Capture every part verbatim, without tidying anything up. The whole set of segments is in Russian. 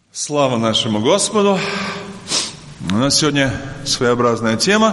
Слава нашему Господу! У нас сегодня своеобразная тема.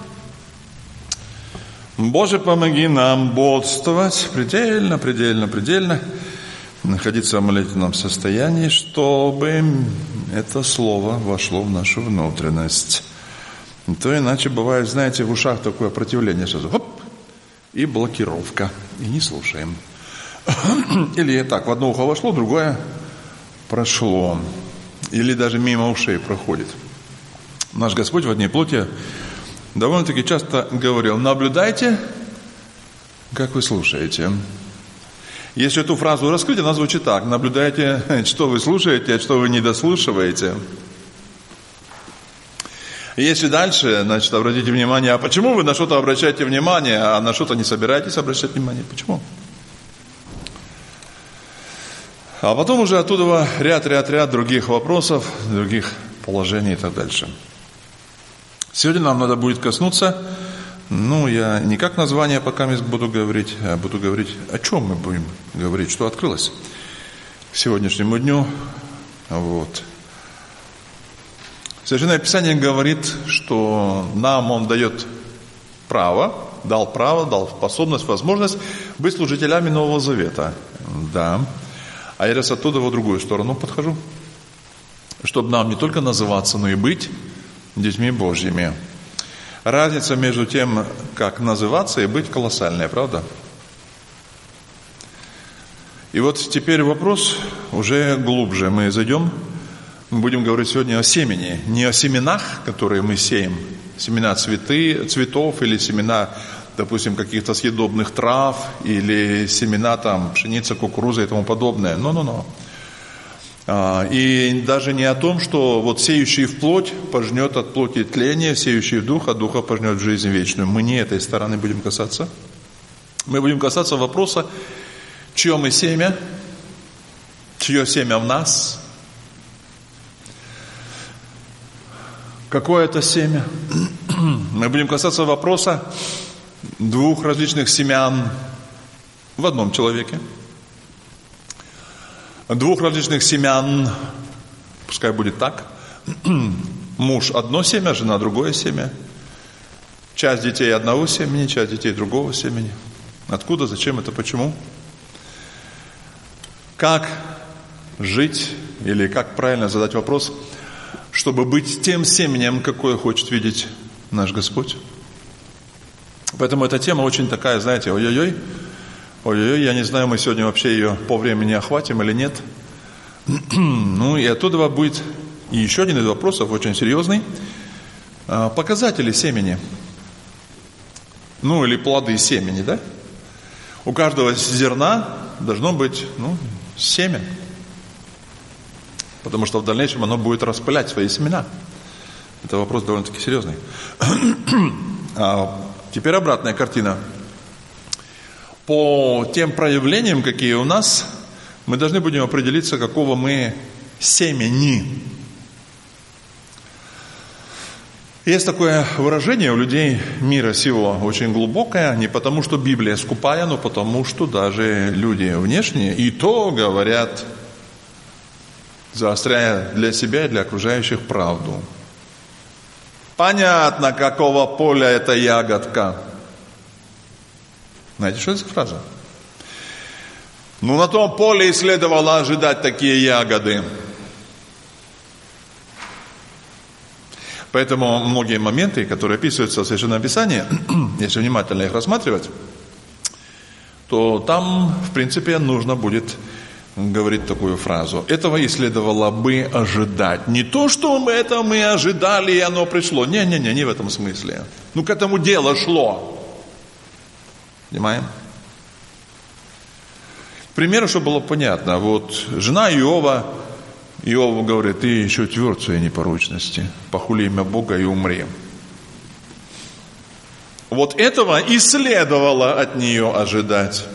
Боже, помоги нам бодрствовать предельно, предельно, предельно, находиться в молитвенном состоянии, чтобы это слово вошло в нашу внутренность. То иначе бывает, знаете, в ушах такое противление сразу, хоп, и блокировка, и не слушаем. Или так, в одно ухо вошло, другое прошло. Или даже мимо ушей проходит. Наш Господь в одной плоти довольно-таки часто говорил: наблюдайте, как вы слушаете. Если эту фразу раскрыть, она звучит так: наблюдайте, что вы слушаете, что вы не дослушиваете. Если дальше, значит, обратите внимание, а почему вы на что-то обращаете внимание, а на что-то не собираетесь обращать внимание? Почему? А потом уже оттуда ряд-ряд-ряд других вопросов, других положений и так дальше. Сегодня нам надо будет коснуться, ну, я не как название пока буду говорить, а буду говорить, о чем мы будем говорить, что открылось к сегодняшнему дню. Вот. Священное Писание говорит, что нам Он дает право, дал право, дал способность, возможность быть служителями Нового Завета. Да. А я раз оттуда в другую сторону подхожу, чтобы нам не только называться, но и быть детьми Божьими. Разница между тем, как называться и быть, колоссальная, правда? И вот теперь вопрос уже глубже. Мы зайдем, мы будем говорить сегодня о семени. Не о семенах, которые мы сеем, семена цветы, цветов или семена, допустим, каких-то съедобных трав или семена там пшеницы, кукурузы и тому подобное. Но-но-но. И даже не о том, что вот сеющий в плоть пожнет от плоти тление, сеющий в дух от духа пожнет жизнь вечную. Мы не этой стороны будем касаться. Мы будем касаться вопроса, чье мы семя, чье семя в нас, какое это семя. Мы будем касаться вопроса двух различных семян в одном человеке. Двух различных семян, пускай будет так. Муж одно семя, жена другое семя. Часть детей одного семени, часть детей другого семени. Откуда, зачем это, почему? Как жить, или как правильно задать вопрос, чтобы быть тем семенем, какое хочет видеть наш Господь? Поэтому эта тема очень такая, знаете, ой-ой-ой, ой-ой-ой, я не знаю, мы сегодня вообще ее по времени охватим или нет. Ну и оттуда будет и еще один из вопросов, очень серьезный. Показатели семени. Ну или плоды семени, да? У каждого зерна должно быть, ну, семя. Потому что в дальнейшем оно будет распылять свои семена. Это вопрос довольно-таки серьезный. Теперь обратная картина. По тем проявлениям, какие у нас, мы должны будем определиться, какого мы семени. Есть такое выражение у людей мира сего очень глубокое, не потому что Библия скупая, но потому что даже люди внешние и то говорят, заостряя для себя и для окружающих правду. Понятно, какого поля эта ягодка. Знаете, что это за фраза? Ну, на том поле и следовало ожидать такие ягоды. Поэтому многие моменты, которые описываются в Священном Писании, если внимательно их рассматривать, то там, в принципе, нужно будет говорит такую фразу. Этого и следовало бы ожидать. Не то, что мы это мы ожидали, и оно пришло. Не-не-не, не в этом смысле. Ну, к этому дело шло. Понимаем? К примеру, чтобы было понятно. Вот жена Иова, Иова говорит: ты еще тверд в своей непорочности. Похули имя Бога и умри. Вот этого и следовало от нее ожидать.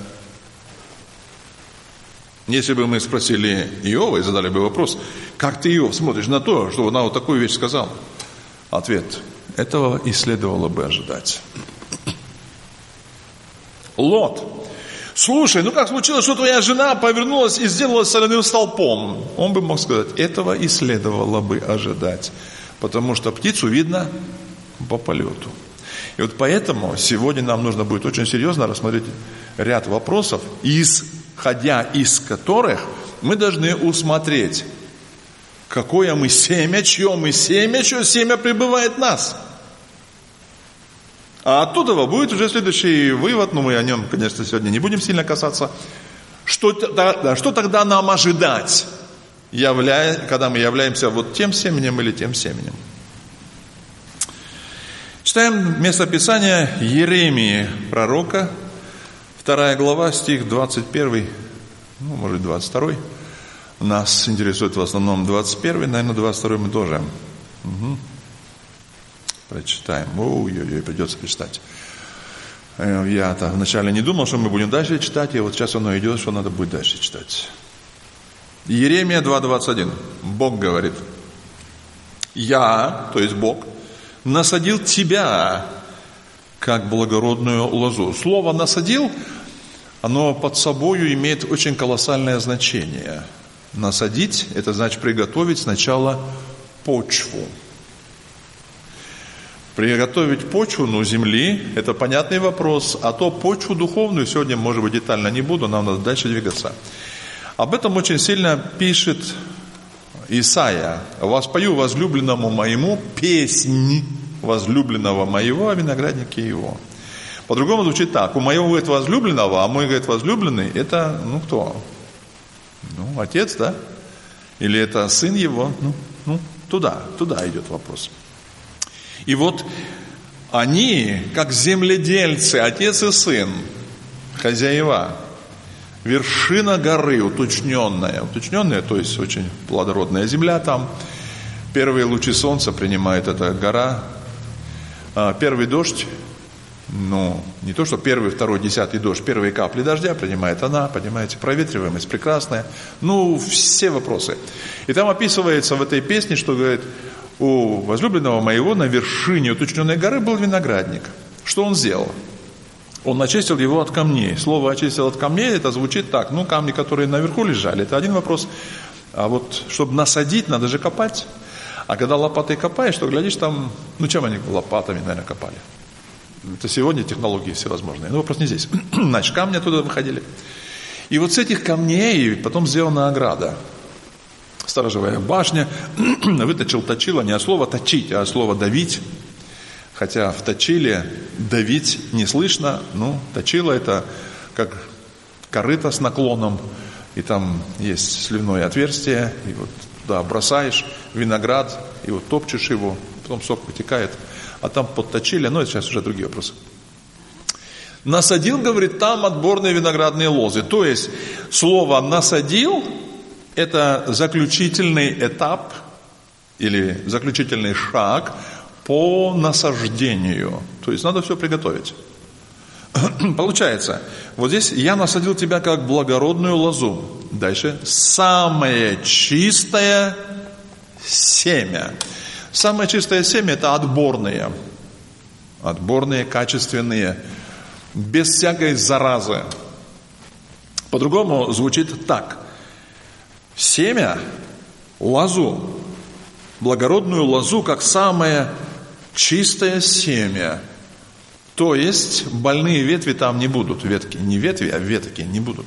Если бы мы спросили Иова и задали бы вопрос: как ты, Иов, смотришь на то, что она вот такую вещь сказала? Ответ: этого и следовало бы ожидать. Лот. Слушай, ну как случилось, что твоя жена повернулась и сделалась соляным столпом? Он бы мог сказать, этого и следовало бы ожидать, потому что птицу видно по полету. И вот поэтому сегодня нам нужно будет очень серьезно рассмотреть ряд вопросов, исходя из которых мы должны усмотреть, какое мы семя, чье мы семя, чье семя пребывает в нас. А оттуда будет уже следующий вывод, но мы о нем, конечно, сегодня не будем сильно касаться. Что, да, что тогда нам ожидать, являя, когда мы являемся вот тем семенем или тем семенем? Читаем местописание Иеремии, пророка, вторая глава, стих двадцать первый, ну, может, двадцать второй. Нас интересует в основном двадцать первый, наверное, двадцать второй мы тоже. Угу. Прочитаем. Ой-ой-ой, придется прочитать. Я-то вначале не думал, что мы будем дальше читать, и вот сейчас оно идет, что надо будет дальше читать. Иеремия два двадцать один. Бог говорит: «Я, то есть Бог, насадил тебя, как благородную лозу». Слово «насадил», оно под собою имеет очень колоссальное значение. Насадить – это значит приготовить сначала почву. Приготовить почву, ну, земли – это понятный вопрос. А то почву духовную сегодня, может быть, детально не буду, нам надо дальше двигаться. Об этом очень сильно пишет Исайя. «Воспою возлюбленному моему песнь возлюбленного моего о винограднике его». По-другому звучит так. У моего, говорит, возлюбленного, а мой, говорит, возлюбленный – это, ну, кто? Ну, отец, да? Или это сын его? Ну, ну туда, туда идет вопрос. И вот они, как земледельцы, отец и сын, хозяева, вершина горы уточненная, уточненная, то есть очень плодородная земля там, первые лучи солнца принимает эта гора, первый дождь, ну, не то, что первый, второй, десятый дождь, первые капли дождя принимает она, понимаете, проветриваемость прекрасная, ну, все вопросы. И там описывается в этой песне, что, говорит, у возлюбленного моего на вершине уточненной горы был виноградник. Что он сделал? Он очистил его от камней. Слово «очистил от камней» это звучит так. Ну, камни, которые наверху лежали, это один вопрос. А вот, чтобы насадить, надо же копать. А когда лопатой копаешь, то глядишь там, ну, чем они лопатами, наверное, копали? Это сегодня технологии всевозможные. Ну, вопрос не здесь. Значит, камни оттуда выходили. И вот с этих камней потом сделана ограда. Сторожевая башня, выточил точило, не от слова точить, а от слова давить. Хотя в точиле давить не слышно, ну, точило это как корыто с наклоном, и там есть сливное отверстие, и вот туда бросаешь виноград, и вот топчешь его, потом сок вытекает, а там подточили, но это сейчас уже другие вопросы. Насадил, говорит, там отборные виноградные лозы. То есть слово «насадил» это заключительный этап или заключительный шаг по насаждению. То есть надо все приготовить. Получается, вот здесь «я насадил тебя как благородную лозу». Дальше «самое чистое семя». Самое чистое семя – это отборные. Отборные, качественные, без всякой заразы. По-другому звучит так. Семя, лозу, благородную лозу, как самое чистое семя. То есть больные ветви там не будут. Ветки, не ветви, а ветки не будут.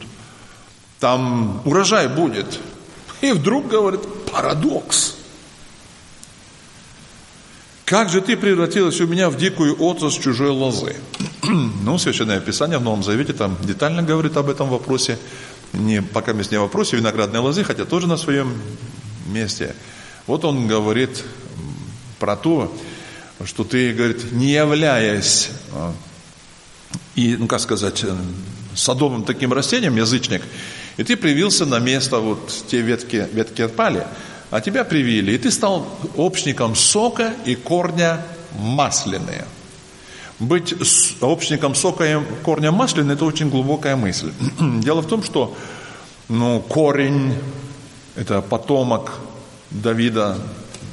Там урожай будет. И вдруг, говорит, парадокс. Как же ты превратилась у меня в дикую отрасль чужой лозы? Ну, Священное Писание в Новом Завете там детально говорит об этом вопросе. Не, пока мы с ней в вопросе виноградной лозы, хотя тоже на своем месте. Вот он говорит про то, что ты, говорит, не являясь, и, ну, как сказать, садовым таким растением, язычник, и ты привился на место, вот те ветки, ветки отпали, а тебя привили, и ты стал общником сока и корня масляные. Быть общником сока и корня масляные – это очень глубокая мысль. Дело в том, что ну, корень – это потомок Давида,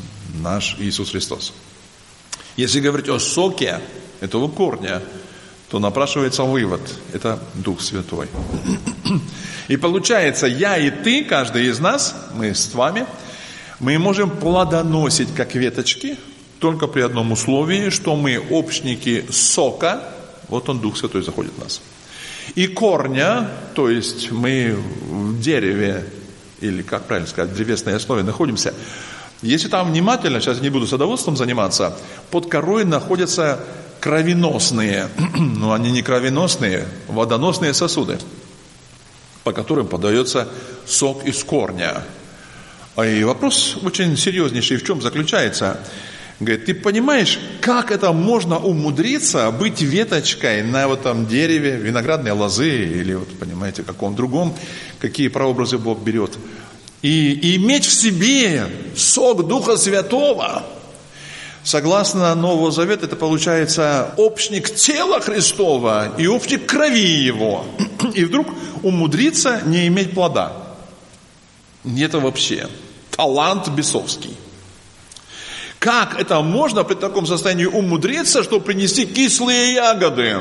наш Иисус Христос. Если говорить о соке этого корня, то напрашивается вывод. Это Дух Святой. И получается, я и ты, каждый из нас, мы с вами, мы можем плодоносить, как веточки, только при одном условии, что мы общники сока, вот он, Дух Святой, заходит в нас. И корня, то есть мы в дереве, или, как правильно сказать, в древесной основе находимся. Если там внимательно, сейчас я не буду садоводством заниматься, под корой находятся кровеносные, но они не кровеносные, водоносные сосуды, по которым подается сок из корня. И вопрос очень серьезнейший, в чем заключается? Говорит, ты понимаешь, как это можно умудриться быть веточкой на вот этом дереве виноградной лозы или, вот, понимаете, каком другом, какие прообразы Бог берет, и, и иметь в себе сок Духа Святого. Согласно Нового Завета, это получается общник тела Христова и общник крови Его. И вдруг умудриться не иметь плода. Это вообще талант бесовский. Как это можно при таком состоянии умудриться, чтобы принести кислые ягоды?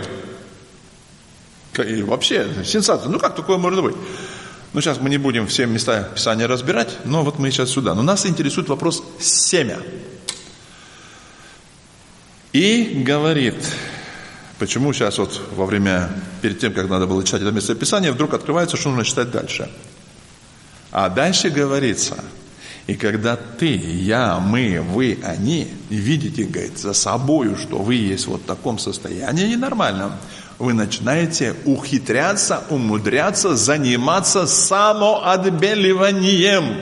И вообще, сенсация. Ну как такое может быть? Ну сейчас мы не будем все места Писания разбирать, но вот мы сейчас сюда. Но нас интересует вопрос семя. И говорит, почему сейчас вот во время, перед тем, как надо было читать это место Писания, вдруг открывается, что нужно читать дальше. А дальше говорится... И когда ты, я, мы, вы, они видите, говорит, за собою, что вы есть вот в таком состоянии ненормальном, вы начинаете ухитряться, умудряться, заниматься самоотбеливанием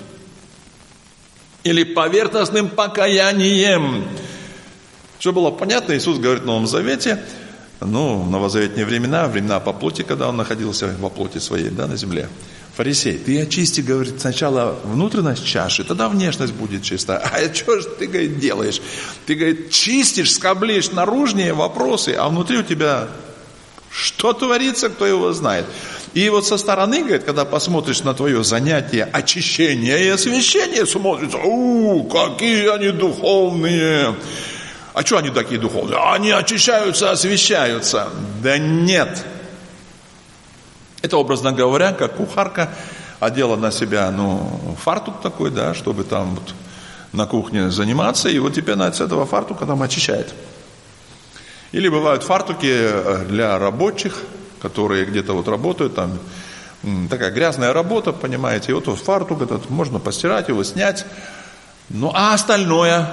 или поверхностным покаянием. Чтобы было понятно, Иисус говорит в Новом Завете, ну, в новозаветные времена, времена по плоти, когда Он находился во плоти своей, да, на земле. Фарисей, ты очисти, говорит, сначала внутренность чаши, тогда внешность будет чиста. А что же ты, говорит, делаешь? Ты, говорит, чистишь, скоблишь наружные вопросы, а внутри у тебя что творится, кто его знает. И вот со стороны, говорит, когда посмотришь на твое занятие очищения и освящения, смотрится, у, какие они духовные. А что они такие духовные? Они очищаются, освящаются. Да нет. Это, образно говоря, как кухарка одела на себя, ну, фартук такой, да, чтобы там вот на кухне заниматься, и вот теперь она с этого фартука там очищает. Или бывают фартуки для рабочих, которые где-то вот работают, там такая грязная работа, понимаете, и вот, вот фартук этот, можно постирать его, снять. Ну, а остальное?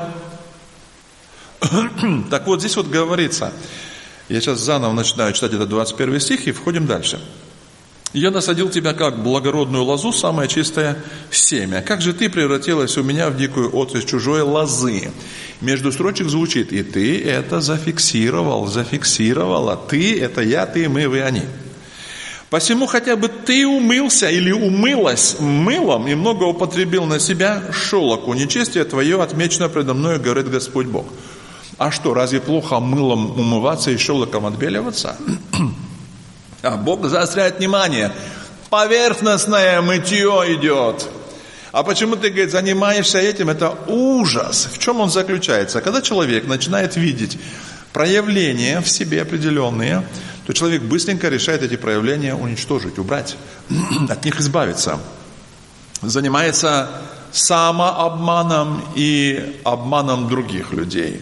Так вот, здесь вот говорится, я сейчас заново начинаю читать этот двадцать первый стих, и входим дальше. «Я насадил тебя, как благородную лозу, самое чистое семя. Как же ты превратилась у меня в дикую отрасль чужой лозы?» Между строчек звучит, и ты это зафиксировал, зафиксировала. Ты – это я, ты, мы, вы, они. «Посему хотя бы ты умылся или умылась мылом и много употребил на себя шелоку. Нечестие твое отмечено предо мною, говорит Господь Бог». А что, разве плохо мылом умываться и шелоком отбеливаться? А Бог заостряет внимание. Поверхностное мытье идет. А почему ты, говорит, занимаешься этим? Это ужас. В чем он заключается? Когда человек начинает видеть проявления в себе определенные, то человек быстренько решает эти проявления уничтожить, убрать, от них избавиться. Занимается самообманом и обманом других людей.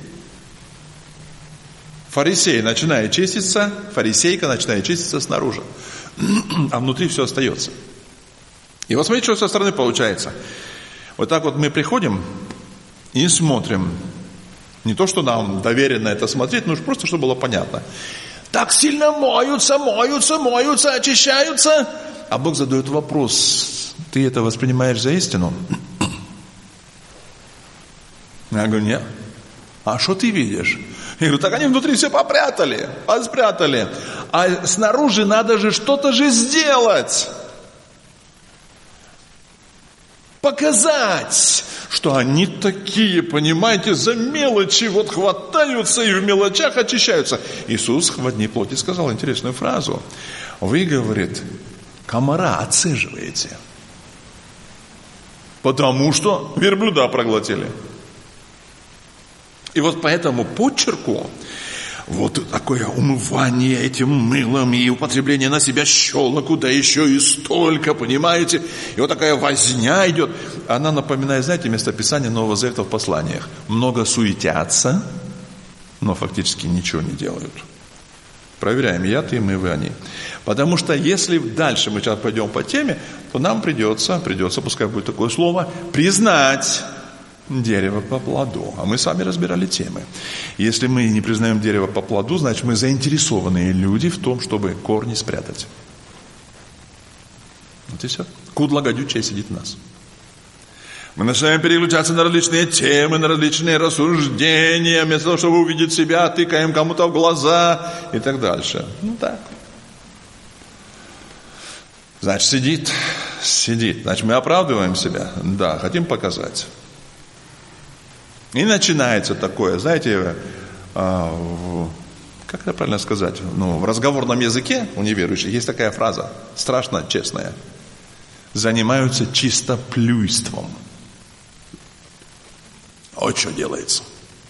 Фарисей начинает чиститься, фарисейка начинает чиститься снаружи, а внутри все остается. И вот смотрите, что со стороны получается. Вот так вот мы приходим и смотрим. Не то, что нам доверено это смотреть, но просто, чтобы было понятно. Так сильно моются, моются, моются, очищаются. А Бог задает вопрос. Ты это воспринимаешь за истину? Я говорю, нет. А что ты видишь? Я говорю, так они внутри все попрятали, спрятали. А снаружи надо же что-то же сделать. Показать, что они такие, понимаете, за мелочи вот хватаются и в мелочах очищаются. Иисус в одной плоти сказал интересную фразу. Вы, говорит, комара отцеживаете, потому что верблюда проглотили. И вот по этому подчерку вот такое умывание этим мылом и употребление на себя щелоку, да еще и столько, понимаете? И вот такая возня идет. Она напоминает, знаете, местописание Нового Завета в посланиях. Много суетятся, но фактически ничего не делают. Проверяем, я, ты, мы, вы, они. Потому что если дальше мы сейчас пойдем по теме, то нам придется, придется, пускай будет такое слово, признать дерево по плоду. А мы с вами разбирали темы. Если мы не признаем дерево по плоду, значит мы заинтересованные люди в том, чтобы корни спрятать. Вот и все. Кудла гадючая сидит в нас. Мы начинаем переключаться на различные темы, на различные рассуждения, вместо того, чтобы увидеть себя, тыкаем кому-то в глаза и так дальше. Ну так. Значит, сидит, сидит. Значит, мы оправдываем себя. Да, хотим показать. И начинается такое, знаете, как это правильно сказать? Ну, в разговорном языке у неверующих есть такая фраза, страшно честная. Занимаются чистоплюйством. Вот что делается.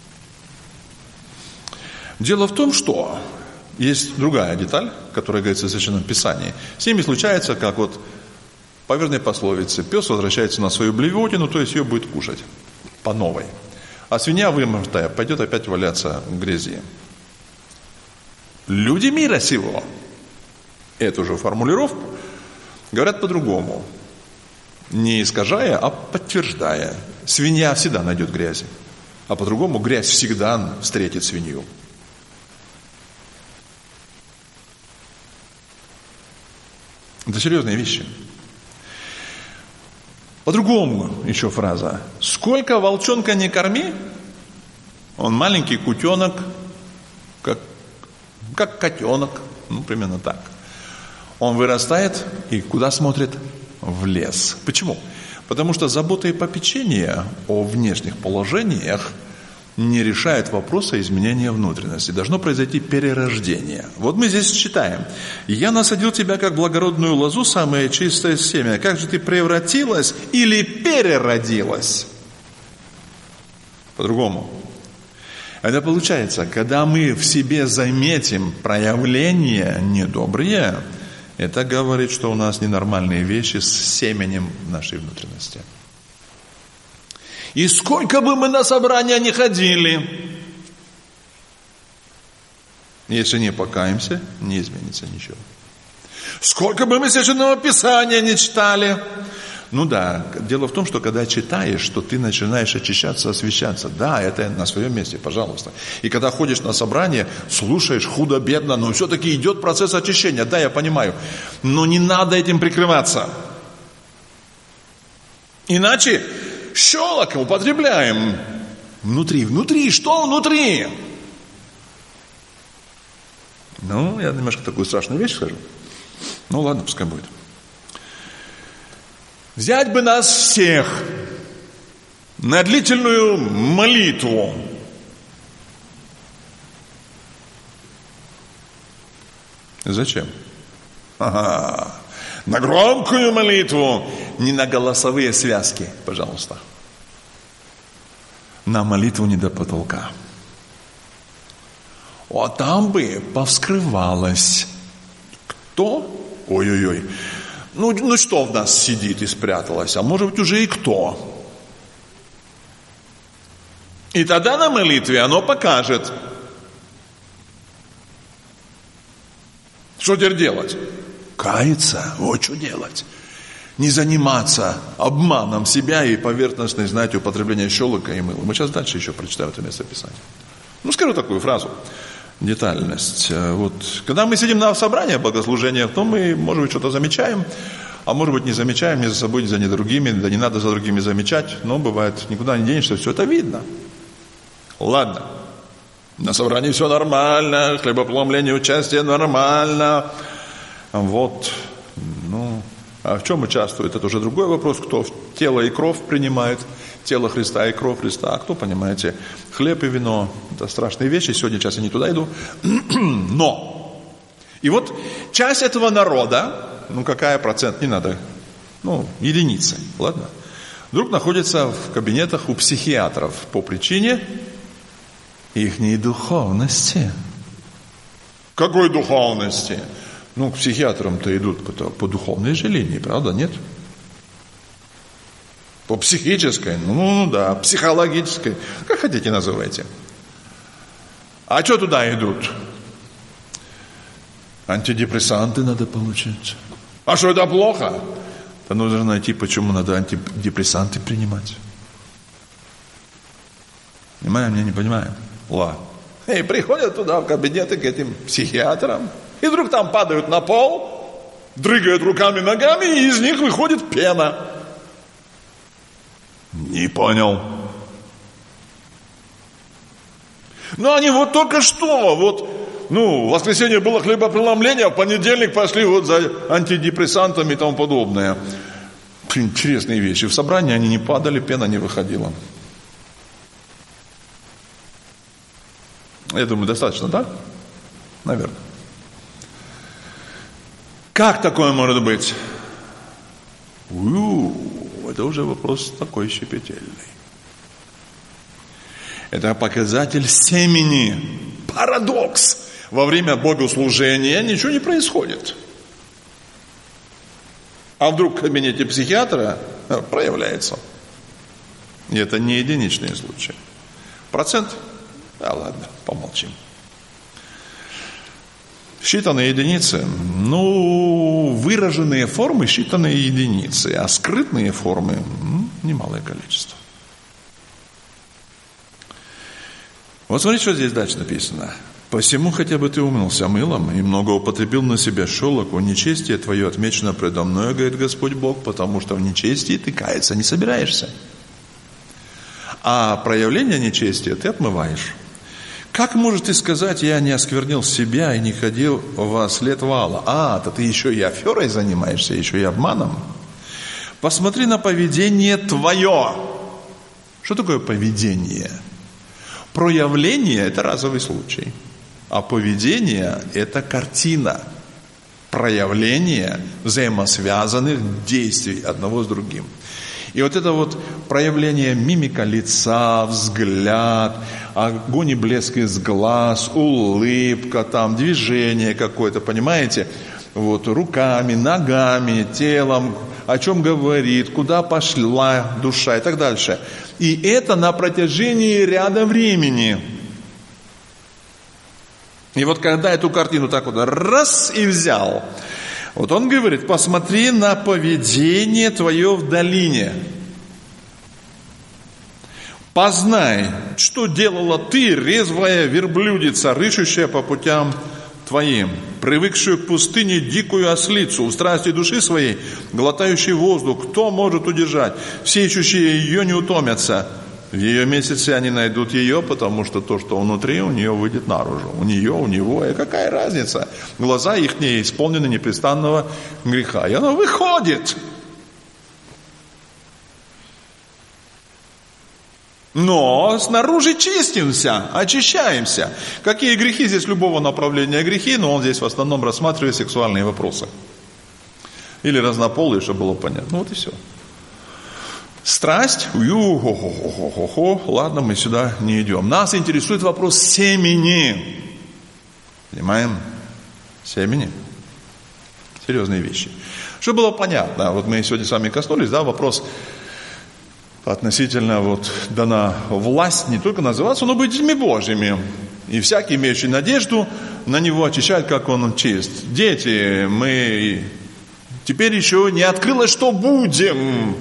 Дело в том, что есть другая деталь, которая говорится в Священном Писании. С ними случается, как вот по верной пословице, пес возвращается на свою блевотину, то есть ее будет кушать по новой. А свинья вымытая пойдет опять валяться в грязи. Люди мира сего эту же формулировку говорят по-другому. Не искажая, а подтверждая. Свинья всегда найдет грязь. А по-другому грязь всегда встретит свинью. Это серьезные вещи. По-другому еще фраза. Сколько волчонка не корми, он маленький кутенок, как, как котенок, ну, примерно так. Он вырастает и куда смотрит? В лес. Почему? Потому что забота и попечение о внешних положениях не решает вопроса изменения внутренности. Должно произойти перерождение. Вот мы здесь читаем. «Я насадил тебя, как благородную лозу, самое чистое семя. Как же ты превратилась или переродилась?» По-другому. Это получается, когда мы в себе заметим проявления недобрые, это говорит, что у нас ненормальные вещи с семенем нашей внутренности. И сколько бы мы на собрания не ходили, если не покаемся, не изменится ничего. Сколько бы мы Священного Писания не читали. Ну да, дело в том, что когда читаешь, что ты начинаешь очищаться, освящаться. Да, это на своем месте, пожалуйста. И когда ходишь на собрание, слушаешь худо-бедно, но все-таки идет процесс очищения. Да, я понимаю. Но не надо этим прикрываться. Иначе щелок употребляем. Внутри, внутри, что внутри? Ну, я немножко такую страшную вещь скажу. Ну ладно, пускай будет. Взять бы нас всех на длительную молитву. Зачем? Ага. На громкую молитву, не на голосовые связки, пожалуйста. На молитву не до потолка. А там бы повскрывалось. Кто? Ой-ой-ой. Ну, ну что в нас сидит и спряталось? А может быть уже и кто? И тогда на молитве оно покажет. Что теперь делать? Каяться. Вот что делать. Не заниматься обманом себя и поверхностной, знаете, употреблением щелока и мыла. Мы сейчас дальше еще прочитаем это местописание. Ну, скажу такую фразу. Детальность. Вот, когда мы сидим на собрании, богослужения, то мы, может быть, что-то замечаем, а может быть, не замечаем, не за собой, за не другими, да не надо за другими замечать, но бывает, никуда не денешься, все это видно. Ладно. На собрании все нормально, хлебопреломление, участие нормально. Вот. Ну, а в чем участвует? Это уже другой вопрос, кто тело и кровь принимает. Тело Христа и кровь Христа. А кто, понимаете, хлеб и вино. Это страшные вещи. Сегодня сейчас я не туда иду. Но. И вот часть этого народа, ну какая процент, не надо, ну единицы, ладно, вдруг находится в кабинетах у психиатров по причине ихней духовности. Какой духовности? Ну, к психиатрам-то идут по, по духовной же линии, правда, нет? По психической, ну да, психологической, как хотите называйте. А что туда идут? Антидепрессанты надо получить. А что это плохо? Да нужно найти, почему надо антидепрессанты принимать. Понимаем, я не понимаю. Ладно. И приходят туда в кабинеты к этим психиатрам, и вдруг там падают на пол, дрыгают руками, ногами, и из них выходит пена. Не понял. Ну, они вот только что, вот, ну, в воскресенье было хлебопреломление, а в понедельник пошли вот за антидепрессантами и тому подобное. Интересные вещи. В собрании они не падали, пена не выходила. Я думаю, достаточно, да? Наверное. Как такое может быть? У-у-у, это уже вопрос такой щепетильный. Это показатель семени. Парадокс. Во время богослужения ничего не происходит. А вдруг в кабинете психиатра проявляется. И это не единичные случаи. Процент? Да ладно, помолчим. Считанные единицы, ну, выраженные формы считанные единицы, а скрытные формы ну, немалое количество. Вот смотрите, что здесь дальше написано. «Посему хотя бы ты умылся мылом и много употребил на себя шелоку, нечестие твое отмечено предо мною, говорит Господь Бог, потому что в нечестии ты каяться не собираешься. А проявление нечестия ты отмываешь. Как можешь ты сказать, я не осквернил себя и не ходил во след вала? А, то ты еще и аферой занимаешься, еще и обманом. Посмотри на поведение твое». Что такое поведение? Проявление – это разовый случай, а поведение – это картина, проявление взаимосвязанных действий одного с другим. И вот это вот проявление мимика лица, взгляд, огонь и блеск из глаз, улыбка, там, движение какое-то, понимаете? Вот, руками, ногами, телом, о чем говорит, куда пошла душа и так дальше. И это на протяжении ряда времени. И вот когда эту картину так вот раз и взял, вот он говорит, посмотри на поведение твое в долине. Познай, что делала ты, резвая верблюдица, рыщущая по путям твоим, привыкшую к пустыне дикую ослицу, в страсти души своей, глотающий воздух, кто может удержать? Все ищущие ее не утомятся. В ее месяце они найдут ее, потому что то, что внутри, у нее выйдет наружу. У нее, у него, и какая разница? Глаза их не исполнены непрестанного греха. И она выходит. Но снаружи чистимся, очищаемся. Какие грехи? Здесь любого направления грехи, но он здесь в основном рассматривает сексуальные вопросы. Или разнополые, чтобы было понятно. Ну вот и все. Страсть, ю-хо-хо-хо-хо-хо, ладно, мы сюда не идем. Нас интересует вопрос семени. Понимаем? Семени. Серьезные вещи. Чтобы было понятно, вот мы сегодня с вами коснулись, да, вопрос относительно вот дана власть не только называться, но быть детьми Божьими. И всякий, имеющий надежду на Него, очищает, как Он чист. Дети, мы теперь еще не открылось, что будем.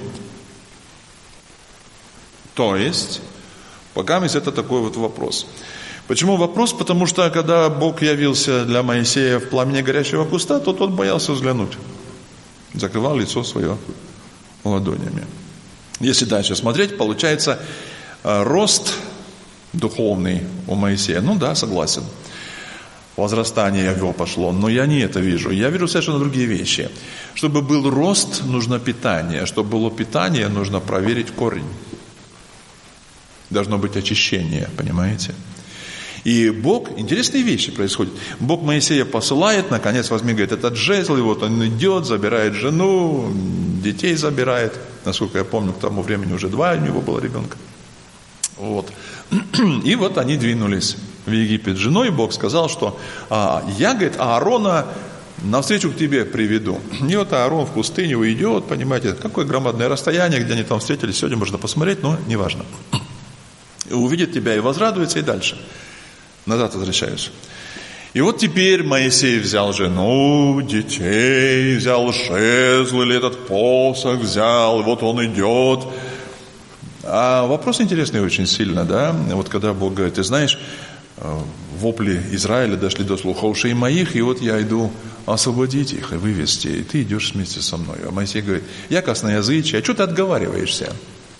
То есть, пока это такой вот вопрос. Почему вопрос? Потому что, когда Бог явился для Моисея в пламени горящего куста, то тот боялся взглянуть. Закрывал лицо свое ладонями. Если дальше смотреть, получается рост духовный у Моисея. Ну да, согласен. Возрастание его пошло, но я не это вижу. Я вижу совершенно другие вещи. Чтобы был рост, нужно питание. Чтобы было питание, нужно проверить корень. Должно быть очищение, понимаете? И Бог, интересные вещи происходят. Бог Моисея посылает, наконец возьми, говорит, этот жезл, и вот он идет, забирает жену, детей забирает. Насколько я помню, к тому времени уже два у него было ребенка. Вот. И вот они двинулись. в Египет с женой, Бог сказал, что а, я, говорит, Аарона навстречу к тебе приведу. И вот Аарон в пустыню уйдет, понимаете, какое громадное расстояние, где они там встретились, сегодня можно посмотреть, но неважно. И увидит тебя и возрадуется, и дальше. Назад возвращаюсь. И вот теперь Моисей взял жену, детей, взял жезл, или этот посох взял, и вот он идет. А вопрос интересный очень сильно, да? Вот когда Бог говорит, ты знаешь, вопли Израиля дошли до слуха ушей моих, и вот я иду освободить их и вывести, и ты идешь вместе со мной. А Моисей говорит, я косноязычий, а что ты отговариваешься?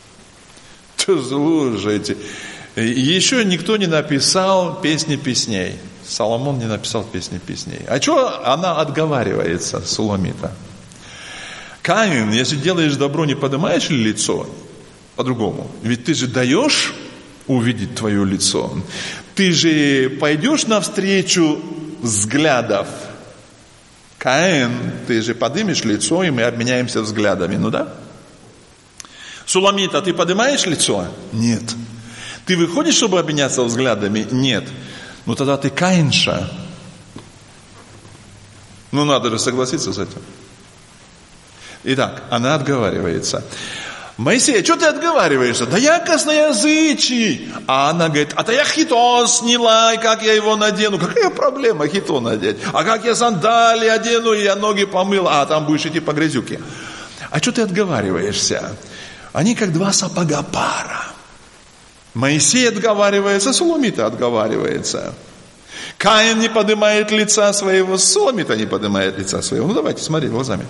Слушайте, еще никто не написал песни песней. Соломон не написал песни песней. А что она отговаривается, Суламита? Каин, если делаешь добро, не поднимаешь ли лицо? По-другому. Ведь ты же даешь увидеть твое лицо. Ты же пойдешь навстречу взглядов. Каин, ты же поднимешь лицо, и мы обменяемся взглядами. Ну да? Суламита, ты поднимаешь лицо? Нет. Ты выходишь, чтобы обменяться взглядами? Нет. Ну тогда ты каинша. Ну надо же согласиться с этим. Итак, она отговаривается. Моисей, что ты отговариваешься? Да я косноязычий. А она говорит, а то я хитон сняла, и как я его надену? Какая проблема хитон надеть? А как я сандали одену, и я ноги помыла? А там будешь идти по грязюке. А что ты отговариваешься? Они как два сапога пара. Моисей отговаривается, Суламита отговаривается. Каин не поднимает лица своего, Суламита не поднимает лица своего. Ну давайте, смотри глазами.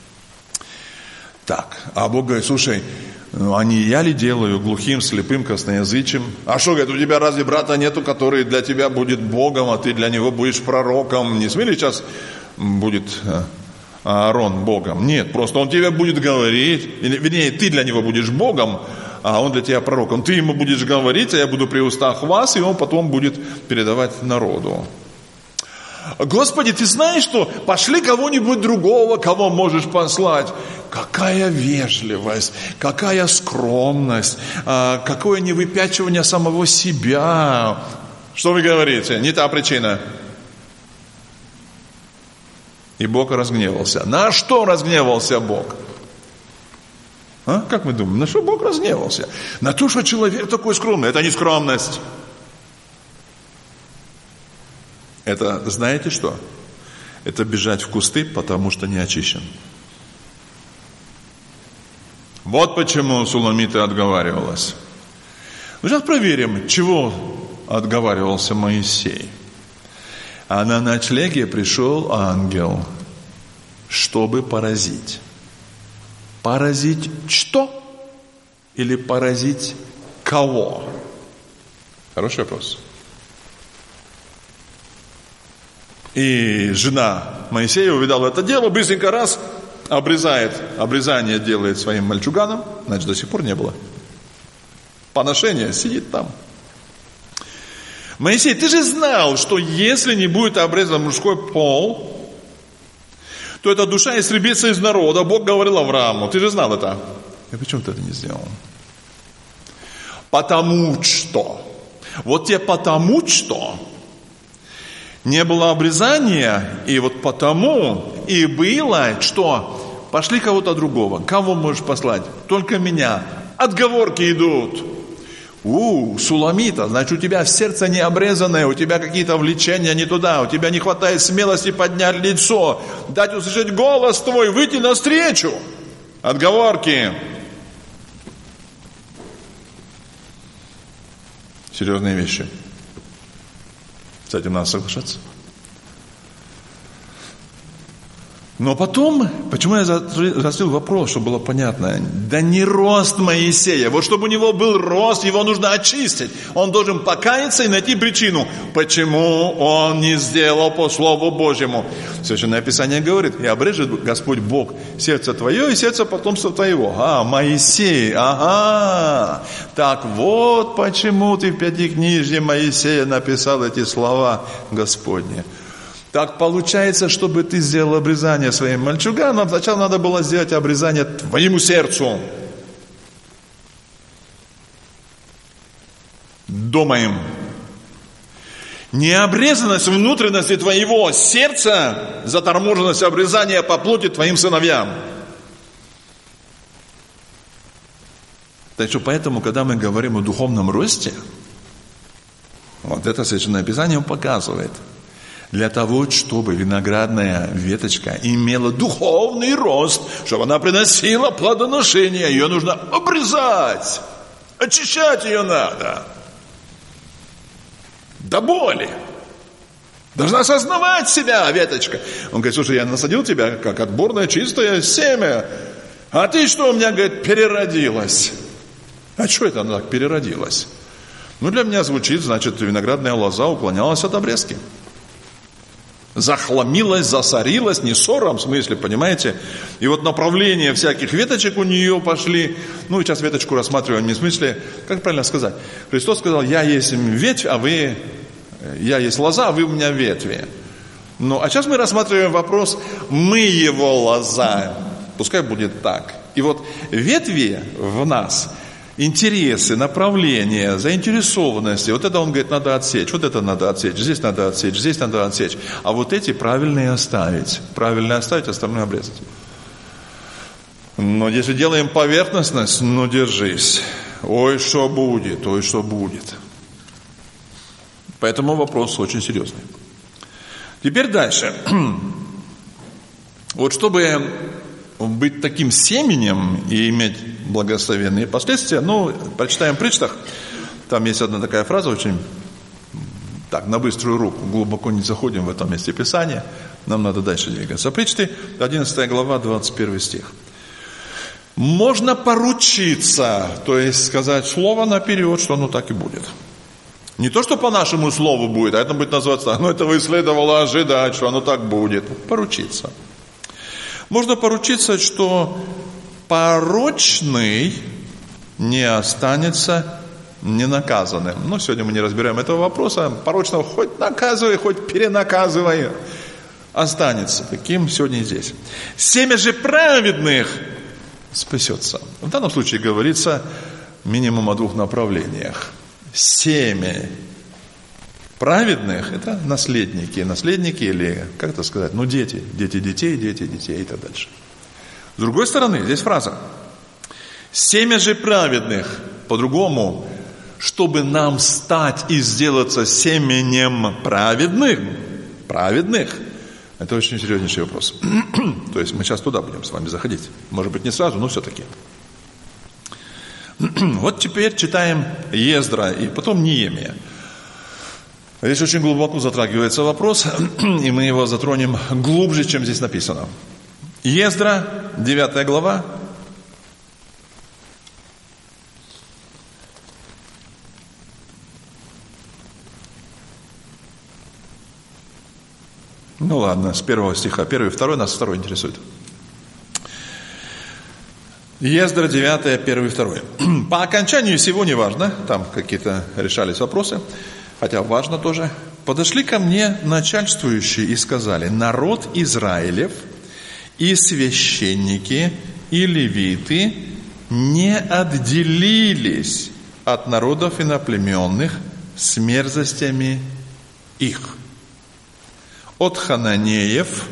Так, а Бог говорит, слушай, ну, а не я ли делаю глухим, слепым, косноязычим? А что, говорит, у тебя разве брата нету, который для тебя будет Богом, а ты для него будешь пророком? Не смели сейчас будет Аарон Богом? Нет, просто он тебе будет говорить, вернее, ты для него будешь Богом, а он для тебя пророком. Ты ему будешь говорить, а я буду при устах вас, и он потом будет передавать народу. Господи, ты знаешь что? Пошли кого-нибудь другого, кого можешь послать. Какая вежливость, какая скромность, какое невыпячивание самого себя. Что вы говорите? Не та причина. И Бог разгневался. На что разгневался Бог? А? Как мы думаем, на что Бог разгневался? На то, что человек такой скромный. Это не скромность. Это, знаете что? Это бежать в кусты, потому что не очищен. Вот почему Суламита отговаривалась. Ну, сейчас проверим, чего отговаривался Моисей. А на ночлеге пришел ангел, чтобы поразить. Поразить что? Или поразить кого? Хороший вопрос. И жена Моисея увидала это дело, быстренько раз, обрезает, обрезание делает своим мальчуганом, значит, до сих пор не было. Поношение сидит там. Моисей, ты же знал, что если не будет обрезан мужской пол, то эта душа истребится из народа. Бог говорил Аврааму, ты же знал это. И почему ты это не сделал? Потому что. Вот тебе потому что. Не было обрезания, и вот потому и было, что пошли кого-то другого. Кого можешь послать? Только меня. Отговорки идут. У, Суламита, значит, у тебя сердце не обрезанное, у тебя какие-то влечения не туда, у тебя не хватает смелости поднять лицо, дать услышать голос твой, выйти навстречу. Отговорки. Серьезные вещи. С этим надо соглашаться. Но потом, почему я заострил вопрос, чтобы было понятно? Да не рост Моисея. Вот чтобы у него был рост, его нужно очистить. Он должен покаяться и найти причину, почему он не сделал по Слову Божьему. Священное Писание говорит, и обрежет Господь Бог сердце твое и сердце потомства твоего. А, Моисей, ага. Так вот почему ты в Пятикнижье Моисея написал эти слова Господни. Так получается, чтобы ты сделал обрезание своим мальчуганам, сначала надо было сделать обрезание твоему сердцу. Думаем. Необрезанность внутренности твоего сердца, заторможенность обрезания по плоти твоим сыновьям. Так что поэтому, когда мы говорим о духовном росте, вот это Священное Писание показывает, для того, чтобы виноградная веточка имела духовный рост, чтобы она приносила плодоношение, ее нужно обрезать, очищать ее надо. До боли. Должна осознавать себя, веточка. Он говорит: слушай, я насадил тебя как отборное чистое семя, а ты что, у меня, говорит, переродилась. А что это она так переродилась? Ну, для меня звучит, значит, виноградная лоза уклонялась от обрезки. Захламилась, засорилась, не ссором, в смысле, понимаете? И вот направление всяких веточек у нее пошли. Ну, сейчас веточку рассматриваем не в смысле, как правильно сказать? Христос сказал: я есть ветвь, а вы, я есть лоза, а вы у меня ветви. Ну, а сейчас мы рассматриваем вопрос: мы его лоза. Пускай будет так. И вот ветви в нас, интересы, направления, заинтересованности, вот это, он говорит, надо отсечь, вот это надо отсечь, здесь надо отсечь, здесь надо отсечь, а вот эти правильные оставить, правильно оставить, остальное обрезать. Но если делаем поверхностность, ну держись, ой, что будет, ой, что будет. Поэтому вопрос очень серьезный. Теперь дальше. Вот чтобы быть таким семенем и иметь благословенные последствия, ну, прочитаем в притчах, там есть одна такая фраза, очень так, на быструю руку, глубоко не заходим в этом месте Писания, нам надо дальше двигаться. Притчи, одиннадцатая глава, двадцать первый стих. Можно поручиться, то есть сказать слово наперед, что оно так и будет. Не то, что по нашему слову будет, а это будет называться, ну, этого и следовало ожидать, что оно так будет. Поручиться. Можно поручиться, что порочный не останется ненаказанным. Но сегодня мы не разбираем этого вопроса. Порочного хоть наказывай, хоть перенаказывай, останется таким сегодня и здесь. Семя же праведных спасется. В данном случае говорится минимум о двух направлениях. Семя праведных – это наследники, наследники или, как это сказать, ну дети, дети детей, дети детей и так дальше. С другой стороны, здесь фраза: семя же праведных, по-другому, чтобы нам стать и сделаться семенем праведных, праведных, это очень серьезнейший вопрос. То есть мы сейчас туда будем с вами заходить. Может быть, не сразу, но все-таки. Вот теперь читаем Ездра и потом Неемия. Здесь очень глубоко затрагивается вопрос, и мы его затронем глубже, чем здесь написано. Ездра, девятая глава. Ну ладно, с первого стиха, первый и второй, нас второй интересует. Ездра, девятая, первый и второй. По окончанию всего не важно, там какие-то решались вопросы, хотя важно тоже. Подошли ко мне начальствующие и сказали: народ Израилев и священники и левиты не отделились от народов иноплеменных с мерзостями их. От хананеев,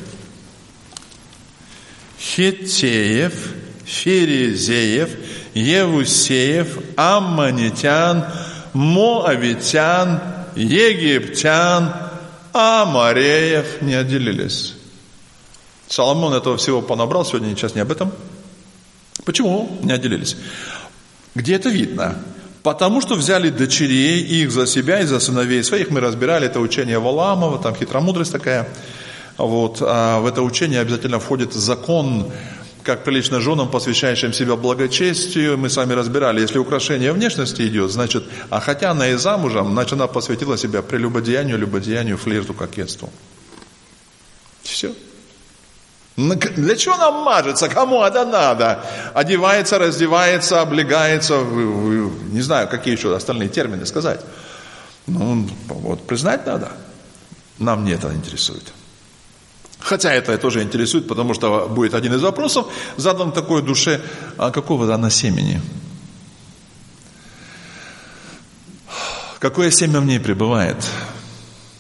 хеттеев, ферезеев, евусеев, аммонитян, моавитян, египтян, амореев не отделились. Соломон этого всего понабрал, сегодня сейчас не об этом. Почему не отделились? Где это видно? Потому что взяли дочерей их за себя и за сыновей своих. Мы разбирали это учение Валаамова, там хитромудрость такая. Вот. А в это учение обязательно входит закон, как прилично женам, посвящающим себя благочестию. Мы с вами разбирали, если украшение внешности идет, значит, а хотя она и замужем, значит, она посвятила себя прелюбодеянию, любодеянию, флирту, кокетству. Все. Для чего нам мажется? Кому это надо? Одевается, раздевается, облегается, не знаю, какие еще остальные термины сказать. Ну, вот признать надо. Нам не это интересует. Хотя это тоже интересует, потому что будет один из вопросов задан такой душе: а какого она семени? Какое семя в ней пребывает?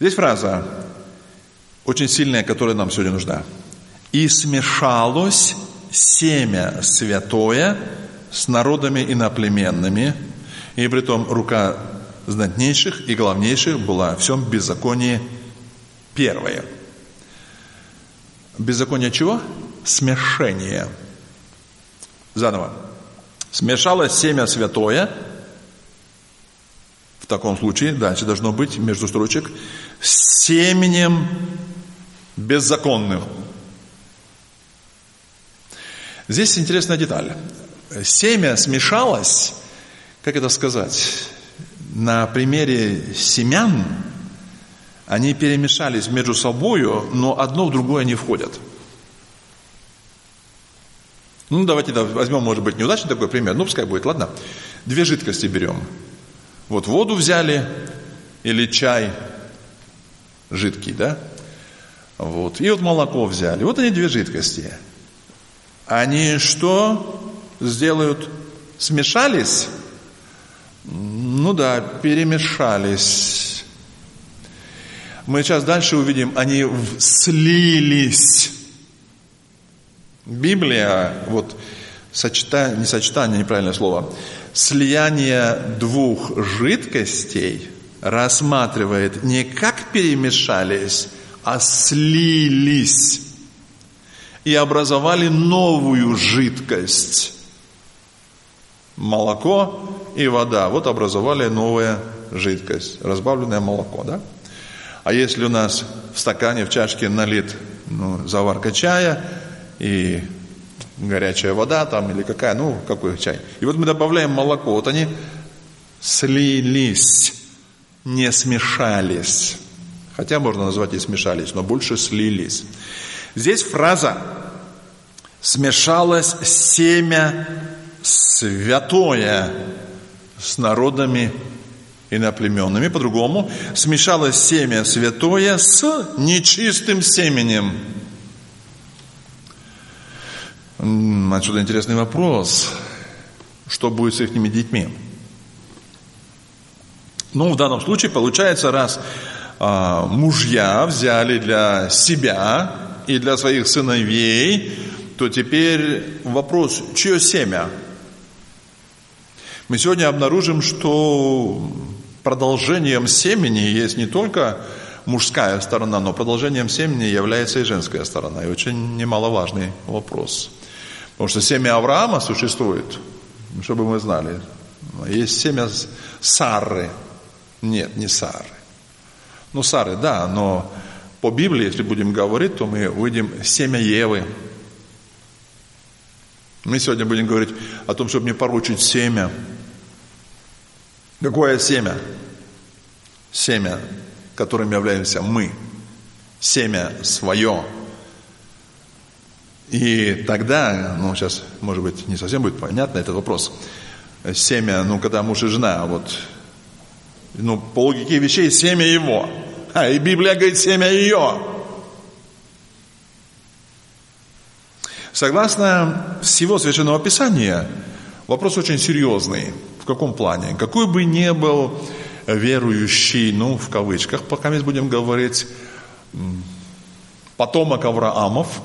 Здесь фраза очень сильная, которая нам сегодня нужна. «И смешалось семя святое с народами иноплеменными, и притом рука знатнейших и главнейших была в всем беззаконии первое». Беззаконие чего? Смешение. Заново. Смешалось семя святое. В таком случае дальше должно быть между строчек с семенем беззаконным. Здесь интересная деталь. Семя смешалось, как это сказать, на примере семян, они перемешались между собою, но одно в другое не входят. Ну, давайте да, возьмем, может быть, неудачный такой пример. Ну, пускай будет, ладно. Две жидкости берем. Вот воду взяли или чай жидкий, да? Вот. И вот молоко взяли. Вот они две жидкости. Они что сделают? Смешались? Ну да, перемешались. Мы сейчас дальше увидим, они слились. Библия, вот, сочетание, не сочетание, неправильное слово, слияние двух жидкостей рассматривает не как перемешались, а слились и образовали новую жидкость. Молоко и вода. Вот образовали новая жидкость, разбавленное молоко, да? А если у нас в стакане, в чашке налит ну, заварка чая и горячая вода там или какая, ну какой чай. И вот мы добавляем молоко, вот они слились, не смешались. Хотя можно назвать и смешались, но больше слились. Здесь фраза «смешалось семя святое с народами иноплеменными». По-другому, смешалось семя святое с нечистым семенем. Отсюда интересный вопрос. Что будет с их детьми? Ну, в данном случае получается, раз а, мужья взяли для себя и для своих сыновей, то теперь вопрос, чье семя? Мы сегодня обнаружим, что продолжением семени есть не только мужская сторона, но продолжением семени является и женская сторона. И очень немаловажный вопрос. Потому что семя Авраама существует, чтобы мы знали. Есть семя Сары. Нет, не Сары. Ну, Сары, да, но по Библии, если будем говорить, то мы увидим семя Евы. Мы сегодня будем говорить о том, чтобы не порочить семя. Какое семя? Семя, которым являемся мы. Семя свое. И тогда, ну, сейчас, может быть, не совсем будет понятно этот вопрос. Семя, ну, когда муж и жена, вот, ну, по логике вещей, семя его. А, и Библия говорит, семя ее. Согласно всего Священного Писания, вопрос очень серьезный. В каком плане? Какой бы ни был верующий, ну, в кавычках, пока мы будем говорить, потомок Авраамов,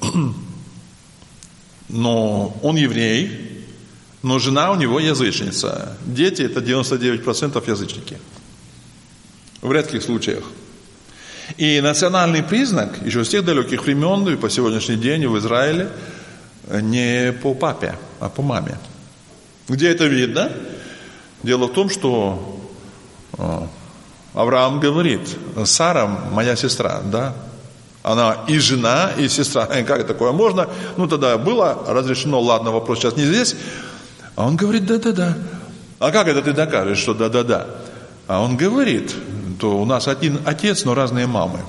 но он еврей, но жена у него язычница. Дети – это девяносто девять процентов язычники. В редких случаях. И национальный признак еще с тех далеких времен и по сегодняшний день в Израиле не по папе, а по маме. Где это видно? Дело в том, что Авраам говорит: Сара моя сестра, да? Она и жена, и сестра. Как такое можно? Ну, тогда было разрешено, ладно, вопрос сейчас не здесь. А он говорит, да-да-да. А как это ты докажешь, что да-да-да? А он говорит, то у нас один отец, но разные мамы.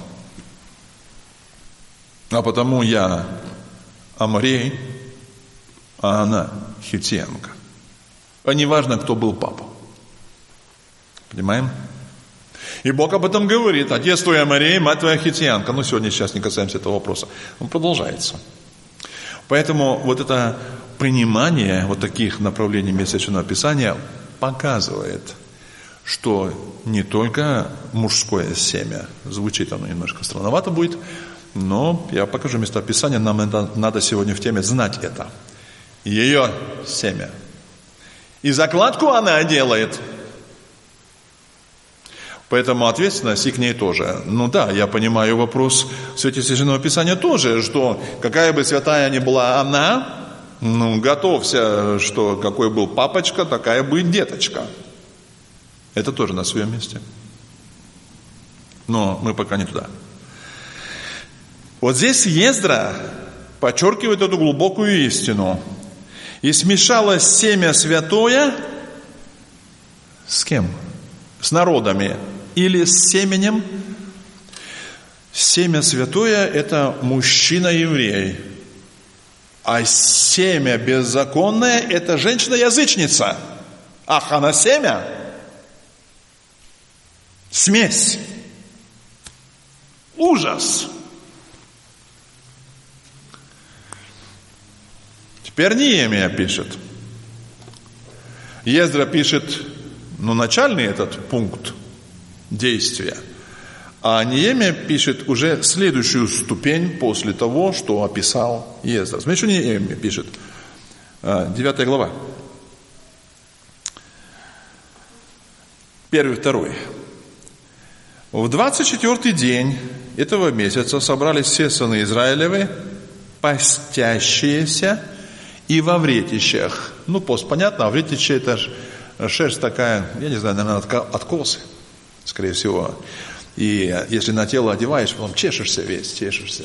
А потому я Аморей, а она Хитиянка. А не важно, кто был папа. Понимаем? И Бог об этом говорит. Отец твой Аморей, мать твоя Хитиянка. Ну, сегодня сейчас не касаемся этого вопроса. Он продолжается. Поэтому вот это принимание вот таких направлений Священного Писания показывает, что не только мужское семя, звучит оно немножко странновато будет, но я покажу местописание, нам это надо сегодня в теме знать это. Ее семя. И закладку она делает. Поэтому ответственность и к ней тоже. Ну да, я понимаю вопрос Священного Писания тоже, что какая бы святая ни была она, ну готовься, что какой был папочка, такая будет деточка. Это тоже на своем месте. Но мы пока не туда. Вот здесь Ездра подчеркивает эту глубокую истину. И смешалось семя святое с кем? С народами. Или с семенем. Семя святое – это мужчина-еврей. А семя беззаконное – это женщина-язычница. Ах, она семя? Смесь. Ужас. Теперь Неемия пишет. Ездра пишет, ну, начальный этот пункт действия. А Неемия пишет уже следующую ступень после того, что описал Ездра. Смотрите, что Неемия пишет. Девятая глава. Первый, второй. В двадцать четвёртый день этого месяца собрались все сыны Израилевы, постящиеся и во вретищах. Ну, пост, понятно, а вретище это шерсть такая, я не знаю, наверное, откосы, скорее всего. И если на тело одеваешь, потом чешешься весь, чешешься.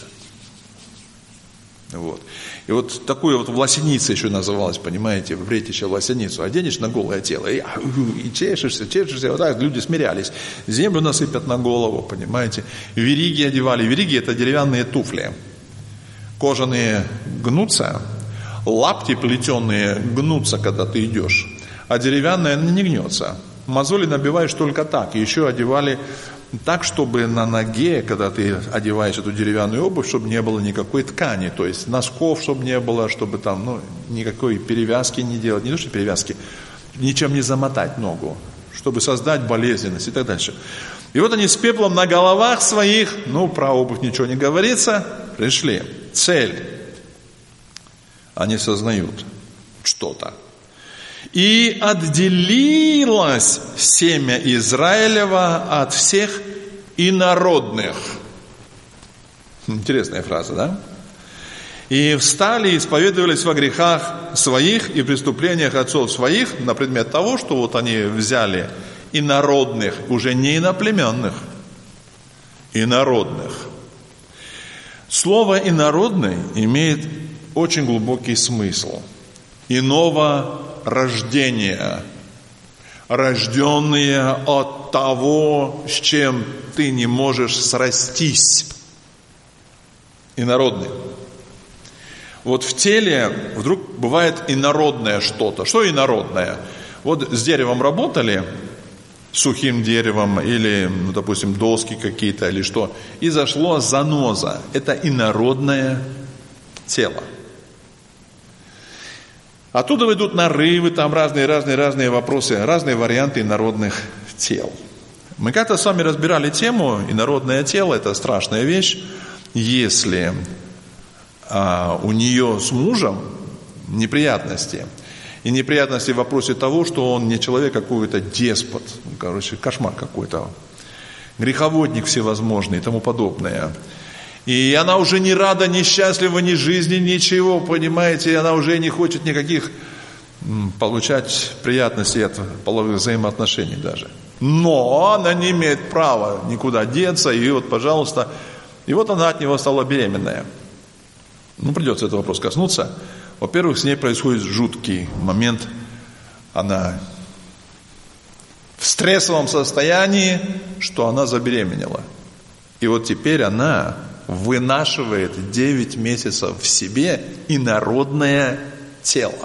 Вот. И вот такую вот власеница еще называлась, понимаете, вретище власеницу. Оденешь на голое тело и, и чешешься, чешешься. Вот так люди смирялись. Землю насыпят на голову, понимаете. Вериги одевали. Вериги – это деревянные туфли. Кожаные гнутся, лапти плетеные гнутся, когда ты идешь. А деревянная не гнется. Мозоли набиваешь только так. И еще одевали так, чтобы на ноге, когда ты одеваешь эту деревянную обувь, чтобы не было никакой ткани, то есть носков, чтобы не было, чтобы там, ну, никакой перевязки не делать, не то что перевязки, ничем не замотать ногу, чтобы создать болезненность и так дальше. И вот они с пеплом на головах своих, ну, про обувь ничего не говорится, пришли. Цель. Они сознают что-то. И отделилось семя Израилева от всех инородных. Интересная фраза, да? И встали и исповедовались во грехах своих и преступлениях отцов своих на предмет того, что вот они взяли инородных, уже не иноплеменных, инородных. Слово «инородный» имеет очень глубокий смысл. Иного рождения, рожденные от того, с чем ты не можешь срастись. Инородный. Вот в теле вдруг бывает инородное что-то. Что инородное? Вот с деревом работали, сухим деревом, или, ну, допустим, доски какие-то, или что, и зашло заноза. Это инородное тело. Оттуда идут нарывы, там разные-разные-разные вопросы, разные варианты инородных тел. Мы как-то с вами разбирали тему инородное тело, это страшная вещь. Если а, у нее с мужем неприятности, и неприятности в вопросе того, что он не человек, а какой-то деспот, короче, кошмар какой-то, греховодник всевозможный и тому подобное. И она уже не рада, ни счастлива, ни жизни, ничего, понимаете, она уже не хочет никаких получать приятностей от половых взаимоотношений даже. Но она не имеет права никуда деться, и вот, пожалуйста, и вот она от него стала беременная. Ну, придется этот вопрос коснуться. Во-первых, с ней происходит жуткий момент. Она в стрессовом состоянии, что она забеременела. И вот теперь она вынашивает девять месяцев в себе инородное тело.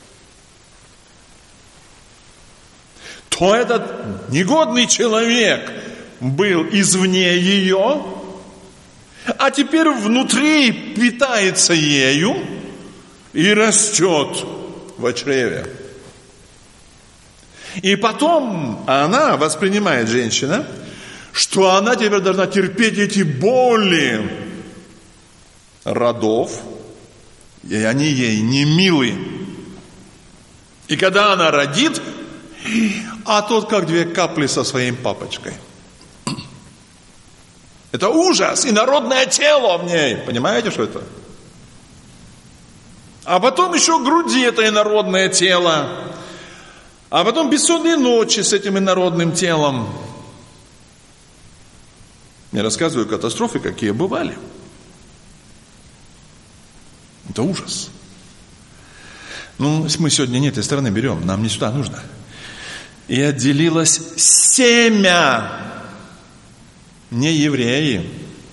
То этот негодный человек был извне ее, а теперь внутри питается ею и растет в чреве. И потом она воспринимает, женщина, что она теперь должна терпеть эти боли родов, и они ей не милы. И когда она родит, а тот как две капли со своим папочкой. Это ужас, инородное тело в ней. Понимаете, что это? А потом еще груди это инородное тело. А потом бессонные ночи с этим инородным телом. Я рассказываю катастрофы, какие бывали. Это ужас. Ну, мы сегодня не этой стороны берем, нам не сюда нужно. И отделилось семя, не евреи.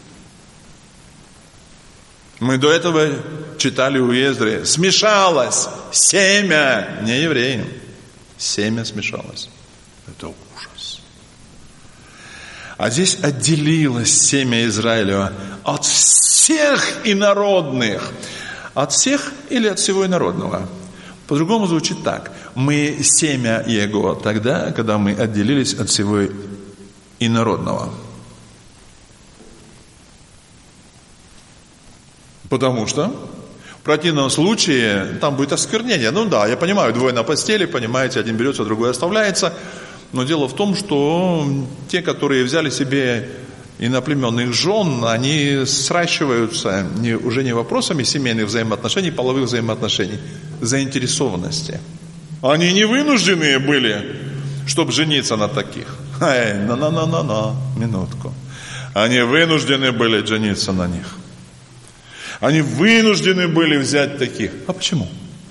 Мы до этого читали у Ездры. Смешалось семя, не евреи. Семя смешалось. Это ужас. А здесь отделилось семя Израилева от всех инородных. От всех или от всего инородного? По-другому звучит так. Мы семя Его тогда, когда мы отделились от всего инородного. Потому что в противном случае там будет осквернение. Ну да, я понимаю, двое на постели, понимаете, один берется, другой оставляется. Но дело в том, что те, которые взяли себе иноплеменных жен, они сращиваются не, уже не вопросами семейных взаимоотношений, половых взаимоотношений, заинтересованности. Они не вынужденные были, чтобы жениться на таких. Эй, на-на-на-на-на, минутку. Они вынуждены были жениться на них. Они вынуждены были взять таких. А почему?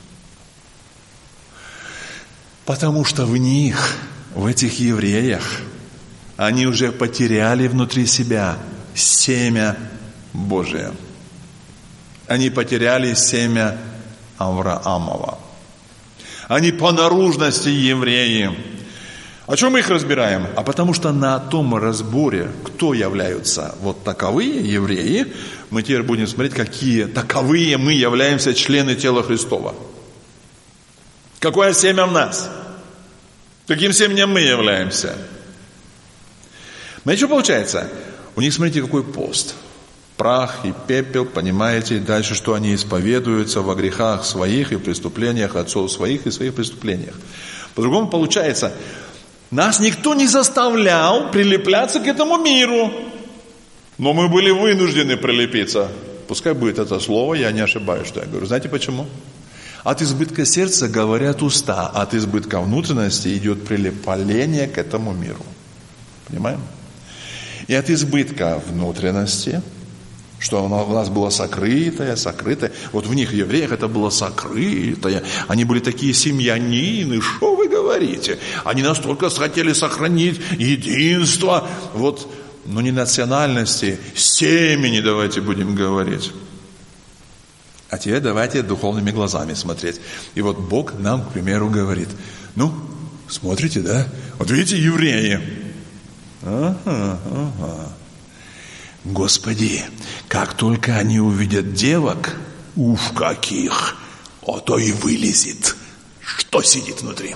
Потому что в них, в этих евреях, они уже потеряли внутри себя семя Божие. Они потеряли семя Авраамова. Они по наружности евреи. О чем мы их разбираем? А потому что на том разборе, кто являются вот таковые евреи, мы теперь будем смотреть, какие таковые мы являемся члены тела Христова. Какое семя в нас? Каким семенем мы являемся? Знаете, что получается? У них, смотрите, какой пост. Прах и пепел, понимаете, дальше, что они исповедуются во грехах своих и преступлениях отцов своих и своих преступлениях. По-другому получается, нас никто не заставлял прилепляться к этому миру, но мы были вынуждены прилепиться. Пускай будет это слово, я не ошибаюсь, что я говорю. Знаете почему? От избытка сердца говорят уста, от избытка внутренности идет прилепление к этому миру. Понимаем? И от избытка внутренности, что у нас было сокрытое, сокрытое. Вот в них, евреях, это было сокрытое. Они были такие семьянины, что вы говорите? Они настолько хотели сохранить единство, вот, ну не национальности, семени, давайте будем говорить. А теперь давайте духовными глазами смотреть. И вот Бог нам, к примеру, говорит, ну, смотрите, да? Вот видите, евреи. Ага, ага. Господи, как только они увидят девок, уф, каких, а то и вылезет, что сидит внутри.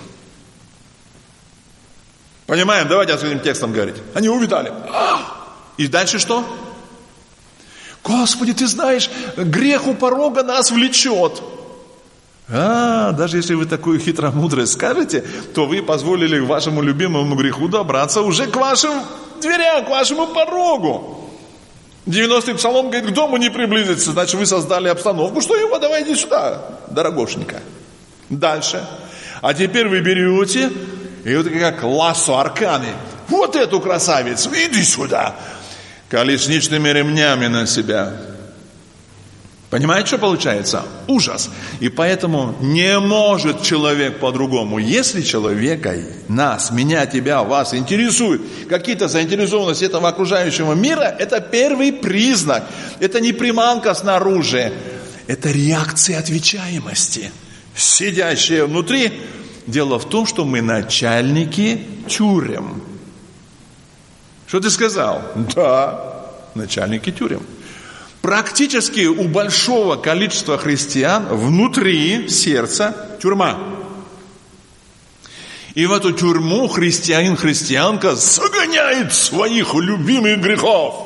Понимаем? Давайте с этим текстом говорить. Они увидали. И дальше что? Господи, ты знаешь, грех у порога нас влечет. А, даже если вы такую хитромудрость скажете, то вы позволили вашему любимому греху добраться уже к вашим дверям, к вашему порогу. девяностый псалом говорит, к дому не приблизиться, значит вы создали обстановку, что его давайте сюда, дорогошенька. Дальше. А теперь вы берете, и вот как лассо арканы, вот эту красавицу, иди сюда, колесничными ремнями на себя. Понимаете, что получается? Ужас. И поэтому не может человек по-другому. Если человека, нас, меня, тебя, вас интересует какие-то заинтересованности этого окружающего мира, это первый признак. Это не приманка снаружи. Это реакция отвечаемости. Сидящие внутри. Дело в том, что мы начальники тюрем. Что ты сказал? Да, начальники тюрем. Практически у большого количества христиан внутри сердца тюрьма. И в эту тюрьму христианин, христианка загоняет своих любимых грехов.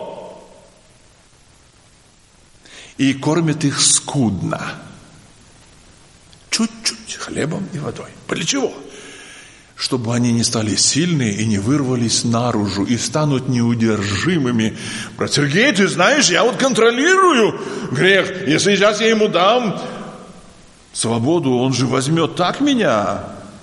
И кормит их скудно. Чуть-чуть хлебом и водой. Для чего? Чтобы они не стали сильные и не вырвались наружу и станут неудержимыми. Брат Сергей, ты знаешь, я вот контролирую грех. Если сейчас я ему дам свободу, он же возьмет так меня.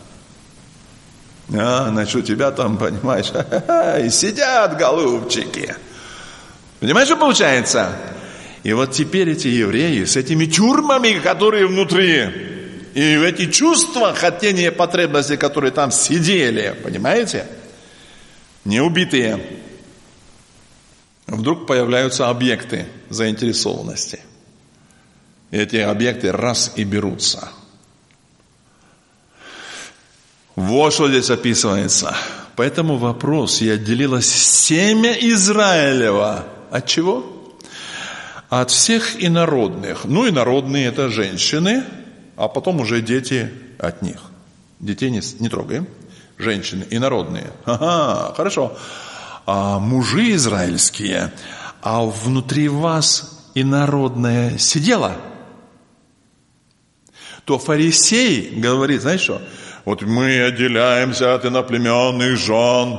А, значит, у тебя там, понимаешь, и сидят голубчики. Понимаешь, что получается? И вот теперь эти евреи с этими тюрьмами, которые внутри, и эти чувства, хотения, потребности, которые там сидели, понимаете, неубитые, вдруг появляются объекты заинтересованности. И эти объекты раз и берутся. Вот что здесь описывается. Поэтому вопрос: и отделилось семя Израилева. От чего? От всех инородных. Ну, инородные – это женщины, а потом уже дети от них. Детей не, не трогаем. Женщины инородные. Ага, хорошо. А мужи израильские, а внутри вас инородное сидело. То фарисей говорит, знаешь что? Вот мы отделяемся от иноплеменных жен.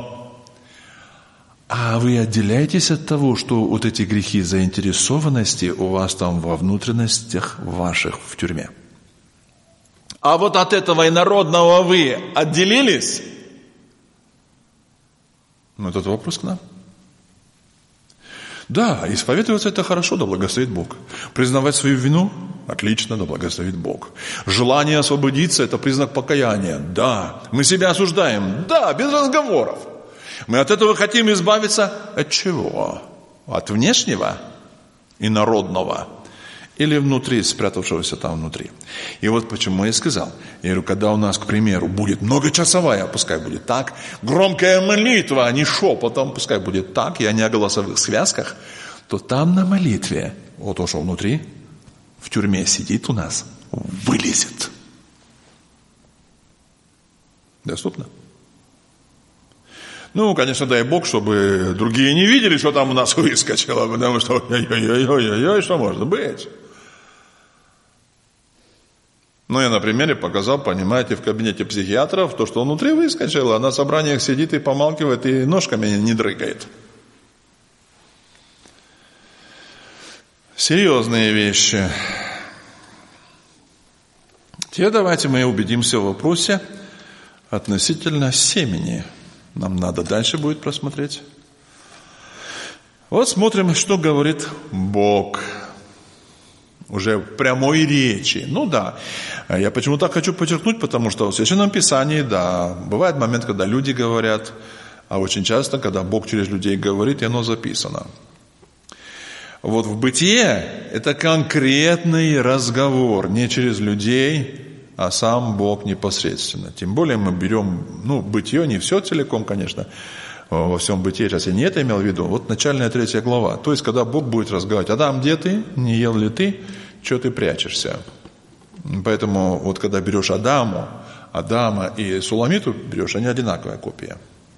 А вы отделяетесь от того, что вот эти грехи заинтересованности у вас там во внутренностях ваших в тюрьме. А вот от этого инородного вы отделились? Ну, этот вопрос к нам. Да, исповедоваться это хорошо, да благословит Бог. Признавать свою вину – отлично, да благословит Бог. Желание освободиться – это признак покаяния. Да, мы себя осуждаем. Да, без разговоров. Мы от этого хотим избавиться от чего? От внешнего инородного или внутри, спрятавшегося там внутри. И вот почему я сказал. Я говорю, когда у нас, к примеру, будет многочасовая, пускай будет так, громкая молитва, а не шепотом, пускай будет так, и не о голосовых связках, то там на молитве, вот то, что внутри, в тюрьме сидит у нас, вылезет. Доступно? Ну, конечно, дай Бог, чтобы другие не видели, что там у нас выскочило, потому что ой-ой-ой-ой-ой, что может быть? Ну, я на примере показал, понимаете, в кабинете психиатров, то, что внутри выскочило, а на собраниях сидит и помалкивает, и ножками не дрыгает. Серьезные вещи. Теперь давайте мы убедимся в вопросе относительно семени. Нам надо дальше будет просмотреть. Вот смотрим, что говорит Бог. Уже в прямой речи. Ну да, я почему так хочу подчеркнуть, потому что в Священном Писании, да, бывает момент, когда люди говорят, а очень часто, когда Бог через людей говорит, и оно записано. Вот в Бытие это конкретный разговор, не через людей, а сам Бог непосредственно. Тем более мы берем, ну, Бытие, не все целиком, конечно, во всем Бытие, сейчас я не это имел в виду, вот начальная третья глава. То есть, когда Бог будет разговаривать, Адам, где ты, не ел ли ты, что ты прячешься? Поэтому вот когда берешь Адаму, Адама и Суламиту берешь, они одинаковая копия.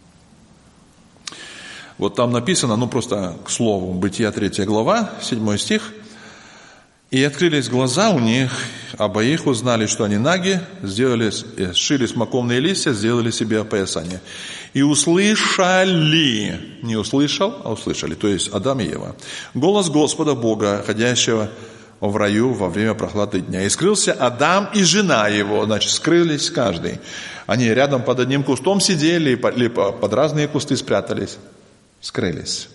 Вот там написано, ну просто к слову, Бытие третья глава, седьмой стих. И открылись глаза у них, обоих узнали, что они наги, сделали, сшили смоковные листья, сделали себе опоясание. И услышали, не услышал, а услышали, то есть Адам и Ева, голос Господа Бога, ходящего в раю во время прохлады дня. И скрылся Адам и жена его, значит, скрылись каждый. Они рядом под одним кустом сидели, или под разные кусты спрятались, скрылись.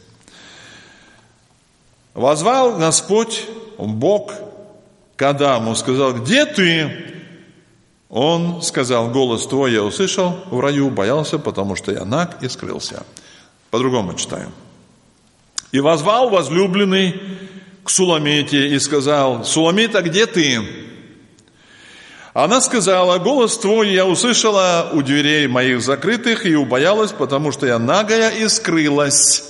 Возвал Господь, Бог к Адаму, сказал, где ты? Он сказал, голос твой я услышал в раю, боялся, потому что я наг и скрылся. По-другому читаем. И возвал возлюбленный к Суламите и сказал, Суламита, где ты? Она сказала, голос твой я услышала у дверей моих закрытых и убоялась, потому что я нагая и скрылась.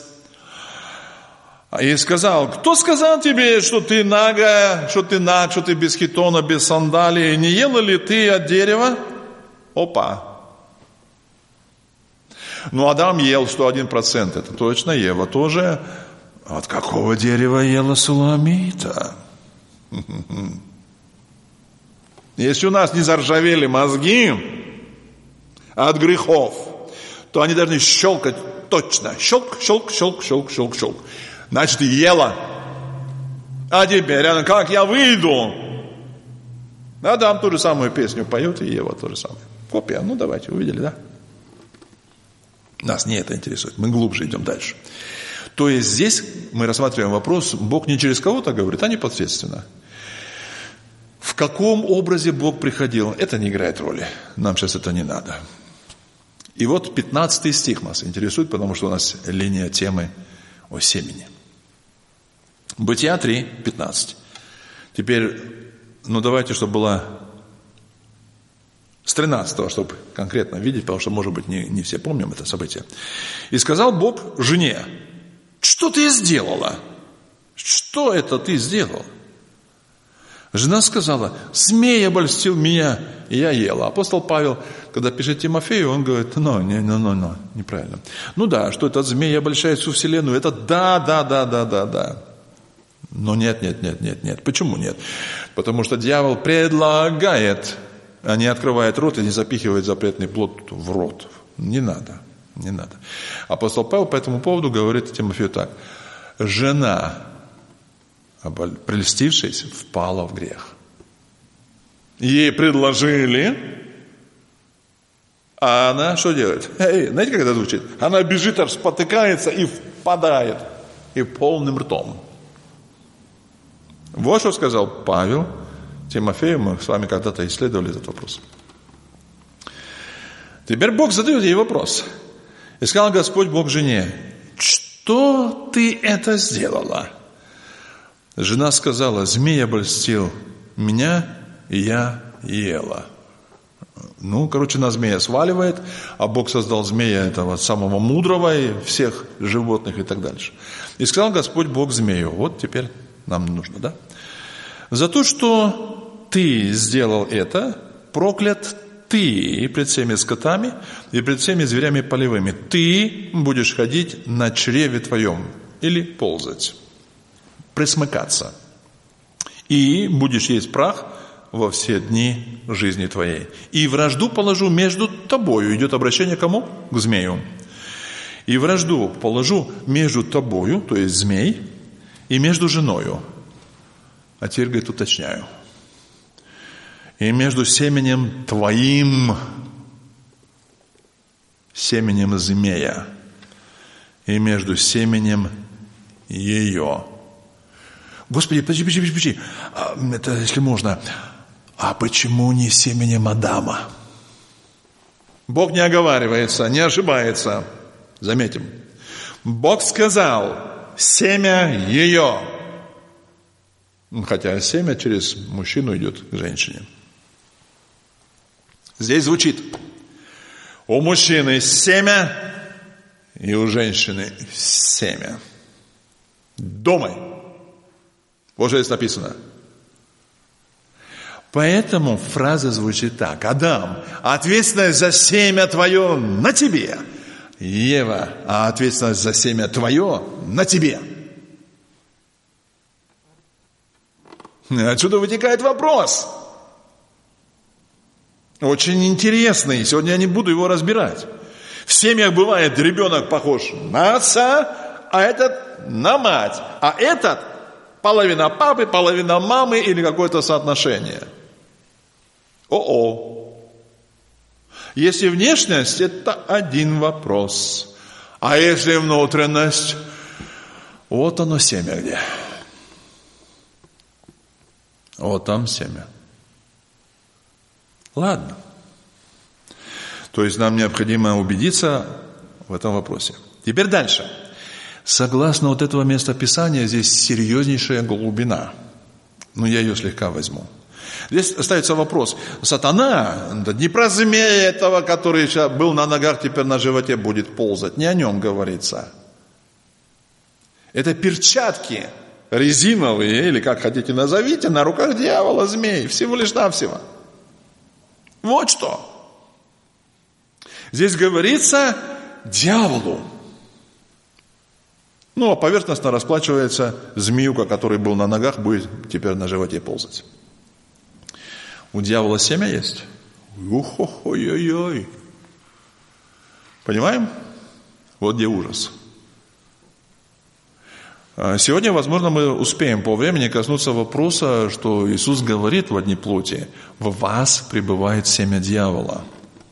И сказал, кто сказал тебе, что ты нагая, что ты наг, что ты без хитона, без сандалии? Не ела ли ты от дерева? Опа! Ну, Адам ел сто один процент, это точно, Ева тоже. От какого дерева ела Суламита? Если у нас не заржавели мозги от грехов, то они должны щелкать точно. Щелк, щелк, щелк, щелк, щелк, щелк. Значит, ела. А теперь, она, как я выйду? Адам ту же самую песню поет, и Ева то же самое. Копия, ну давайте, увидели, да? Нас не это интересует, мы глубже идем дальше. То есть здесь мы рассматриваем вопрос, Бог не через кого-то говорит, а непосредственно. В каком образе Бог приходил, это не играет роли. Нам сейчас это не надо. И вот пятнадцатый стих нас интересует, потому что у нас линия темы о семени. Бытия три, пятнадцать. Теперь, ну давайте, чтобы было с тринадцатого, чтобы конкретно видеть, потому что, может быть, не, не все помним это событие. И сказал Бог жене: что ты сделала? Что это ты сделала? Жена сказала: змей обольстил меня, и я ела. Апостол Павел, когда пишет Тимофею, он говорит: ну, не, ну, ну, ну, неправильно. Ну да, что этот змей обольщает всю вселенную, это да, да, да, да, да, да. Но нет, нет, нет, нет, нет. Почему нет? Потому что дьявол предлагает, а не открывает рот и не запихивает запретный плод в рот. Не надо, не надо. Апостол Павел по этому поводу говорит Тимофею так: жена, прельстившись, впала в грех. Ей предложили, а она что делает? Эй, знаете, как это звучит? Она бежит, аж спотыкается и впадает, и полным ртом. Вот что сказал Павел Тимофею, мы с вами когда-то исследовали этот вопрос. Теперь Бог задает ей вопрос. И сказал Господь Бог жене: что ты это сделала? Жена сказала: змей обольстил меня, и я ела. Ну, короче, на змея сваливает, а Бог создал змея, этого самого мудрого и всех животных и так дальше. И сказал Господь Бог змею: вот теперь нам нужно, да? За то, что ты сделал это, проклят ты и пред всеми скотами, и пред всеми зверями полевыми. Ты будешь ходить на чреве твоем, или ползать, присмыкаться, и будешь есть прах во все дни жизни твоей. И вражду положу между тобою. Идет обращение к кому? К змею. И вражду положу между тобою, то есть змей, и между женою. А теперь, говорит, уточняю. И между семенем твоим, семенем змея, и между семенем ее. Господи, подожди, подожди, подожди. Это, если можно. А почему не семенем Адама? Бог не оговаривается, не ошибается. Заметим. Бог сказал: семя ее. Хотя семя через мужчину идет к женщине. Здесь звучит: у мужчины семя, и у женщины семя. Думай. Вот что здесь написано. Поэтому фраза звучит так: Адам, ответственность за семя твое на тебе. Ева, а ответственность за семя твое на тебе. Отсюда вытекает вопрос. Очень интересный. Сегодня я не буду его разбирать. В семьях бывает, ребенок похож на отца, а этот на мать. А этот половина папы, половина мамы или какое-то соотношение. О-о. Если внешность, это один вопрос. А если внутренность, вот оно семя где. Вот там семя. Ладно. То есть нам необходимо убедиться в этом вопросе. Теперь дальше. Согласно вот этого местописания, здесь серьезнейшая глубина. Но я ее слегка возьму. Здесь ставится вопрос. Сатана, не про змея этого, который сейчас был на ногах, теперь на животе будет ползать. Не о нем говорится. Это перчатки резиновые, или как хотите назовите, на руках дьявола, змей. Всего лишь навсего. Вот что. Здесь говорится дьяволу. Ну, а поверхностно расплачивается змеюка, который был на ногах, будет теперь на животе ползать. У дьявола семя есть? Ух-ой-ой-ой. Понимаем? Вот где ужас. Сегодня, возможно, мы успеем по времени коснуться вопроса, что Иисус говорит в одни плоти: в вас пребывает семя дьявола.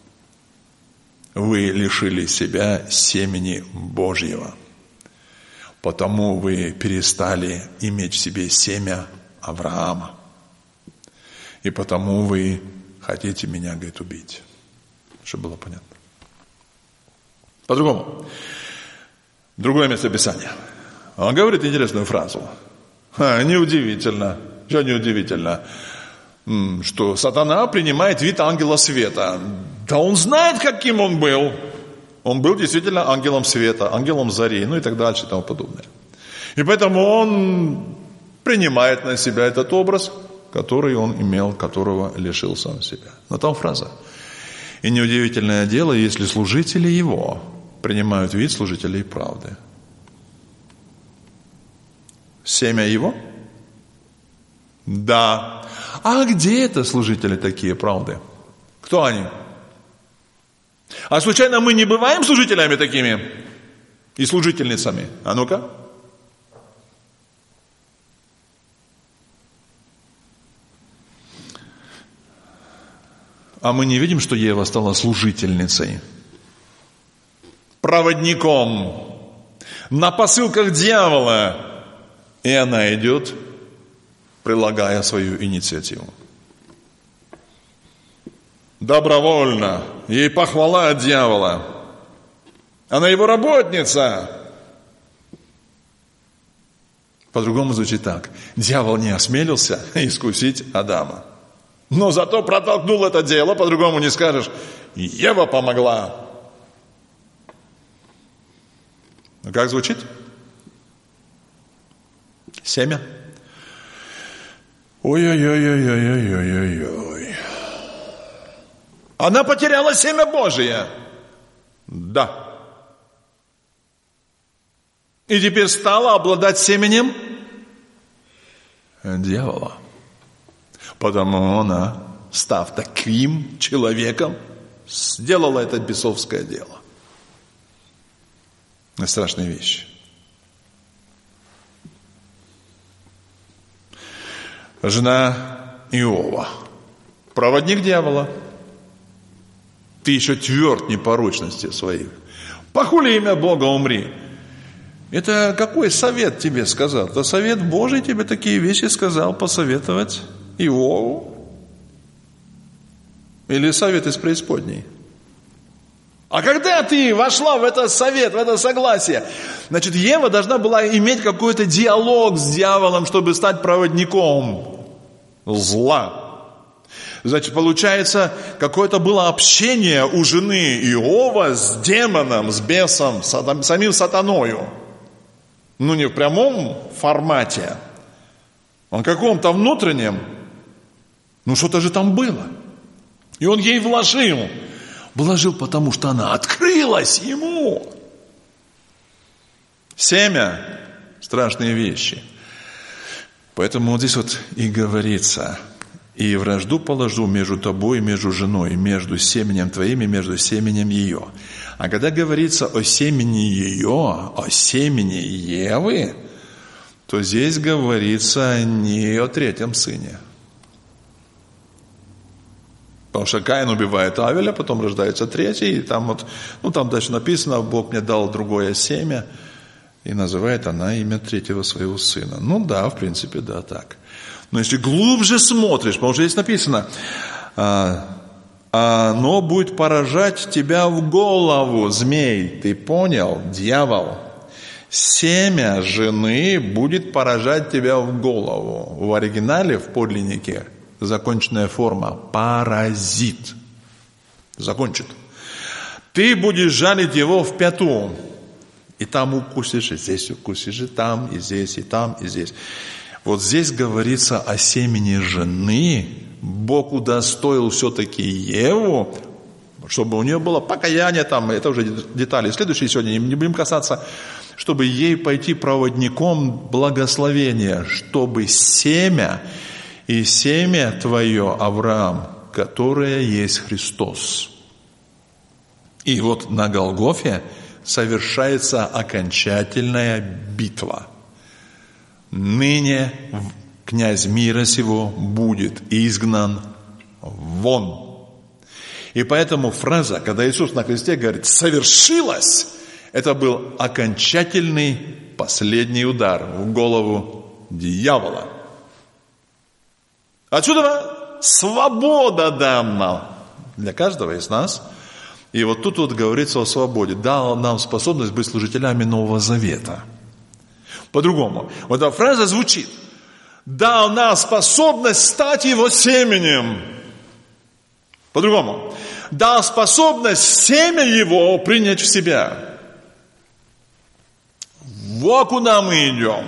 Вы лишили себя семени Божьего. Потому вы перестали иметь в себе семя Авраама. И потому вы хотите меня, говорит, убить. Чтобы было понятно. По-другому. Другое место Писания. Он говорит интересную фразу. Ха, неудивительно. Что неудивительно? Что сатана принимает вид ангела света. Да он знает, каким он был. Он был действительно ангелом света, ангелом зари, ну и так дальше, и тому подобное. И поэтому он принимает на себя этот образ, который он имел, которого лишился он себя. Но там фраза. И неудивительное дело, если служители его принимают вид служителей правды. Семя его? Да. А где это служители такие правды? Кто они? А случайно мы не бываем служителями такими? И служительницами? А ну-ка. А мы не видим, что Ева стала служительницей, проводником на посылках дьявола. И она идет, прилагая свою инициативу. Добровольно. Ей похвала от дьявола. Она его работница. По-другому звучит так. Дьявол не осмелился искусить Адама. Но зато протолкнул это дело, по-другому не скажешь. Ева помогла. Ну, как звучит? Семя. Ой-ой-ой-ой-ой-ой-ой-ой. Она потеряла семя Божие. Да. И теперь стала обладать семенем дьявола. Потому она, став таким человеком, сделала это бесовское дело. Страшная вещь. Жена Иова, проводник дьявола. Ты еще тверд в непорочности своих. Похули имя Бога, умри. Это какой совет тебе сказал? Это совет Божий тебе такие вещи сказал посоветовать Иову? Или совет из преисподней? А когда ты вошла в этот совет, в это согласие, значит, Ева должна была иметь какой-то диалог с дьяволом, чтобы стать проводником зла. Значит, получается, какое-то было общение у жены Иова с демоном, с бесом, с самим сатаною. Ну, не в прямом формате, а в каком-то внутреннем. Ну, что-то же там было. И он ей вложил. Вложил, потому что она открылась ему. Семя – страшные вещи. Поэтому вот здесь вот и говорится: и вражду положу между тобой и между женой, между семенем твоим и между семенем ее. А когда говорится о семени ее, о семени Евы, то здесь говорится не о третьем сыне. Потому что Каин убивает Авеля, потом рождается третий, и там вот, ну там дальше написано: Бог мне дал другое семя, и называет она имя третьего своего сына. Ну да, в принципе, да, так. Но если глубже смотришь, потому что здесь написано: оно будет поражать тебя в голову, змей. Ты понял? Дьявол. Семя жены будет поражать тебя в голову. В оригинале, в подлиннике, законченная форма паразит. Закончит. Ты будешь жалить его в пяту. И там укусишь, и здесь укусишь, и там, и здесь, и там, и здесь. Вот здесь говорится о семени жены. Бог удостоил все-таки Еву чтобы у нее было покаяние, там, это уже детали следующие, сегодня не будем касаться, чтобы ей пойти проводником благословения, чтобы семя и семя твое, Авраам, которое есть Христос. И вот на Голгофе совершается окончательная битва. Ныне князь мира сего будет изгнан вон. И поэтому фраза, когда Иисус на кресте говорит «совершилось», это был окончательный последний удар в голову дьявола. Отсюда свобода дана для каждого из нас. И вот тут вот говорится о свободе. Дал нам способность быть служителями Нового Завета. По-другому. Вот эта фраза звучит. Дал нам способность стать его семенем. По-другому. Дал способность семя его принять в себя. Вот куда мы идем.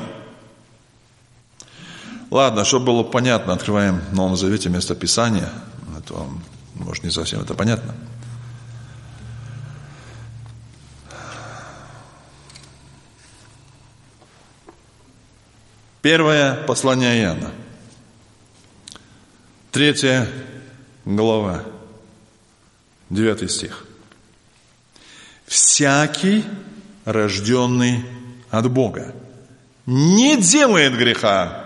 Ладно, чтобы было понятно, открываем в Новом Завете местописание. А то, может, не совсем это понятно. Первое послание Иоанна. Третья глава. Девятый стих. Всякий, рожденный от Бога, не делает греха.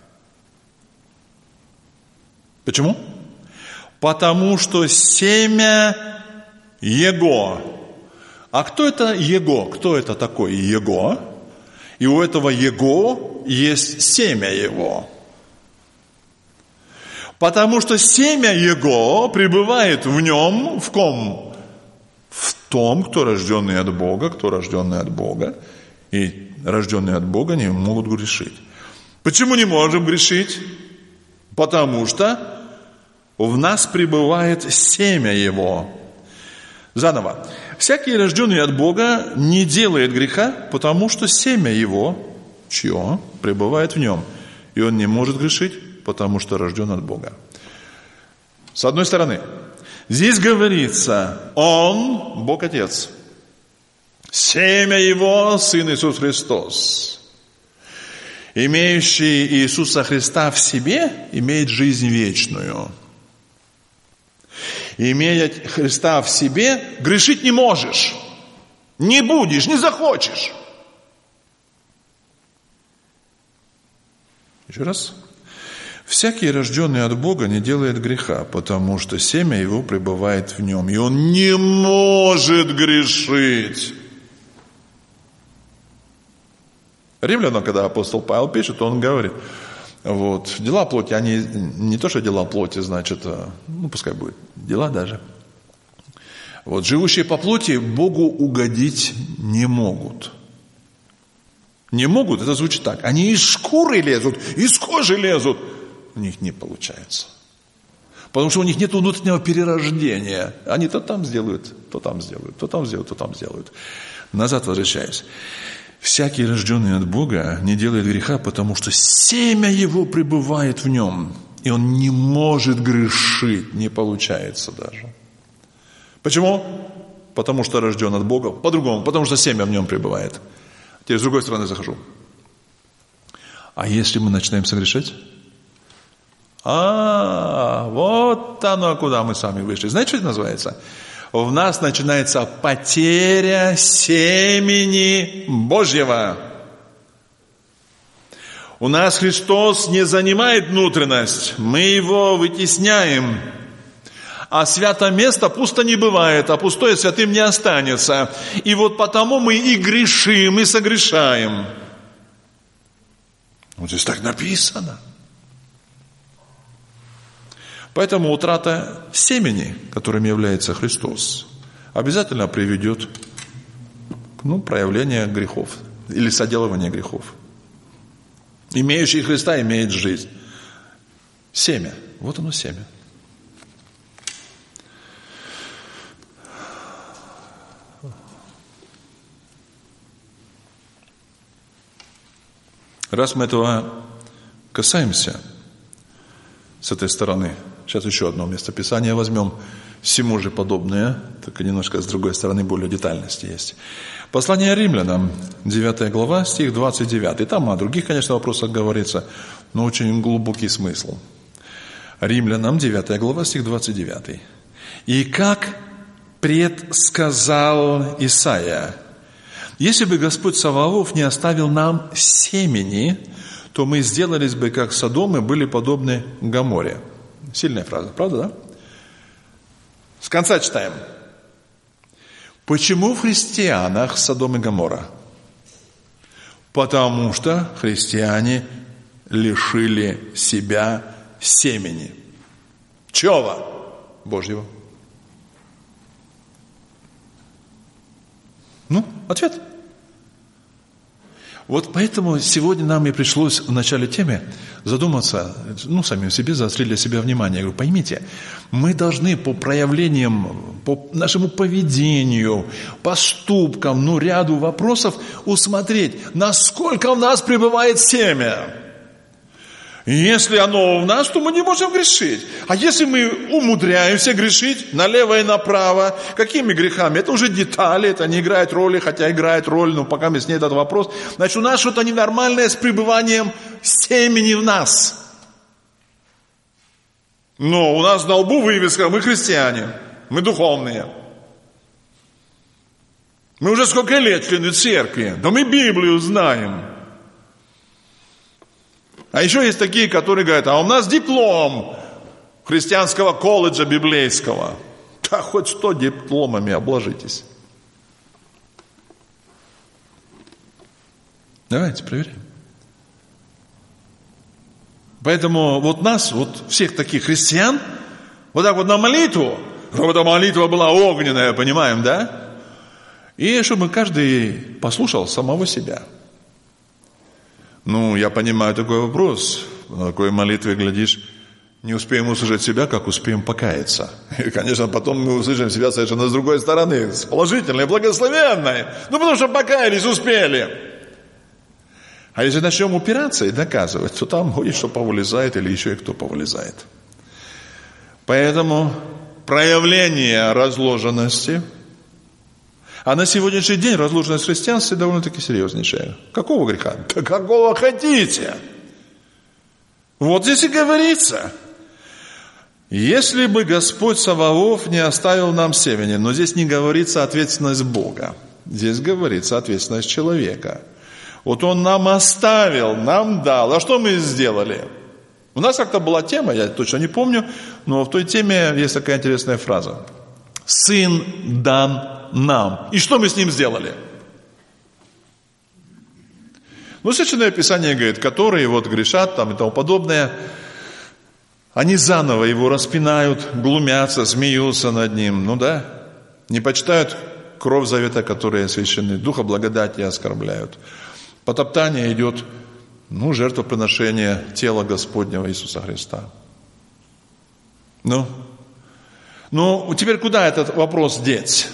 Почему? Потому что семя Его. А кто это Его? Кто это такой Его? И у этого Его есть семя Его. Потому что семя Его пребывает в нем, в ком? В том, кто рожденный от Бога, кто рожденный от Бога. И рожденные от Бога не могут грешить. Почему не можем грешить? Потому что в нас пребывает семя Его. Заново. Всякий, рожденный от Бога, не делает греха, потому что семя Его, чье, пребывает в нем. И он не может грешить, потому что рожден от Бога. С одной стороны, здесь говорится, Он, Бог Отец, семя Его, Сын Иисус Христос. Имеющий Иисуса Христа в себе, имеет жизнь вечную. Имея Христа в себе, грешить не можешь. Не будешь, не захочешь. Еще раз. Всякий, рожденный от Бога, не делает греха, потому что семя Его пребывает в нем, и он не может грешить. Римлянам, когда апостол Павел пишет, он говорит, вот, дела плоти, они не то, что дела плоти, значит, ну, пускай будет, дела даже. Вот, живущие по плоти Богу угодить не могут. Не могут, это звучит так. Они из шкуры лезут, из кожи лезут. У них не получается. Потому что у них нет внутреннего перерождения. Они то там сделают, то там сделают, то там сделают, то там сделают. Назад возвращаясь. Всякий, рожденный от Бога, не делает греха, потому что семя Его пребывает в нем. И он не может грешить, не получается даже. Почему? Потому что рожден от Бога. По-другому, потому что семя в нем пребывает. Теперь с другой стороны захожу. А если мы начинаем согрешать? А, вот оно, куда мы сами вышли. Знаете, что это называется? В нас начинается потеря семени Божьего. У нас Христос не занимает внутренность, мы Его вытесняем. А святое место пусто не бывает, а пустое святым не останется. И вот потому мы и грешим, и согрешаем. Вот здесь так написано. Поэтому утрата семени, которым является Христос, обязательно приведет к ну, проявлению грехов или соделыванию грехов. Имеющий Христа имеет жизнь. Семя. Вот оно семя. Раз мы этого касаемся с этой стороны, Сейчас еще одно местописание возьмем. Всему же подобное, только немножко с другой стороны более детальности есть. Послание Римлянам, девятая глава, стих двадцать девятый. Там о других, конечно, вопросах говорится, но очень глубокий смысл. Римлянам, девятая глава, стих двадцать девятый. «И как предсказал Исаия, если бы Господь Саваоф не оставил нам семени, то мы сделались бы, как Содом, и были подобны Гоморе». Сильная фраза, правда, да? С конца читаем. Почему в христианах Содом и Гоморра? Потому что христиане лишили себя семени. Чего? Божьего. Ну, ответ. Вот поэтому сегодня нам и пришлось в начале темы задуматься, ну, самим себе, заострить для себя внимание. Я говорю, поймите, мы должны по проявлениям, по нашему поведению, поступкам, ну, ряду вопросов усмотреть, насколько в нас пребывает семя. Если оно в нас, то мы не можем грешить. А если мы умудряемся грешить налево и направо, какими грехами? Это уже детали, это не играет роли, хотя играет роль, но пока мы с ней этот вопрос. Значит, у нас что-то ненормальное с пребыванием семени в нас. Но у нас на лбу вывеска, мы христиане, мы духовные. Мы уже сколько лет члены церкви, да мы Библию знаем. А еще есть такие, которые говорят, а у нас диплом христианского колледжа библейского. Да хоть сто дипломами обложитесь. Давайте проверим. Поэтому вот нас, вот всех таких христиан, вот так вот на молитву, чтобы эта молитва была огненная, понимаем, да? И чтобы каждый послушал самого себя. Ну, я понимаю такой вопрос. На такой молитве, глядишь, не успеем услышать себя, как успеем покаяться. И, конечно, потом мы услышим себя совершенно с другой стороны, с положительной, благословенной. Ну, потому что покаялись, успели. А если начнем упираться и доказывать, то там ходит, что повылезает, или еще и кто повылезает. Поэтому проявление разложенности. А на сегодняшний день разложенность в христианстве довольно-таки серьезнейшая. Какого греха? Да какого хотите? Вот здесь и говорится. Если бы Господь Саваоф не оставил нам семени, но здесь не говорится ответственность Бога. Здесь говорится ответственность человека. Вот Он нам оставил, нам дал. А что мы сделали? У нас как-то была тема, я точно не помню, но в той теме есть такая интересная фраза. Сын дан нам. И что мы с ним сделали? Ну, Священное Писание говорит, которые вот грешат там и тому подобное, они заново его распинают, глумятся, смеются над ним, ну да, не почитают кровь завета, которые освящены, духа благодати оскорбляют. Потоптание идет, ну, жертвоприношение тела Господнего Иисуса Христа. Ну, ну, теперь куда этот вопрос деть?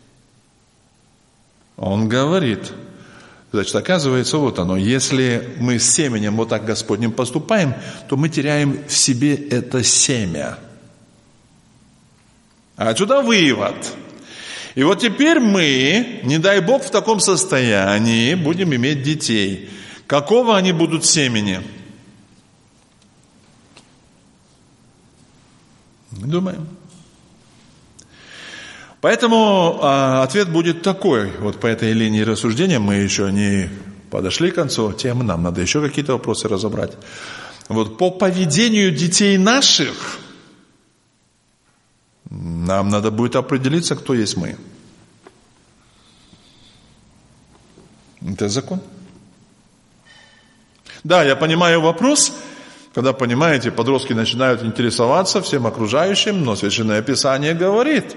Он говорит, значит, оказывается, вот оно, если мы с семенем вот так Господним поступаем, то мы теряем в себе это семя. А отсюда вывод. И вот теперь мы, не дай Бог, в таком состоянии будем иметь детей. Какого они будут семени? Думаем. Поэтому а, ответ будет такой. Вот по этой линии рассуждения мы еще не подошли к концу темы, нам надо еще какие-то вопросы разобрать. Вот по поведению детей наших нам надо будет определиться, кто есть мы. Это закон. Да, я понимаю вопрос, когда, понимаете, подростки начинают интересоваться всем окружающим, но Священное Писание говорит,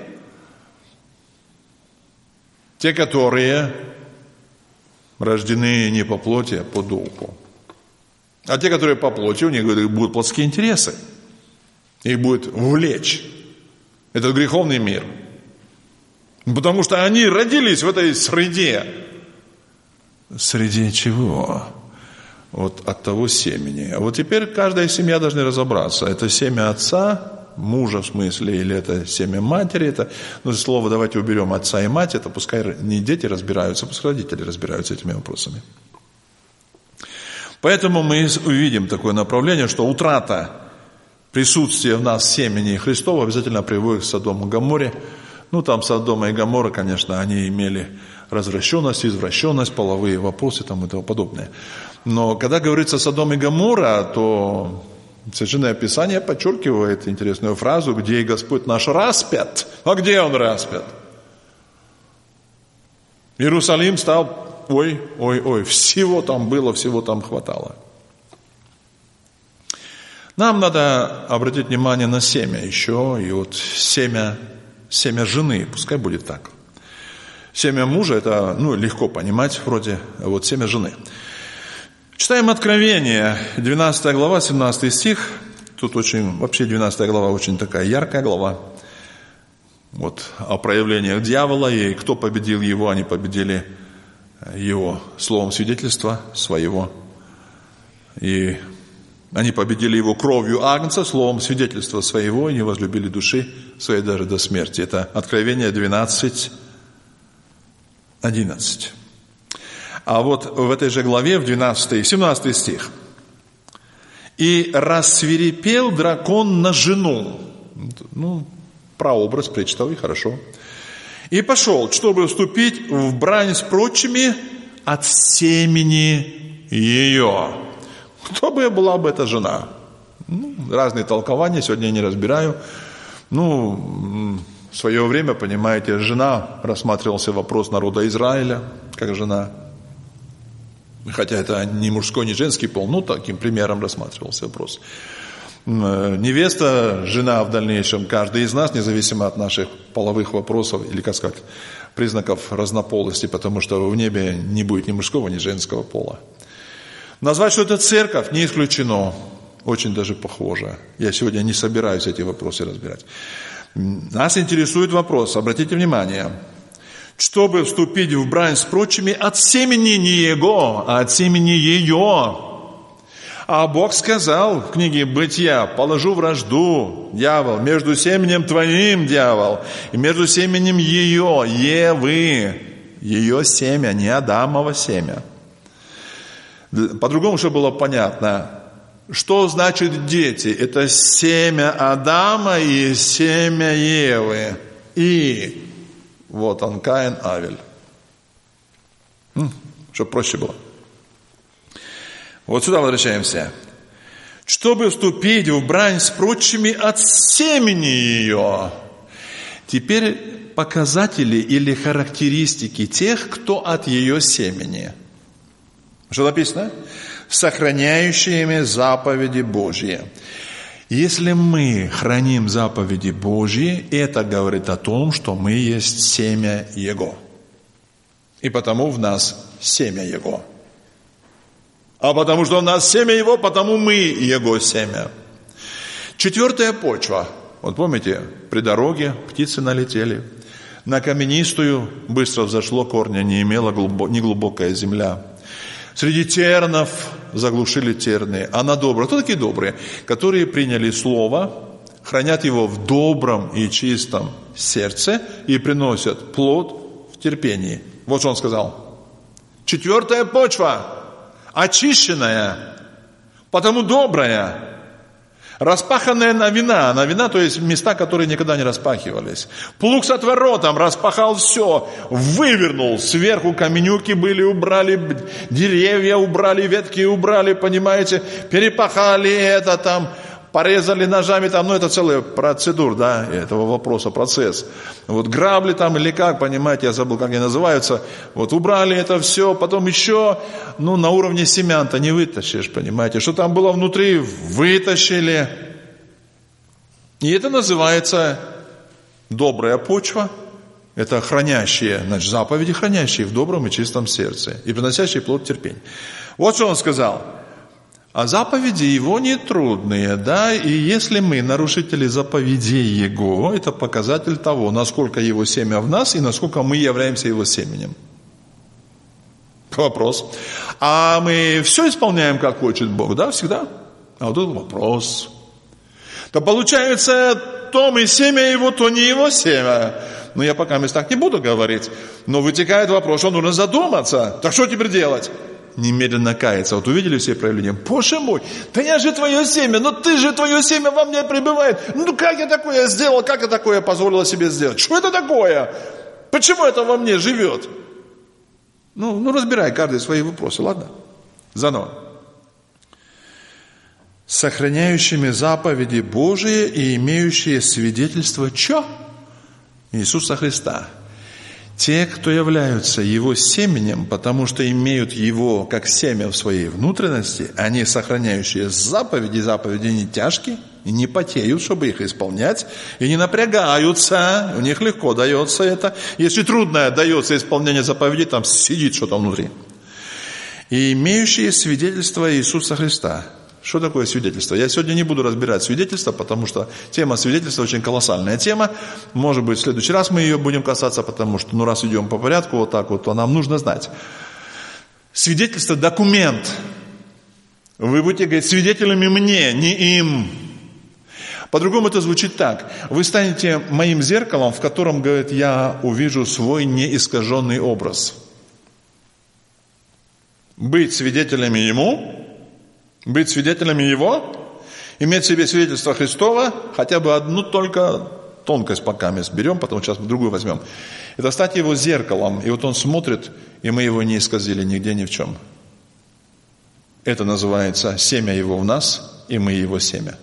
те, которые рождены не по плоти, а по духу. А те, которые по плоти, у них будут плотские интересы. Их будет влечь этот греховный мир. Потому что они родились в этой среде. Среде чего? Вот от того семени. А вот теперь каждая семья должна разобраться. Это семя отца мужа в смысле, или это семя матери, это, ну, слово давайте уберем отца и мать, это пускай не дети разбираются, пускай родители разбираются этими вопросами. Поэтому мы увидим такое направление, что утрата присутствия в нас семени Христова обязательно приводит к Содому и Гоморре. Ну, там Содома и Гоморра, конечно, они имели развращенность, извращенность, половые вопросы там и тому подобное. Но когда говорится Содом и Гоморра, то Священное Писание подчеркивает интересную фразу, где и Господь наш распят. А где Он распят? Иерусалим стал, ой, ой, ой, всего там было, всего там хватало. Нам надо обратить внимание на семя еще, и вот семя, семя жены, пускай будет так. Семя мужа, это, ну, легко понимать вроде, а вот семя жены. Читаем Откровение, двенадцатая глава, семнадцатый стих. Тут очень, вообще двенадцатая глава очень такая яркая глава. Вот о проявлениях дьявола, и кто победил его, они победили его словом свидетельства своего. И они победили его кровью агнца, словом свидетельства своего, и не возлюбили души своей даже до смерти. Это Откровение двенадцать, одиннадцать. А вот в этой же главе, в двенадцатый, семнадцатый стих. «И рассвирепел дракон на жену». Ну, прообраз прочитал, и хорошо. «И пошел, чтобы вступить в брань с прочими от семени ее». Кто бы была бы эта жена? Ну, разные толкования, сегодня я не разбираю. Ну, в свое время, понимаете, жена, рассматривался вопрос народа Израиля, как жена. Хотя это не мужской, не женский пол, ну, таким примером рассматривался вопрос. Невеста, жена в дальнейшем, каждый из нас, независимо от наших половых вопросов, или, как сказать, признаков разнополости, потому что в небе не будет ни мужского, ни женского пола. Назвать, что это церковь, не исключено. Очень даже похоже. Я сегодня не собираюсь эти вопросы разбирать. Нас интересует вопрос, обратите внимание, чтобы вступить в брань с прочими от семени не его, а от семени ее. А Бог сказал в книге Бытия: положу вражду, дьявол, между семенем твоим, дьявол, и между семенем ее, Евы, ее семя, не Адамово семя. По-другому, чтобы было понятно, что значит дети? Это семя Адама и семя Евы. И вот он, Каин, Авель. Чтобы проще было. Вот сюда возвращаемся. Чтобы вступить в брань с прочими от семени ее. Теперь показатели или характеристики тех, кто от ее семени. Что написано? Сохраняющими заповеди Божьи. Если мы храним заповеди Божьи, это говорит о том, что мы есть семя Его. И потому в нас семя Его. А потому что у нас семя Его, потому мы Его семя. Четвертая почва. Вот помните, при дороге птицы налетели. На каменистую быстро взошло, корня не имела, неглубокая земля. Среди тернов заглушили терны. А на добрых, кто такие добрые? Которые приняли слово, хранят его в добром и чистом сердце и приносят плод в терпении. Вот что он сказал. Четвертая почва, очищенная, потому добрая, распаханная на вина. На вина, то есть места, которые никогда не распахивались. Плуг с отворотом распахал все, вывернул. Сверху каменюки были, убрали, деревья убрали, ветки убрали, понимаете. Перепахали это там, порезали ножами там. Ну, это целая процедура, да, этого вопроса, процесс. Вот грабли там или как, понимаете, я забыл, как они называются. Вот убрали это все, потом еще, ну, на уровне семян-то не вытащишь, понимаете. Что там было внутри, вытащили. И это называется добрая почва. Это хранящие, значит, заповеди, хранящие в добром и чистом сердце. И приносящие плод терпения. Вот что он сказал. А заповеди его не трудные, да, и если мы нарушители заповедей его, это показатель того, насколько его семя в нас и насколько мы являемся его семенем. Вопрос. А мы все исполняем, как хочет Бог, да, всегда? А вот тут вопрос. То получается, то мы семя его, то не его семя. Но я пока так не буду говорить. Но вытекает вопрос, что нужно задуматься. Так что теперь делать? Немедленно каяться. Вот увидели все проявления? Боже мой, да я же твое семя, но ты же твое семя во мне пребывает. Ну как я такое сделал, как я такое позволила себе сделать? Что это такое? Почему это во мне живет? Ну, ну разбирай каждый свои вопросы, ладно? Заново. Сохраняющими заповеди Божии и имеющие свидетельство чё? Иисуса Христа. Те, кто являются Его семенем, потому что имеют Его как семя в своей внутренности, они сохраняющие заповеди, заповеди не тяжкие, и не потеют, чтобы их исполнять, и не напрягаются, у них легко дается это. Если трудно дается исполнение заповедей, там сидит что-то внутри. И имеющие свидетельство Иисуса Христа. Что такое свидетельство? Я сегодня не буду разбирать свидетельство, потому что тема свидетельства очень колоссальная тема. Может быть, в следующий раз мы ее будем касаться, потому что, ну, раз идем по порядку вот так вот, то нам нужно знать. Свидетельство – документ. Вы будете говорить, свидетелями мне, не им. По-другому это звучит так. Вы станете моим зеркалом, в котором, говорит, я увижу свой неискаженный образ. Быть свидетелями Ему – быть свидетелями Его, иметь в себе свидетельство Христова, хотя бы одну только тонкость пока мы берем, потому что сейчас другую возьмем. Это стать Его зеркалом, и вот Он смотрит, и мы Его не исказили нигде, ни в чем. Это называется семя Его в нас, и мы Его семя.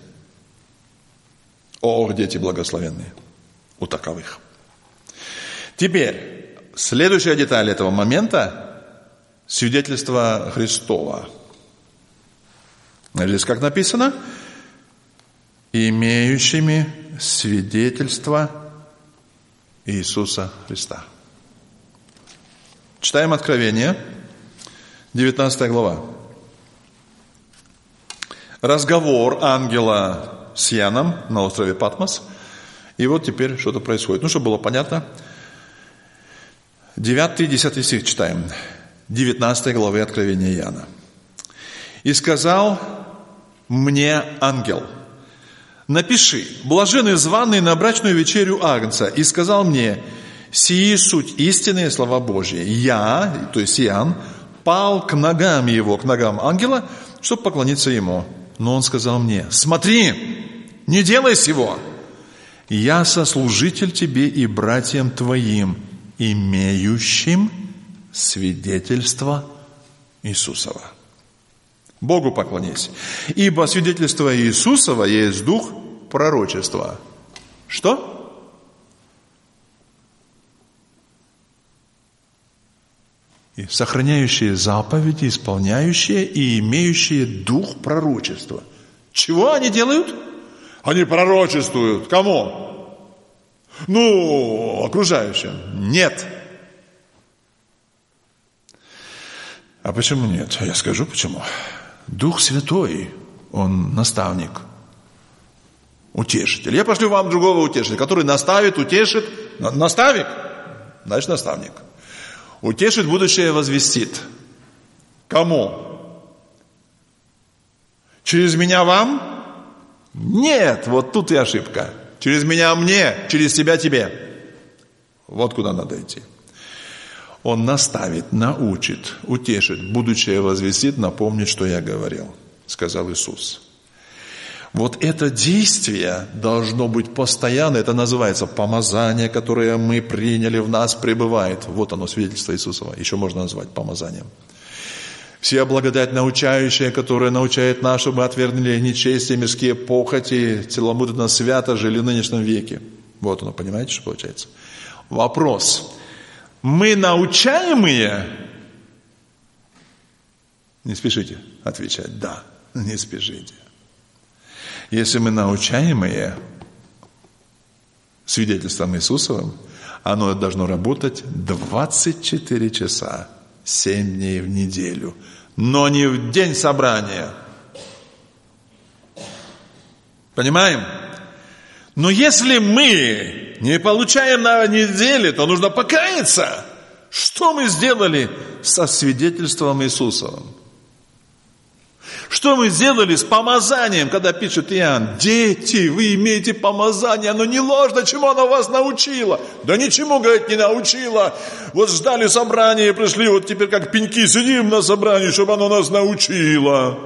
О, дети благословенные, у таковых. Теперь, следующая деталь этого момента – свидетельство Христова. Здесь как написано? Имеющими свидетельство Иисуса Христа. Читаем Откровение, девятнадцатая глава. Разговор ангела с Яном на острове Патмос. И вот теперь что-то происходит. Ну, чтобы было понятно. девятый и десятый стих читаем. девятнадцатой главы Откровения Иоанна. «И сказал мне ангел, напиши, блаженны званые на брачную вечерю Агнца. И сказал мне, сии суть истинные слова Божьи. Я, то есть Иоанн, пал к ногам его, к ногам ангела, чтобы поклониться ему. Но он сказал мне, смотри, не делай сего. Я сослужитель тебе и братьям твоим, имеющим свидетельство Иисусова. Богу поклонись. Ибо свидетельство Иисусова есть дух пророчества». Что? И сохраняющие заповеди, исполняющие и имеющие дух пророчества. Чего они делают? Они пророчествуют. Кому? Ну, окружающим. Нет. А почему нет? Я скажу почему. Дух Святой, Он наставник, утешитель. Я пошлю вам другого утешителя, который наставит, утешит. Наставник? Значит, наставник. Утешит, будущее возвестит. Кому? Через меня вам? Нет, вот тут и ошибка. Через меня мне, через тебя тебе. Вот куда надо идти. Он наставит, научит, утешит, будущее возвестит, напомнит, что я говорил, сказал Иисус. Вот это действие должно быть постоянно, это называется помазание, которое мы приняли, в нас пребывает. Вот оно, свидетельство Иисусова, еще можно назвать помазанием. Вся благодать научающая, которая научает нас, чтобы мы отвергнули нечестие, мирские похоти, целомудренно свято жили в нынешнем веке. Вот оно, понимаете, что получается? Вопрос. Мы научаемые? Не спешите отвечать «да», не спешите. Если мы научаемые свидетельством Иисусовым, оно должно работать двадцать четыре часа, семь дней в неделю, но не в день собрания. Понимаем? Но если мы не получаем на неделе, то нужно покаяться. Что мы сделали со свидетельством Иисусовым? Что мы сделали с помазанием, когда пишет Иоанн? Дети, вы имеете помазание, оно не ложно, чему оно вас научило? Да ничему, говорит, не научило. Вот ждали собрания, пришли, вот теперь как пеньки сидим на собрании, чтобы оно нас научило.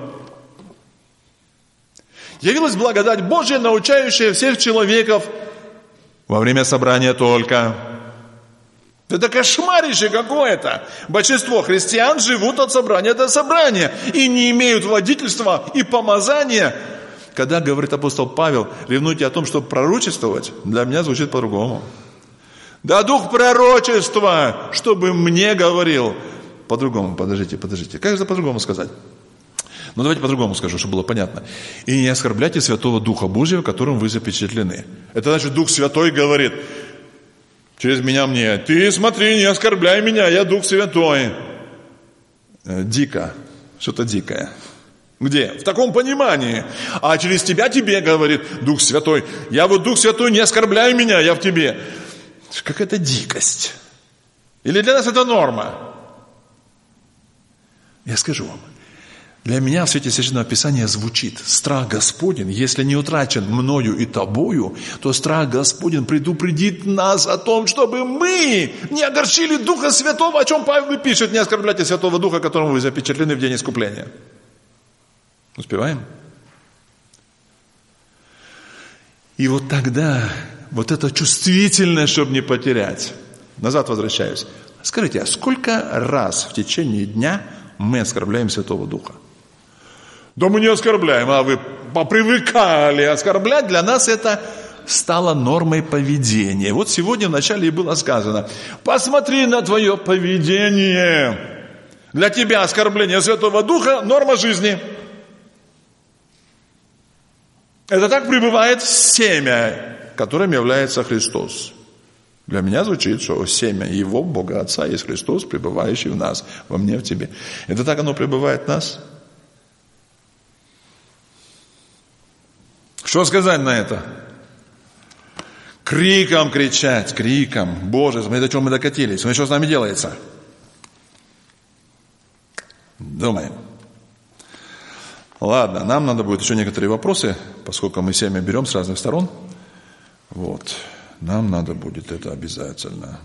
Явилась благодать Божья, научающая всех человеков во время собрания только. Это кошмарище какое-то. Большинство христиан живут от собрания до собрания и не имеют водительства и помазания. Когда говорит апостол Павел, ревнуйте о том, чтобы пророчествовать, для меня звучит по-другому. Да дух пророчества, чтобы мне говорил. По-другому, подождите, подождите. Как же по-другому сказать? Ну, давайте по-другому скажу, чтобы было понятно. И не оскорбляйте Святого Духа Божьего, которым вы запечатлены. Это значит, Дух Святой говорит через меня мне: ты смотри, не оскорбляй меня, я Дух Святой. Дико, что-то дикое. Где? В таком понимании. А через тебя тебе говорит Дух Святой: я вот Дух Святой, не оскорбляй меня, я в тебе. Какая-то дикость. Или для нас это норма? Я скажу вам. Для меня в свете Священного Писания звучит: страх Господень, если не утрачен мною и тобою, то страх Господень предупредит нас о том, чтобы мы не огорчили Духа Святого, о чем Павел пишет: не оскорбляйте Святого Духа, которому вы запечатлены в день искупления. Успеваем? И вот тогда, вот это чувствительность, чтобы не потерять. Назад возвращаюсь. Скажите, а сколько раз в течение дня мы оскорбляем Святого Духа? Да мы не оскорбляем, а вы попривыкали оскорблять. Для нас это стало нормой поведения. Вот сегодня вначале и было сказано: посмотри на твое поведение. Для тебя оскорбление Святого Духа – норма жизни. Это так пребывает семя, которым является Христос. Для меня звучит, что семя Его, Бога Отца, есть Христос, пребывающий в нас, во мне, в тебе. Это так оно пребывает в нас? Что сказать на это? Криком кричать, криком: Боже, смотри, до чего мы докатились, смотри, что с нами делается. Думаем. Ладно, нам надо будет еще некоторые вопросы, поскольку мы семя берем с разных сторон. Вот, нам надо будет это обязательно.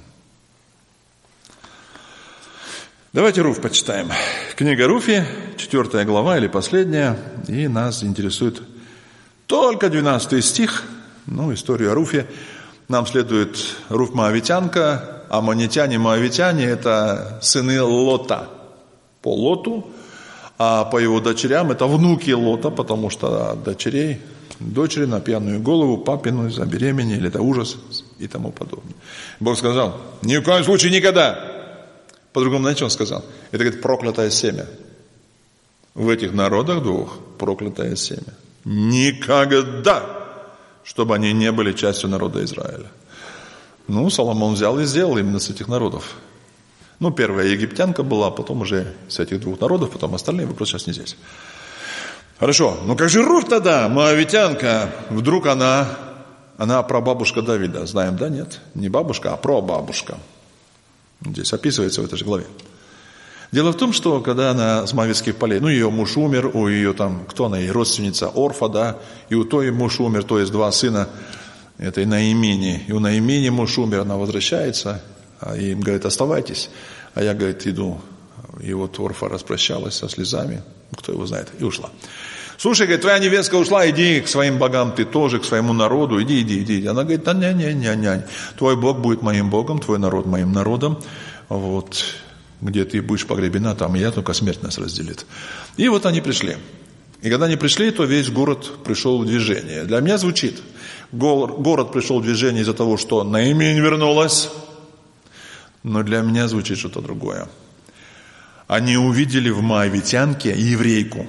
Давайте Руфь почитаем. Книга Руфи, четвертая глава или последняя, и нас интересует только двенадцатый стих, ну, историю о Руфе. Нам следует Руфь Моавитянка, аммонитяне, моавитяне – это сыны Лота по Лоту, а по его дочерям это внуки Лота, потому что от дочерей, дочери на пьяную голову, папину забеременели, это ужас и тому подобное. Бог сказал: ни в коем случае никогда. По-другому, знаете, он сказал? Это, говорит, проклятое семя. В этих народах двух проклятое семя. Никогда, чтобы они не были частью народа Израиля. Ну, Соломон взял и сделал именно с этих народов. Ну, первая египтянка была, потом уже с этих двух народов, потом остальные, вопрос сейчас не здесь. Хорошо, ну как же Руфь тогда, моавитянка, вдруг она, она прабабушка Давида, знаем, да, нет? Не бабушка, а прабабушка. Здесь описывается в этой же главе. Дело в том, что когда она с моавитских полей, ну, ее муж умер, у ее там, кто она, ей родственница Орфа, да, и у той муж умер, то есть два сына этой Наимини, и у Наимини муж умер, она возвращается, а им говорит: оставайтесь, а я, говорит, иду. И вот Орфа распрощалась со слезами, кто его знает, и ушла. Слушай, говорит, твоя невестка ушла, иди к своим богам, ты тоже, к своему народу, иди, иди, иди. Она говорит: да не, не, не, не, твой Бог будет моим Богом, твой народ моим народом, вот, где ты будешь погребена, там и я, только смерть нас разделит. И вот они пришли. И когда они пришли, то весь город пришел в движение. Для меня звучит: город пришел в движение из-за того, что Наимень вернулась, но для меня звучит что-то другое. Они увидели в моавитянке еврейку.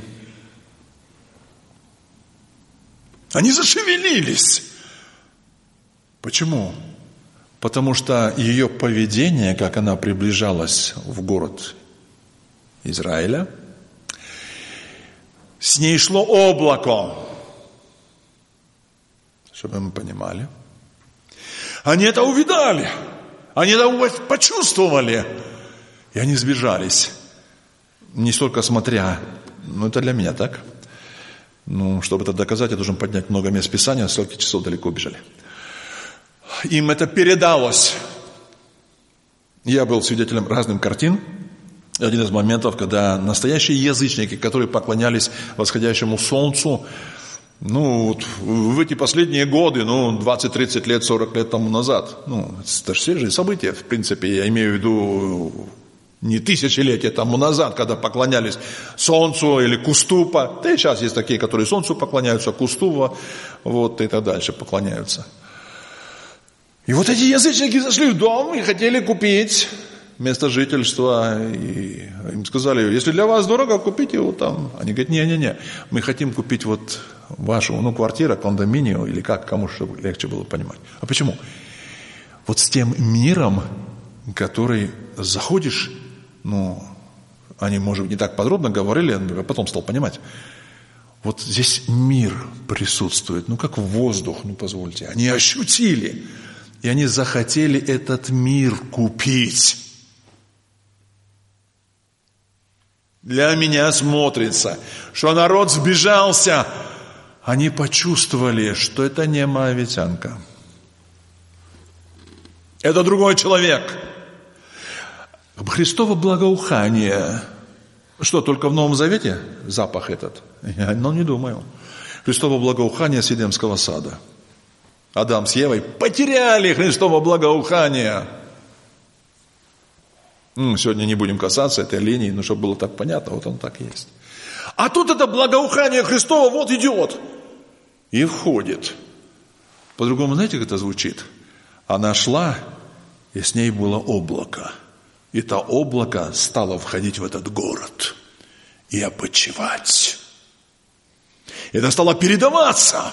Они зашевелились. Почему? Потому что ее поведение, как она приближалась в город Израиля, с ней шло облако. Чтобы мы понимали. Они это увидали. Они это почувствовали. И они сбежались. Не столько смотря Ну, это для меня так. Ну, чтобы это доказать, я должен поднять много мест Писания, столько часов далеко убежали. Им это передалось. Я был свидетелем разных картин. Один из моментов, когда настоящие язычники, которые поклонялись восходящему солнцу, ну, вот в эти последние годы, ну, двадцать, тридцать лет, сорок лет тому назад, ну, это же свежие события, в принципе, я имею в виду не тысячелетия тому назад, когда поклонялись солнцу или кусту, да и сейчас есть такие, которые солнцу поклоняются, кусту, вот, и так дальше поклоняются. И вот эти язычники зашли в дом и хотели купить место жительства, и им сказали, если для вас дорого, купите его там. Они говорят, не-не-не, мы хотим купить вот вашу, ну, квартиру, кондоминиум, или как, кому чтобы легче было понимать. А почему? Вот с тем миром, который заходишь, ну, они, может быть, не так подробно говорили, а потом стал понимать. Вот здесь мир присутствует, ну, как воздух, ну, позвольте. Они ощутили, и они захотели этот мир купить. Для меня смотрится, что народ сбежался. Они почувствовали, что это не моавитянка. Это другой человек. Христово благоухание. Что, только в Новом Завете запах этот? Я ну, не думаю. Христово благоухание с Едемского сада. Адам с Евой потеряли Христово благоухание. Сегодня не будем касаться этой линии, но чтобы было так понятно, вот оно так и есть. А тут это благоухание Христово вот идет и входит. По-другому, знаете, как это звучит? Она шла, и с ней было облако. И то облако стало входить в этот город и опочивать. Это стало передаваться.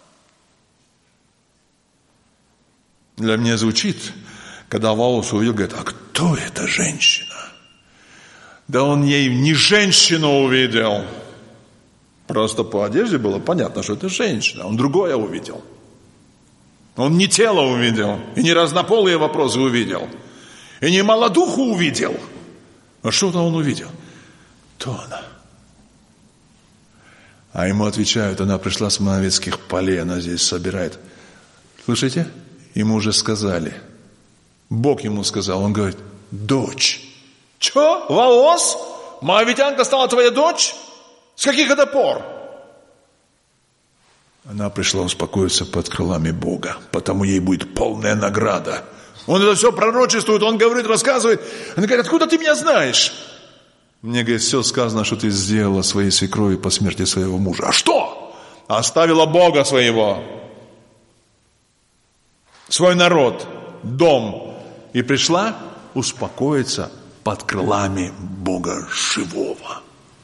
Для меня звучит, когда Ваос увидел, говорит, а кто эта женщина? Да он ей не женщину увидел. Просто по одежде было понятно, что это женщина. Он другое увидел. Он не тело увидел, и не разнополые вопросы увидел, и не молодуху увидел. А что-то он увидел. Кто она? А ему отвечают, она пришла с моавитских полей, она здесь собирает. Слышите? Ему уже сказали. Бог ему сказал, он говорит, дочь. Че? Ваос? Моавитянка стала твоя дочь? С каких это пор? Она пришла успокоиться под крылами Бога, потому ей будет полная награда. Он это все пророчествует, он говорит, рассказывает. Она говорит, откуда ты меня знаешь? Мне, говорит, все сказано, что ты сделала своей свекрови по смерти своего мужа. А что? Оставила Бога своего, свой народ, дом, и пришла успокоиться под крылами Бога живого.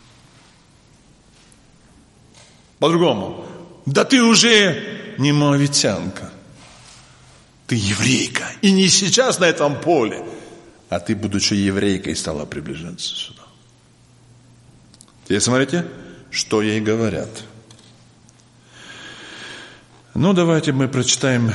По-другому. Да ты уже не моавитянка. Ты еврейка. И не сейчас на этом поле. А ты, будучи еврейкой, стала приближаться сюда. Теперь смотрите, что ей говорят. Ну, давайте мы прочитаем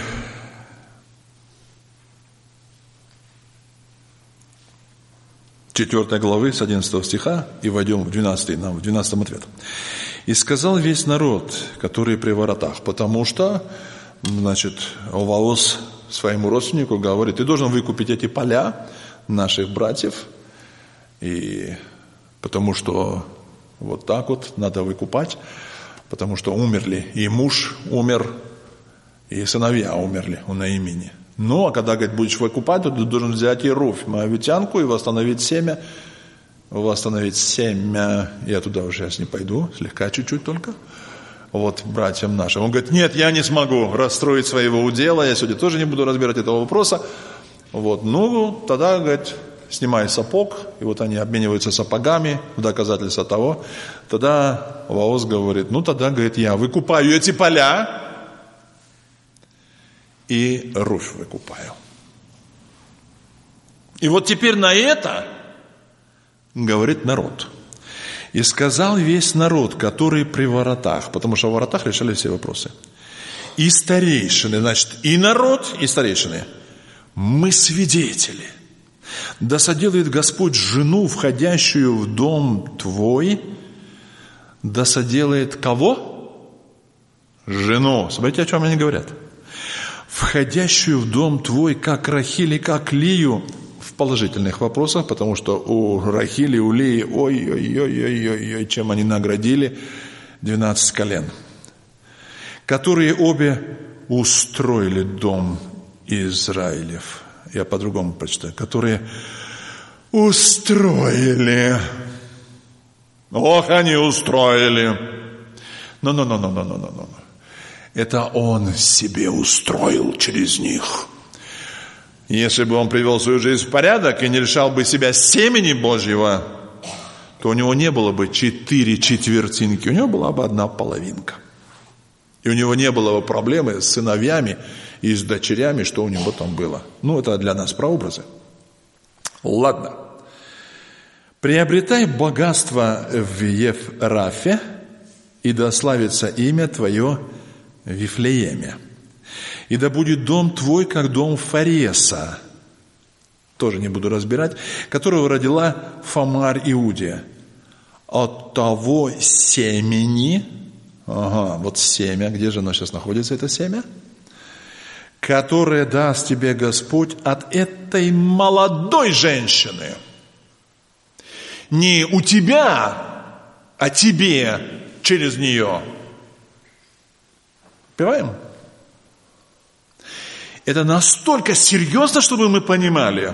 четвёртой главы с одиннадцатого стиха и войдем в двенадцатый, нам в двенадцатом ответ. «И сказал весь народ, который при воротах, потому что, значит, Ваос своему родственнику говорит, ты должен выкупить эти поля наших братьев, и потому что вот так вот надо выкупать, потому что умерли, и муж умер, и сыновья умерли у Наимини. Ну, а когда, говорит, будешь выкупать, то ты должен взять и Руфь, моавитянку, и восстановить семя, восстановить семя, я туда уже сейчас не пойду, слегка, чуть-чуть только, вот, братьям нашим. Он говорит, нет, я не смогу расстроить своего удела, я сегодня тоже не буду разбирать этого вопроса. Вот, ну, тогда, говорит, снимай сапог, и вот они обмениваются сапогами в доказательство того. Тогда Ваос говорит, ну, тогда, говорит, я выкупаю эти поля и Руфь выкупаю. И вот теперь на это говорит народ. И сказал весь народ, который при воротах, потому что в воротах решали все вопросы. И старейшины, значит, и народ, и старейшины. Мы свидетели. Да соделает Господь жену, входящую в дом твой, да соделает кого? Жену. Смотрите, о чем они говорят. Входящую в дом твой, как Рахиль и как Лию, в положительных вопросах, потому что у Рахили, у Лии, ой-ой-ой-ой-ой, чем они наградили двенадцать колен, которые обе устроили дом Израилев. Я по-другому прочитаю. Которые устроили. Ох, они устроили. Но-но-но-но-но-но-но. Это он себе устроил через них. Если бы он привел свою жизнь в порядок и не лишал бы себя семени Божьего, то у него не было бы четыре четвертинки, у него была бы одна половинка. И у него не было бы проблемы с сыновьями и с дочерями, что у него там было. Ну, это для нас прообразы. Ладно. «Приобретай богатство в Ефрафе, и да славится имя твое в Вифлееме. И да будет дом твой, как дом Фареса», тоже не буду разбирать, «которого родила Фамарь Иудия. От того семени», ага, вот семя, где же оно сейчас находится, это семя? «Которое даст тебе Господь от этой молодой женщины». Не у тебя, а тебе через нее. Понимаем? Это настолько серьезно, чтобы мы понимали.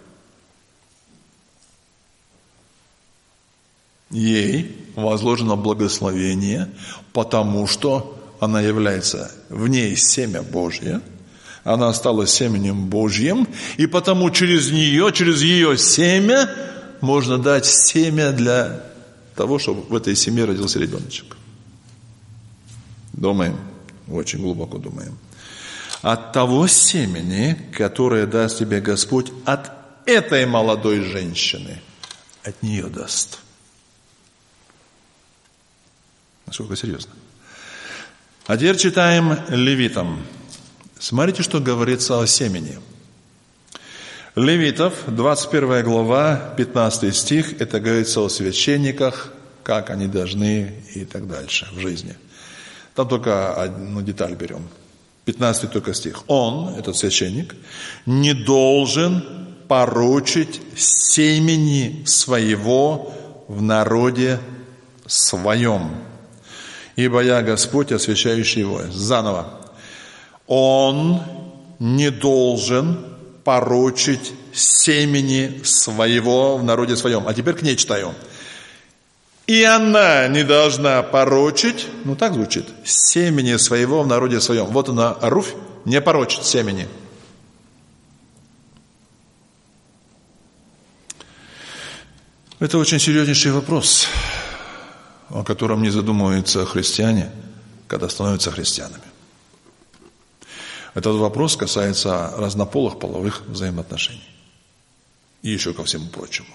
Ей возложено благословение, потому что она является, в ней семя Божье, она стала семенем Божьим, и потому через нее, через ее семя можно дать семя для того, чтобы в этой семье родился ребеночек. Думаем, очень глубоко думаем. От того семени, которое даст тебе Господь, от этой молодой женщины, от нее даст. Насколько серьезно. А теперь читаем Левитам. Смотрите, что говорится о семени. Левитов, двадцать первая глава, пятнадцатый стих, это говорится о священниках, как они должны и так дальше в жизни. Там только одну деталь берем. пятнадцатый только стих. Он, этот священник, не должен порочить семени своего в народе своем, ибо я Господь, освящающий его. Заново. Он не должен порочить семени своего в народе своем. А теперь к ней читаю. И она не должна порочить, ну так звучит, семени своего в народе своем. Вот она, Руфь, не порочит семени. Это очень серьезнейший вопрос, о котором не задумываются христиане, когда становятся христианами. Этот вопрос касается разнополых половых взаимоотношений. И еще ко всему прочему.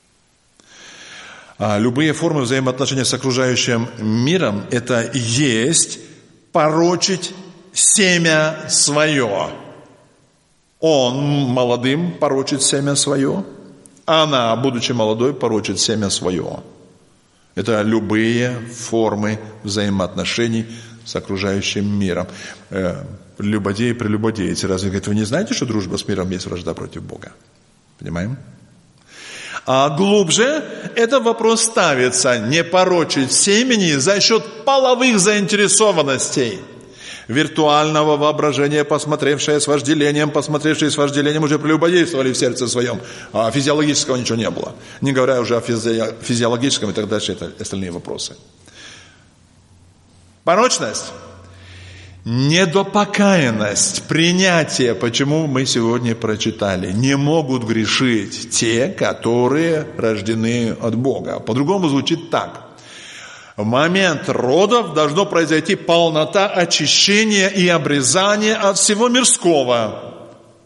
А любые формы взаимоотношений с окружающим миром – это есть порочить семя свое. Он молодым порочит семя свое, а она, будучи молодой, порочит семя свое. Это любые формы взаимоотношений с окружающим миром. Прелюбодеи, прелюбодейцы. Разве говорит, вы не знаете, что дружба с миром есть вражда против Бога? Понимаем? А глубже этот вопрос ставится: не порочить семени за счет половых заинтересованностей. Виртуального воображения, посмотревшее с вожделением, посмотревшие с вожделением, уже прелюбодействовали в сердце своем, а физиологического ничего не было. Не говоря уже о физи- физиологическом и так дальше, это остальные вопросы. Порочность, недопокаянность, принятие, почему мы сегодня прочитали, не могут грешить те, которые рождены от Бога. По-другому звучит так. В момент родов должно произойти полнота очищения и обрезания от всего мирского.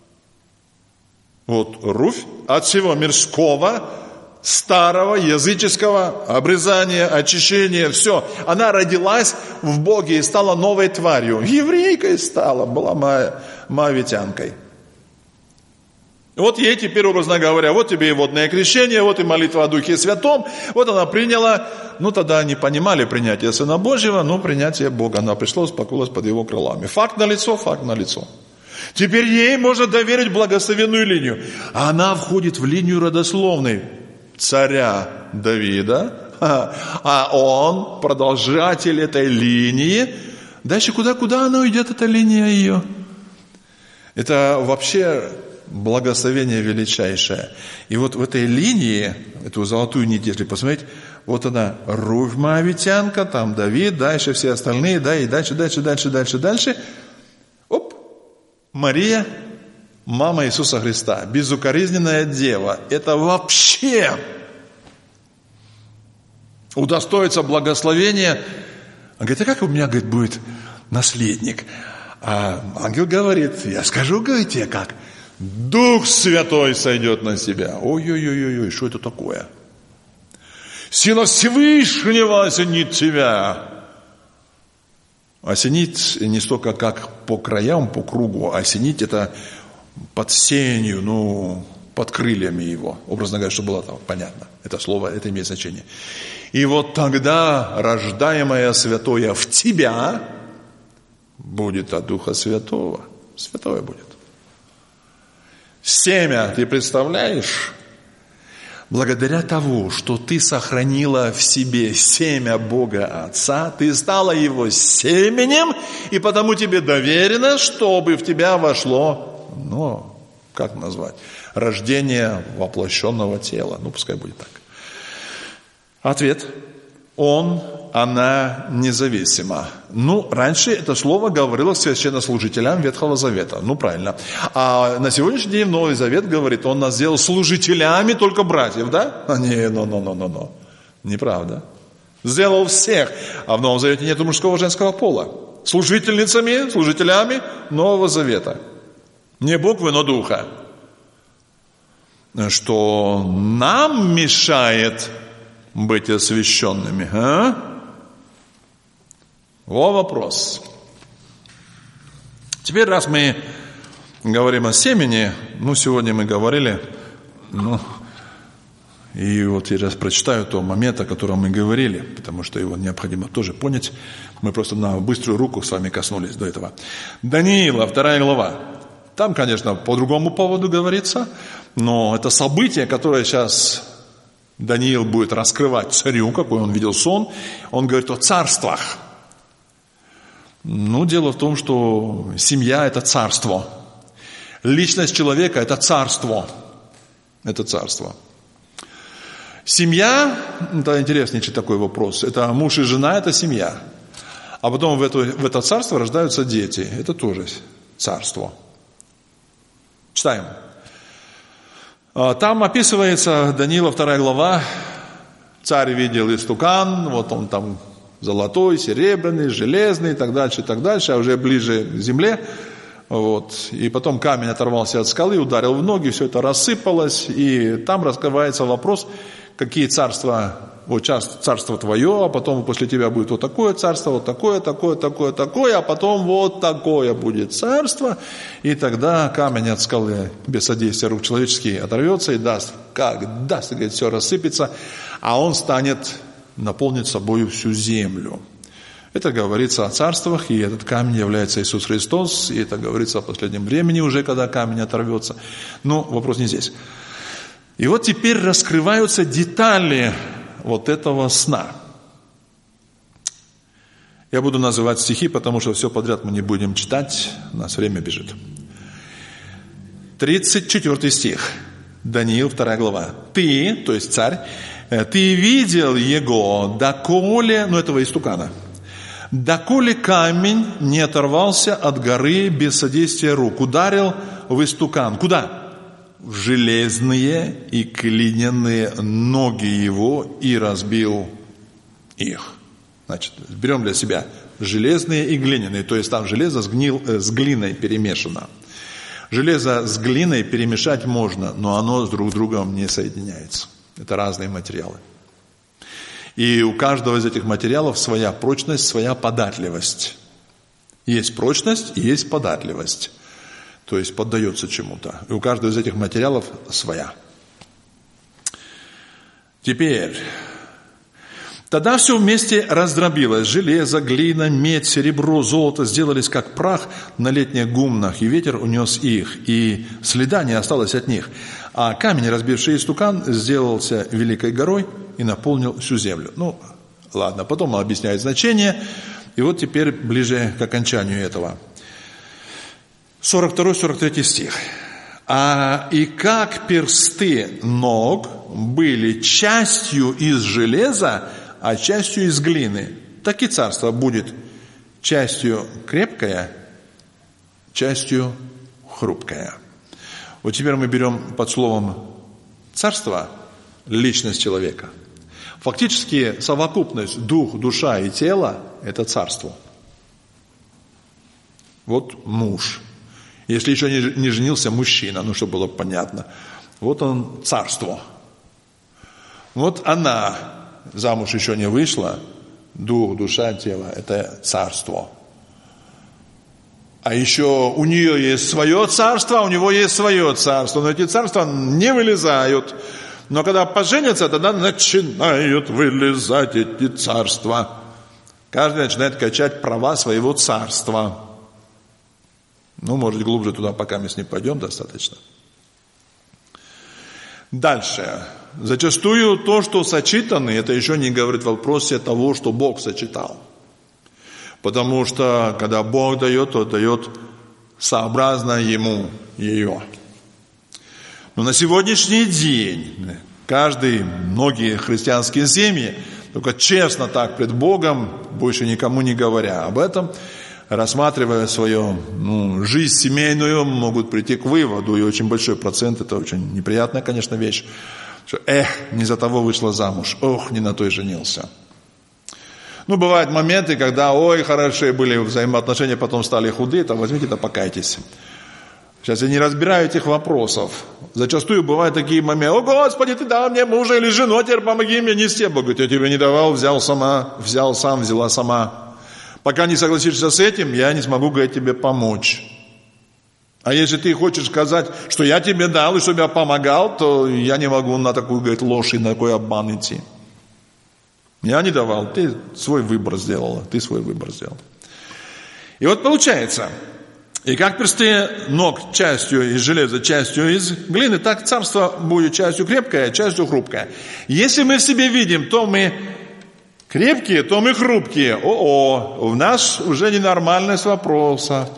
Вот Руфь от всего мирского, старого, языческого, обрезания, очищения, все. Она родилась в Боге и стала новой тварью. Еврейкой стала, была моавитянкой. Вот ей теперь, образно говоря, вот тебе и водное крещение, вот и молитва о Духе Святом. Вот она приняла. Ну, тогда не понимали принятие Сына Божьего, но принятие Бога. Она пришла, успокоилась под Его крылами. Факт налицо, факт налицо. Теперь ей можно доверить благословенную линию. Она входит в линию родословной царя Давида, а он продолжатель этой линии. Дальше куда, куда она уйдет, эта линия ее? Это вообще благословение величайшее. И вот в этой линии, эту золотую нить, если посмотреть, вот она, Руфь Моавитянка, там Давид, дальше все остальные, да, и дальше, дальше, дальше, дальше, дальше. Оп, Мария, мама Иисуса Христа, безукоризненная дева. Это вообще удостоится благословения. Он говорит, а как у меня, говорит, будет наследник? А ангел говорит, я скажу, говорит, тебе как? Дух Святой сойдет на себя. Ой-ой-ой-ой, что это такое? Сила Всевышнего осенит тебя. Осенить не столько как по краям, по кругу, а осенить это под сенью, ну, под крыльями его. Образно говоря, чтобы было там понятно. Это слово, это имеет значение. И вот тогда рождаемое святое в тебя будет от Духа Святого. Святое будет. Семя, ты представляешь? Благодаря тому, что ты сохранила в себе семя Бога Отца, ты стала Его семенем, и потому тебе доверено, чтобы в тебя вошло, ну, как назвать, рождение воплощенного тела. Ну, пускай будет так. Ответ. Он, она независима. Ну, раньше это слово говорилось священнослужителям Ветхого Завета. Ну, правильно. А на сегодняшний день Новый Завет говорит, он нас сделал служителями только братьев, да? А не, ну, ну, ну, ну, ну. Неправда. Сделал всех. А в Новом Завете нет мужского и женского пола. Служительницами, служителями Нового Завета. Не буквы, но духа. Что нам мешает быть освященными, а? Во вопрос. Теперь, раз мы говорим о семени, ну, сегодня мы говорили, ну, и вот я сейчас прочитаю то момент, о котором мы говорили, потому что его необходимо тоже понять. Мы просто на быструю руку с вами коснулись до этого. Даниила, вторая глава. Там, конечно, по другому поводу говорится, но это событие, которое сейчас Даниил будет раскрывать царю, какой он видел сон. Он говорит о царствах. Ну, дело в том, что семья – это царство. Личность человека – это царство. Это царство. Семья – это интереснейший такой вопрос. Это муж и жена – это семья. А потом в это, в это царство рождаются дети. Это тоже царство. Читаем. Там описывается, Даниила, вторая глава, царь видел истукан, вот он там золотой, серебряный, железный и так дальше, и так дальше, а уже ближе к земле, вот, и потом камень оторвался от скалы, ударил в ноги, все это рассыпалось, и там раскрывается вопрос, какие царства, вот царство твое, а потом после тебя будет вот такое царство, вот такое, такое, такое, такое, а потом вот такое будет царство, и тогда камень от скалы без содействия рук человеческих оторвется и даст, как даст, и говорит, все рассыпется, а он станет наполнить собой всю землю. Это говорится о царствах, и этот камень является Иисус Христос, и это говорится о последнем времени уже, когда камень оторвется. Но вопрос не здесь. И вот теперь раскрываются детали вот этого сна. Я буду называть стихи, потому что все подряд мы не будем читать, у нас время бежит. тридцать четвёртый стих. Даниил, вторая глава. Ты, то есть царь, ты видел его, доколе, ну этого истукана, доколе камень не оторвался от горы без содействия рук, ударил в истукан. Куда? В железные и глиняные ноги его и разбил их. Значит, берем для себя железные и глиняные, то есть там железо с, гнил, с глиной перемешано. Железо с глиной перемешать можно, но оно с друг другом не соединяется. Это разные материалы. И у каждого из этих материалов своя прочность, своя податливость. Есть прочность и есть податливость. То есть поддается чему-то. И у каждого из этих материалов своя. Теперь, тогда все вместе раздробилось. Железо, глина, медь, серебро, золото сделались как прах на летних гумнах, и ветер унес их, и следа не осталось от них. А камень, разбивший истукан, сделался великой горой и наполнил всю землю. Ну, ладно, потом он объясняет значение. И вот теперь ближе к окончанию этого. сорок второй сорок третий стих. «А и как персты ног были частью из железа, а частью из глины, так и царство будет частью крепкое, частью хрупкое». Вот теперь мы берем под словом «царство» личность человека. Фактически совокупность дух, душа и тело – это царство. Вот муж. Если еще не женился мужчина, ну, чтобы было понятно. Вот он царство. Вот она замуж еще не вышла, дух, душа, тело – это царство. А еще у нее есть свое царство, а у него есть свое царство. Но эти царства не вылезают. Но когда поженятся, тогда начинают вылезать эти царства. Каждый начинает качать права своего царства. Ну, может, глубже туда пока мы с ним пойдем достаточно. Дальше. Зачастую то, что сочетано, это еще не говорит в вопросе того, что Бог сочетал. Потому что, когда Бог дает, то дает сообразно Ему ее. Но на сегодняшний день каждый, многие христианские семьи, только честно так пред Богом, больше никому не говоря об этом, рассматривая свою ну, жизнь семейную, могут прийти к выводу, и очень большой процент, это очень неприятная, конечно, вещь, что эх, не за того вышла замуж, ох, не на той женился. Ну, бывают моменты, когда, ой, хорошие были взаимоотношения, потом стали худые, то возьмите, да покайтесь. Сейчас я не разбираю этих вопросов. Зачастую бывают такие моменты, о, Господи, ты дал мне мужа или жену, теперь помоги мне нести. Бог говорит, я тебе не давал, взял сама, взял сам, взяла сама. Пока не согласишься с этим, я не смогу, говорит, тебе помочь. А если ты хочешь сказать, что я тебе дал и чтобы я помогал, то я не могу на такую, говорит, ложь и на такой обман идти. Я не давал, ты свой выбор сделала, ты свой выбор сделал. И вот получается, и как персты ног частью из железа, частью из глины, так царство будет частью крепкое, частью хрупкое. Если мы в себе видим, то мы крепкие, то мы хрупкие. О-о, у нас уже ненормальность вопроса.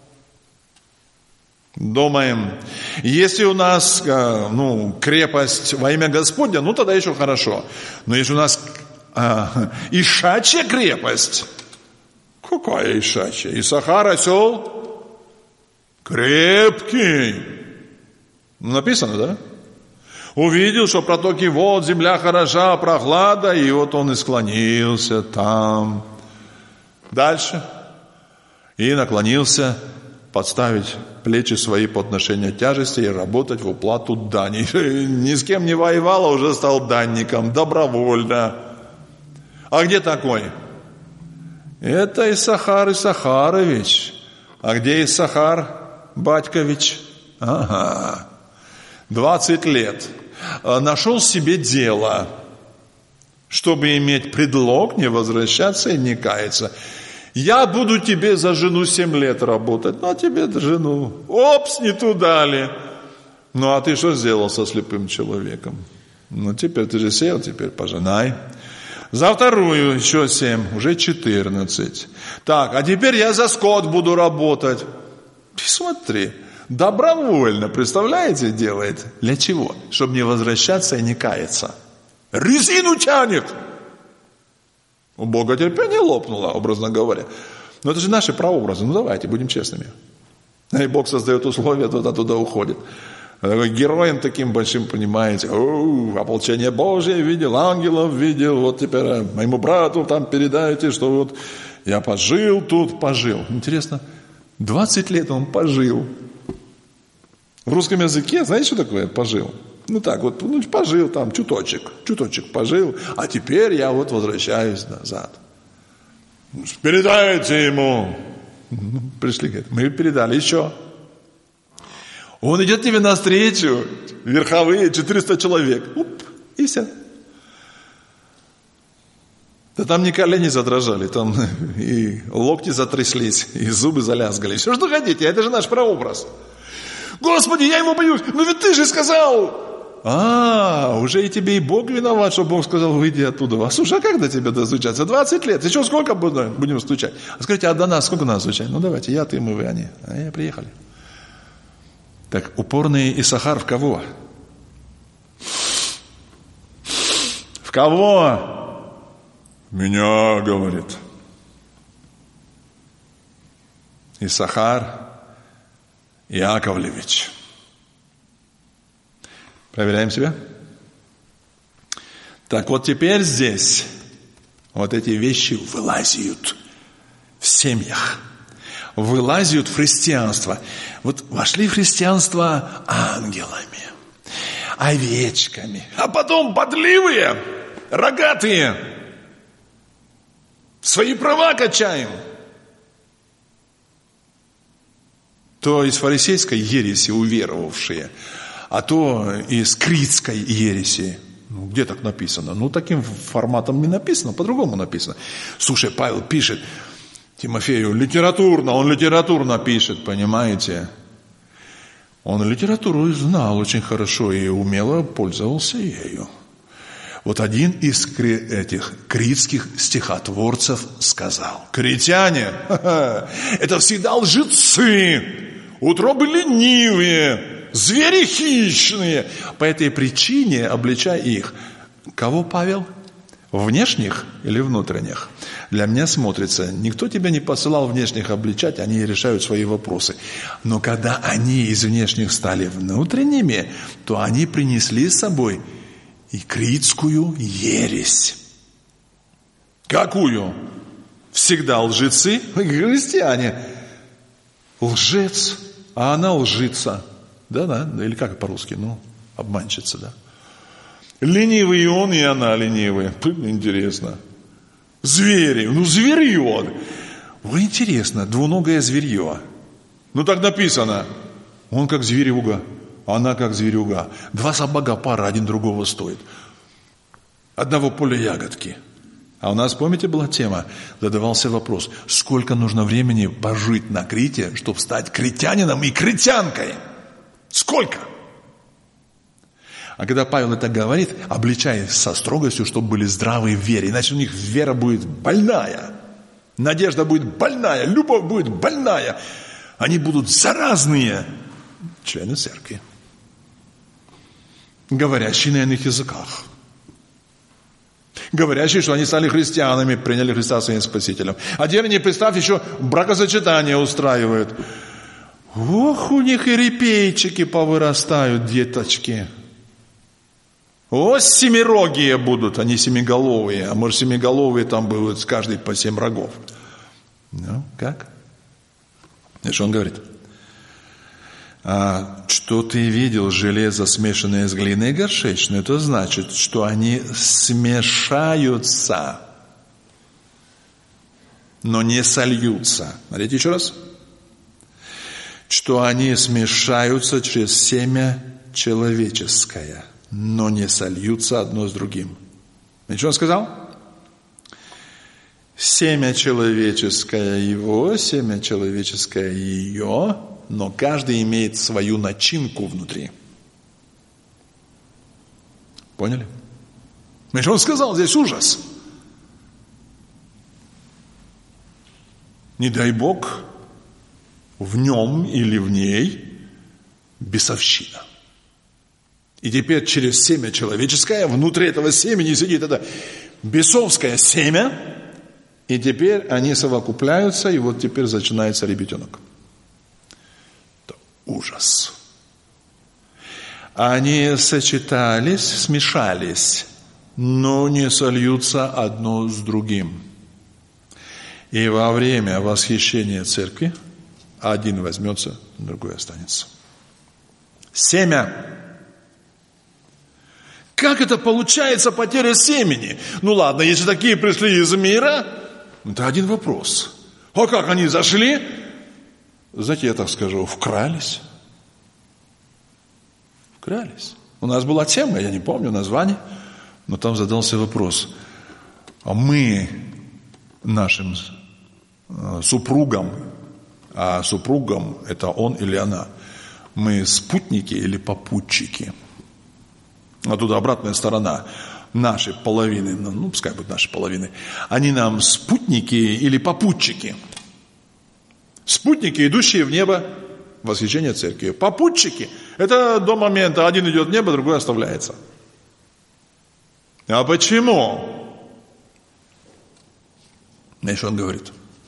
Думаем, если у нас ну, крепость во имя Господня, ну тогда еще хорошо. Но если у нас а, ишачья крепость, какая ишачья? Исахар осел крепкий. Написано, да? Увидел, что протоки вод, земля хороша, прохлада, и вот он и склонился там. Дальше. И наклонился подставить плечи свои по отношению тяжести и работать в уплату дани. Ни с кем не воевал, а уже стал данником, добровольно. А где такой? Это Исахар Исахарович. А где Исахар Батькович? Ага. двадцать лет. Нашел себе дело, чтобы иметь предлог не возвращаться и не каяться. Я буду тебе за жену семь лет работать. Ну, а тебе жену. Опс, не туда ли. Ну, а ты что сделал со слепым человеком? Ну, теперь ты же сел, теперь поженай. За вторую еще семь, уже четырнадцать. Так, а теперь я за скот буду работать. Смотри, добровольно, представляете, делает. Для чего? Чтобы не возвращаться и не каяться. Резину тянет. У Бога терпение лопнуло, образно говоря. Но это же наши прообразы. Ну, давайте, будем честными. И Бог создает условия, туда, туда уходит. Героем таким большим, понимаете, о, ополчение Божие видел, ангелов видел, вот теперь моему брату там передайте, что вот я пожил тут, пожил. Интересно, двадцать лет он пожил. В русском языке, знаете, что такое пожил? Ну так вот, ну, пожил там, чуточек, чуточек пожил, а теперь я вот возвращаюсь назад. Передайте ему. Пришли, говорят, мы передали еще. Он идет тебе навстречу, верховые, четыреста человек. Уп, и все. Да там не колени задрожали, там и локти затряслись, и зубы залязгали. Все, что хотите, это же наш прообраз. Господи, я ему боюсь, ну ведь ты же сказал. А, уже и тебе и Бог виноват, что Бог сказал, выйди оттуда. А слушай, а как до тебя достучаться? двадцать лет, еще сколько будем стучать? А скажите, а до нас сколько надо стучать? Ну давайте, я, ты, мы, вы, они. А я, приехали. Так, упорный Исахар в кого? В кого? Меня, говорит. Исахар Яковлевич. Проверяем себя. Так вот теперь здесь вот эти вещи вылазят в семьях, вылазят в христианство. Вот вошли в христианство ангелами, овечками, а потом бодливые, рогатые, свои права качаем. То из фарисейской ереси уверовавшие, а то из критской ереси. Ну, где так написано? Ну, таким форматом не написано, по-другому написано. Слушай, Павел пишет Тимофею литературно, он литературно пишет, понимаете? Он литературу знал очень хорошо и умело пользовался ею. Вот один из этих критских стихотворцев сказал: критяне, это всегда лжецы, утробы ленивые, звери хищные. По этой причине обличай их. Кого, Павел? Внешних или внутренних? Для меня смотрится, никто тебя не посылал внешних обличать, они решают свои вопросы. Но когда они из внешних стали внутренними, то они принесли с собой и критскую ересь. Какую? Всегда лжецы, христиане. Лжец, а она лжица. Да-да, или как по-русски? Ну, обманщица, да. Ленивый и он, и она ленивые. Интересно. Звери, ну зверье. Ой, интересно, двуногое зверье. Ну так написано. Он как зверюга. Она как зверюга. Два собака пара, один другого стоит. Одного поля ягодки. А у нас, помните, была тема? Задавался вопрос, сколько нужно времени пожить на Крите, чтобы стать критянином и критянкой? Сколько? А когда Павел это говорит, обличая со строгостью, чтобы были здравые в вере. Иначе у них вера будет больная. Надежда будет больная. Любовь будет больная. Они будут заразные члены церкви, говорящие на иных языках, говорящие, что они стали христианами, приняли Христа своим Спасителем. А теперь они, представь, еще бракосочетание устраивают. Ох, у них и репейчики повырастают, деточки. О, семирогие будут, они семиголовые. А может, семиголовые там будут каждый по семь рогов. Ну, как? И что он говорит? А, что ты видел железо, смешанное с глиной горшечной, это значит, что они смешаются, но не сольются. Смотрите еще раз. Что они смешаются через семя человеческое, но не сольются одно с другим. И что он сказал? Семя человеческое его, семя человеческое ее, но каждый имеет свою начинку внутри. Поняли? И что он сказал? Здесь ужас. Не дай Бог, в нем или в ней бесовщина. И теперь через семя человеческое, внутри этого семени сидит это бесовское семя, и теперь они совокупляются, и вот теперь начинается ребятенок. Это ужас. Они сочетались, смешались, но не сольются одно с другим. И во время восхищения церкви один возьмется, другой останется. Семя. Как это получается потеря семени? Ну ладно, если такие пришли из мира, это один вопрос. А как они зашли? Знаете, я так скажу, вкрались. Клялись. У нас была тема, я не помню название, но там задался вопрос. А мы нашим супругам, а супругам это он или она, мы спутники или попутчики? А тут обратная сторона. Наши половины, ну, пускай будут наши половины, они нам спутники или попутчики? Спутники, идущие в небо, восхищение церкви. Попутчики, это до момента, один идет в небо, другой оставляется. А почему? Еще он говорит.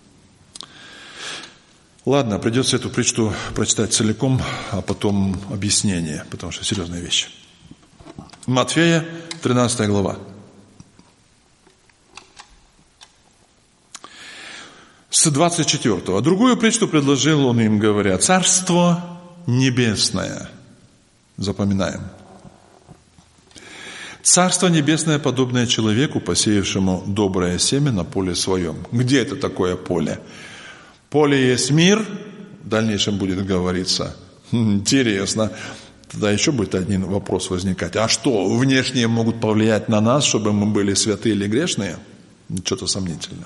Ладно, придется эту притчу прочитать целиком, а потом объяснение, потому что серьезная вещь. Матфея, тринадцатая глава. С двадцать четвёртого. Другую притчу предложил он им, говоря: Царство Небесное. Запоминаем. Царство Небесное, подобное человеку, посеявшему доброе семя на поле своем. Где это такое поле? Поле есть мир, в дальнейшем будет говориться. Интересно. Тогда еще будет один вопрос возникать. А что, внешние могут повлиять на нас, чтобы мы были святые или грешные? Что-то сомнительно.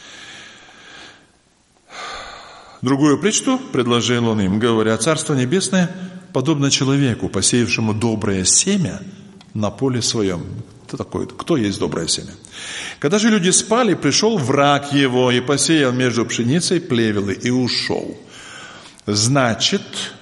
Другую притчу предложил он им, говоря: Царство Небесное подобно человеку, посеявшему доброе семя на поле своем. Кто такой? Кто есть доброе семя? Когда же люди спали, пришел враг его и посеял между пшеницей плевелы и ушел. Значит,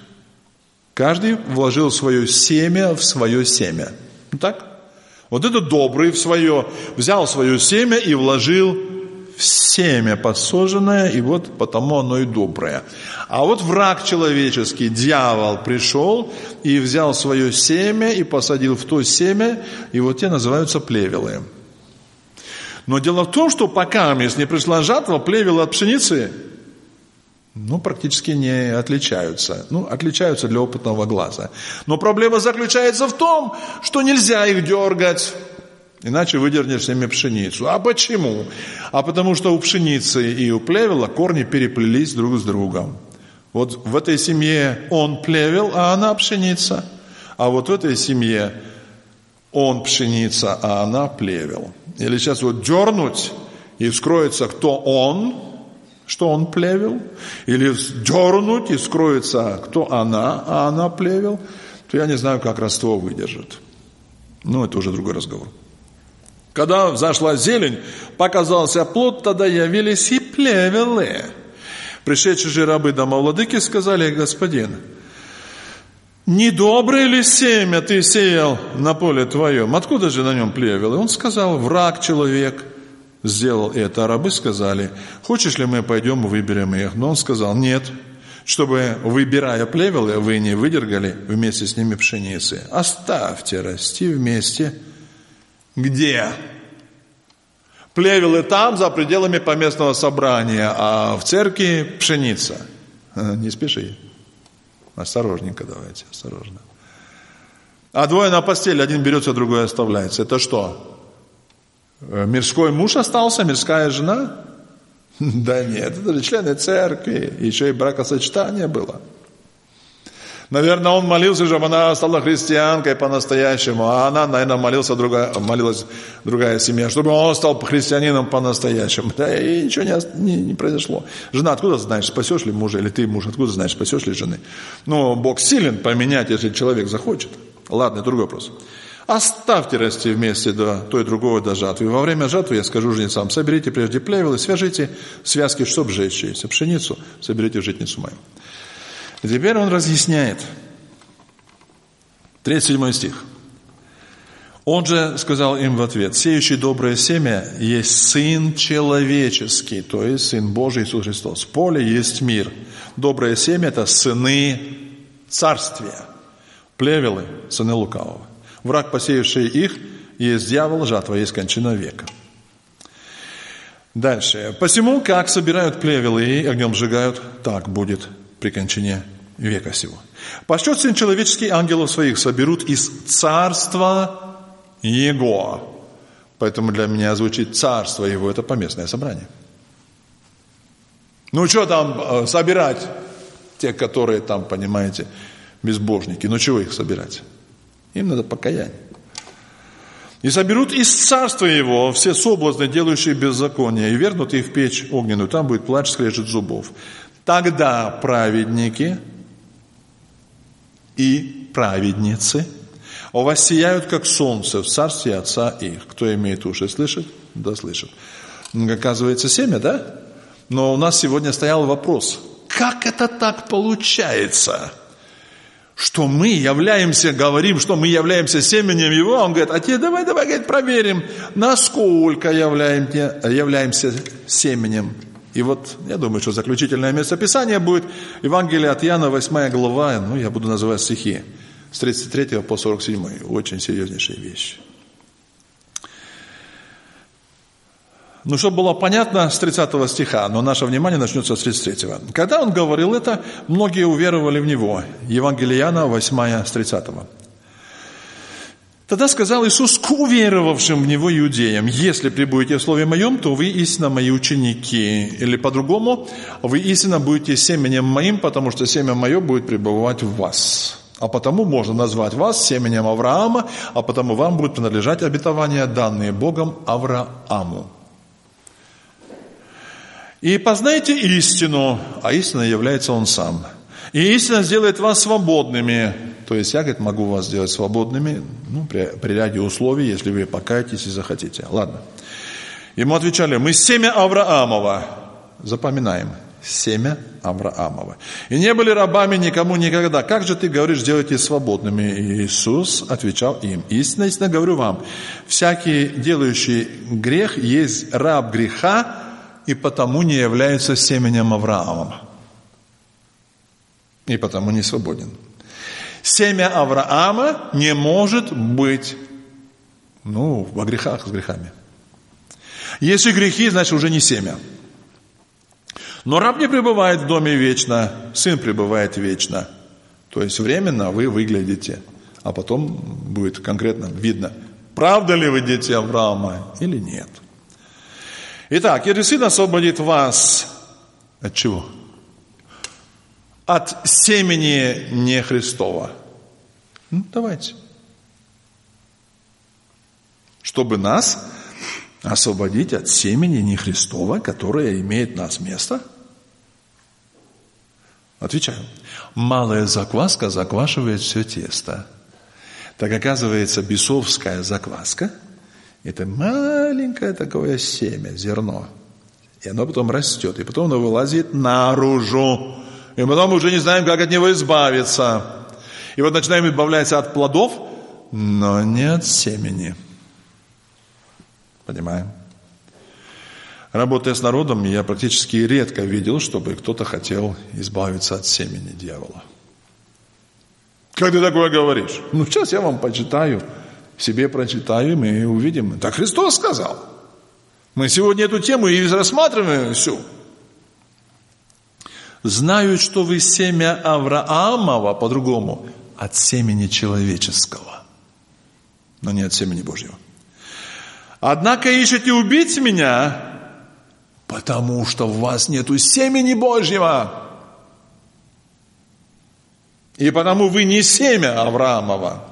каждый вложил свое семя в свое семя. Ну так? Вот этот добрый в свое, взял свое семя и вложил в семя посаженное, и вот потому оно и доброе. А вот враг человеческий, дьявол, пришел и взял свое семя и посадил в то семя, и вот те называются плевелы. Но дело в том, что пока не пришла жатва, плевелы от пшеницы, ну, практически не отличаются. Ну, отличаются для опытного глаза. Но проблема заключается в том, что нельзя их дергать, иначе выдернешь себе пшеницу. А почему? А потому что у пшеницы и у плевела корни переплелись друг с другом. Вот в этой семье он плевел, а она пшеница. А вот в этой семье он пшеница, а она плевел. Или сейчас вот дернуть, и вскроется, кто он, что он плевел, или дернуть, и скроется, кто она, а она плевел, то я не знаю, как родство выдержит. Ну, это уже другой разговор. Когда взошла зелень, показался плод, тогда явились и плевелы. Пришедшие же рабы домовладыки сказали: господин, недоброе ли семя ты сеял на поле твоем? Откуда же на нем плевелы? Он сказал: враг человек сделал это. А рабы сказали: хочешь ли мы пойдем и выберем их? Но он сказал: нет, чтобы, выбирая плевелы, вы не выдергали вместе с ними пшеницы. Оставьте расти вместе. Где? Плевелы там, за пределами поместного собрания, а в церкви пшеница. Не спеши. Осторожненько давайте, осторожно. А двое на постели, один берется, другой оставляется. Это что? Мирской муж остался, мирская жена? Да нет, это же члены церкви. Еще и бракосочетание было. Наверное, он молился, чтобы она стала христианкой по-настоящему, а она, наверное, молился другая, молилась другая семья, чтобы он стал христианином по-настоящему. Да, и ничего не, не, не произошло. Жена, откуда знаешь, спасешь ли мужа, или ты, муж, откуда знаешь, спасешь ли жены? Ну, Бог силен поменять, если человек захочет. Ладно, другой вопрос. Оставьте расти вместе до той и другого до жатвы. Во время жатвы я скажу жнецам: соберите прежде плевелы, свяжите связки, чтоб сжечь, пшеницу соберите в житницу мою. И теперь он разъясняет. тридцать седьмой стих. Он же сказал им в ответ: сеющий доброе семя есть Сын Человеческий, то есть Сын Божий Иисус Христос. Поле есть мир. Доброе семя – это сыны царствия. Плевелы – сыны лукавого. Враг, посеявший их, есть дьявол, жатва есть кончина века. Дальше. Посему, как собирают плевелы и огнем сжигают, так будет при кончине века сего. Пошлет Сын Человеческий ангелов своих, соберут из царства Его. Поэтому для меня звучит царство Его, это поместное собрание. Ну, что там собирать? Те, которые там, понимаете, безбожники. Ну, чего их собирать? Им надо покаяние. И соберут из царства его все соблазны, делающие беззаконие, и вернут их в печь огненную. Там будет плач, скрежет зубов. Тогда праведники и праведницы воссияют, как солнце, в царстве Отца их. Кто имеет уши слышать, да слышит. Оказывается, семя, да? Но у нас сегодня стоял вопрос, как это так получается, что мы являемся, говорим, что мы являемся семенем Его, он говорит, а теперь давай, давай, говорит, проверим, насколько являемся, являемся семенем. И вот, я думаю, что заключительное местописание будет Евангелие от Иоанна, восьмая глава, ну, я буду называть стихи, с тридцать третьего по сорок седьмой, очень серьезнейшие вещи. Ну, чтобы было понятно, с тридцатого стиха, но наше внимание начнется с тридцать третьего. Когда он говорил это, многие уверовали в него. Евангелие Иоанна, восьмая, с тридцатого. Тогда сказал Иисус к уверовавшим в Него иудеям: «Если пребудете в Слове Моем, то вы истинно Мои ученики». Или по-другому, вы истинно будете семенем Моим, потому что семя Мое будет пребывать в вас. А потому можно назвать вас семенем Авраама, а потому вам будет принадлежать обетования, данные Богом Аврааму. «И познайте истину, а истина является Он сам. И истина сделает вас свободными». То есть я, говорит, могу вас сделать свободными, ну, при, при ряде условий, если вы покаетесь и захотите. Ладно. Ему отвечали: «Мы семя Авраамова». Запоминаем. Семя Авраамова. «И не были рабами никому никогда. Как же ты говоришь, делайте свободными?» И Иисус отвечал им: «Истинно, истинно говорю вам, всякий, делающий грех, есть раб греха, и потому не является семенем Авраамова. И потому не свободен». Семя Авраама не может быть, ну, во грехах с грехами. Если грехи, значит, уже не семя. Но раб не пребывает в доме вечно, сын пребывает вечно. То есть временно вы выглядите, а потом будет конкретно видно, правда ли вы дети Авраама или нет. Итак, если сын освободит вас от чего? От семени не Христова. Ну, давайте. Чтобы нас освободить от семени не Христова, которое имеет в нас место. Отвечаю. Малая закваска заквашивает все тесто. Так оказывается, бесовская закваска – это маленькое такое семя, зерно. И оно потом растет, и потом оно вылазит наружу. И потом мы уже не знаем, как от него избавиться. И вот начинаем избавляться от плодов, но не от семени. Понимаем? Работая с народом, я практически редко видел, чтобы кто-то хотел избавиться от семени дьявола. Как ты такое говоришь? Ну, сейчас я вам почитаю, себе прочитаю, и мы увидим. Так Христос сказал. Мы сегодня эту тему и рассматриваем всю. «Знают, что вы семя Авраамова», по-другому, от семени человеческого, но не от семени Божьего. «Однако ищете убить меня, потому что в вас нету семени Божьего, и потому вы не семя Авраамова».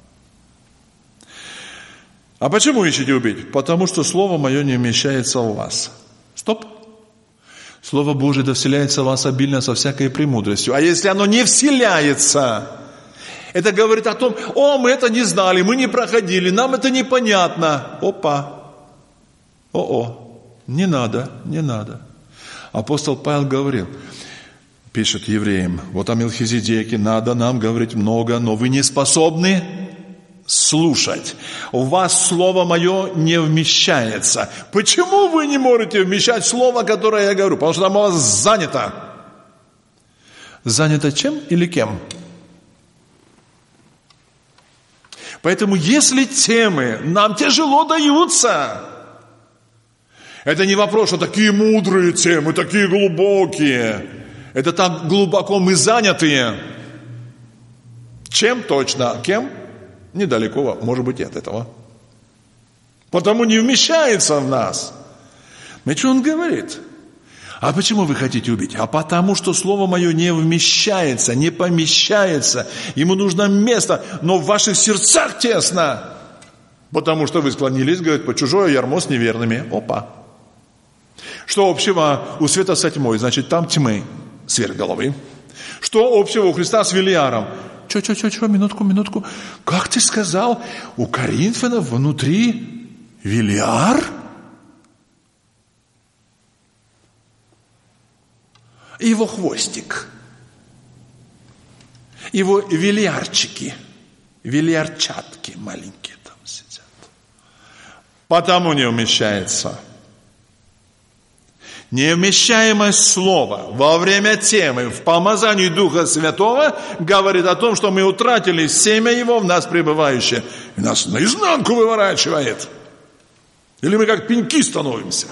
А почему ищете убить? Потому что Слово Мое не вмещается в вас. Стоп. Слово Божие да вселяется в вас обильно со всякой премудростью. А если оно не вселяется, это говорит о том: о, мы это не знали, мы не проходили, нам это непонятно. Опа. О-о. Не надо, не надо. Апостол Павел говорил, пишет евреям: вот о Мелхиседеке надо нам говорить много, но вы не способны слушать. У вас Слово Мое не вмещается. Почему вы не можете вмещать Слово, которое я говорю? Потому что там у вас занято. Занято чем или кем? Поэтому если темы нам тяжело даются, это не вопрос, что такие мудрые темы, такие глубокие. Это так глубоко мы занятые. Чем точно? Кем? Недалеко, может быть, и от этого. Потому не вмещается в нас. Но что он говорит? А почему вы хотите убить? А потому что слово мое не вмещается, не помещается. Ему нужно место, но в ваших сердцах тесно. Потому что вы склонились, говорит, по чужое ярмо с неверными. Опа. Что общего у света со тьмой? Значит, там тьмы сверх головы. Что общего у Христа с Велиаром? Че, че, че, че, минутку, минутку. Как ты сказал, у Коринфянов внутри Велиар? Его хвостик. Его велиарчики. Велиарчатки маленькие там сидят. Потому не умещается. Невмещаемость слова во время темы в помазании Духа Святого говорит о том, что мы утратили семя Его в нас пребывающее. И нас наизнанку выворачивает. Или мы как пеньки становимся.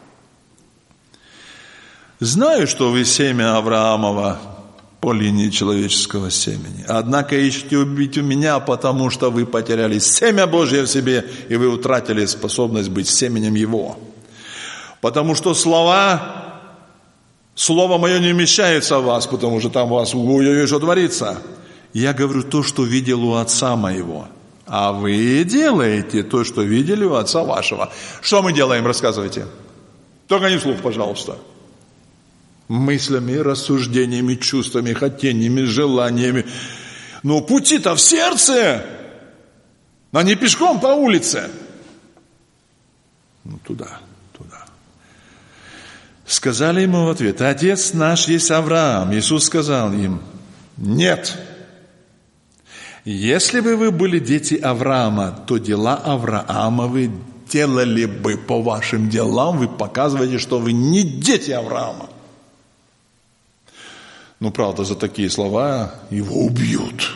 Знаю, что вы семя Авраамова по линии человеческого семени. Однако ищете убить у меня, потому что вы потеряли семя Божье в себе, и вы утратили способность быть семенем Его. Потому что слова, слово мое не вмещается в вас, потому что там у вас ой-ой-ой, что творится. Я говорю то, что видел у отца моего. А вы делаете то, что видели у отца вашего. Что мы делаем, рассказывайте. Только не вслух, пожалуйста. Мыслями, рассуждениями, чувствами, хотениями, желаниями. Но пути-то в сердце, а не пешком по улице. Ну, туда, туда. Сказали ему в ответ: отец наш есть Авраам. Иисус сказал им: нет. Если бы вы были дети Авраама, то дела Авраамовы делали бы. По вашим делам вы показываете, что вы не дети Авраама. Ну, правда, за такие слова его убьют.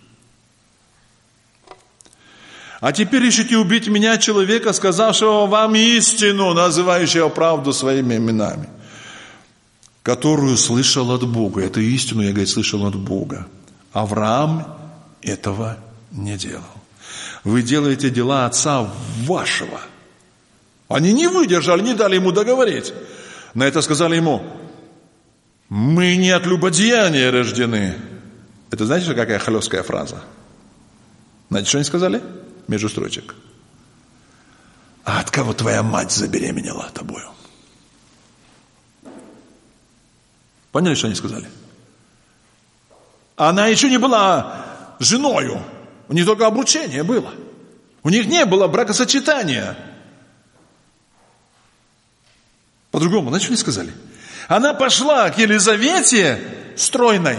А теперь ищите убить меня, человека, сказавшего вам истину, называющего правду своими именами, которую слышал от Бога. Эту истину, я, говорит, слышал от Бога. Авраам этого не делал. Вы делаете дела отца вашего. Они не выдержали, не дали ему договорить. На это сказали ему: мы не от любодеяния рождены. Это знаете, какая хлесткая фраза? Знаете, что они сказали? Между строчек. А от кого твоя мать забеременела тобою? Поняли, что они сказали? Она еще не была женою. У них только обручение было. У них не было бракосочетания. По-другому, знаете, что они сказали? Она пошла к Елизавете стройной,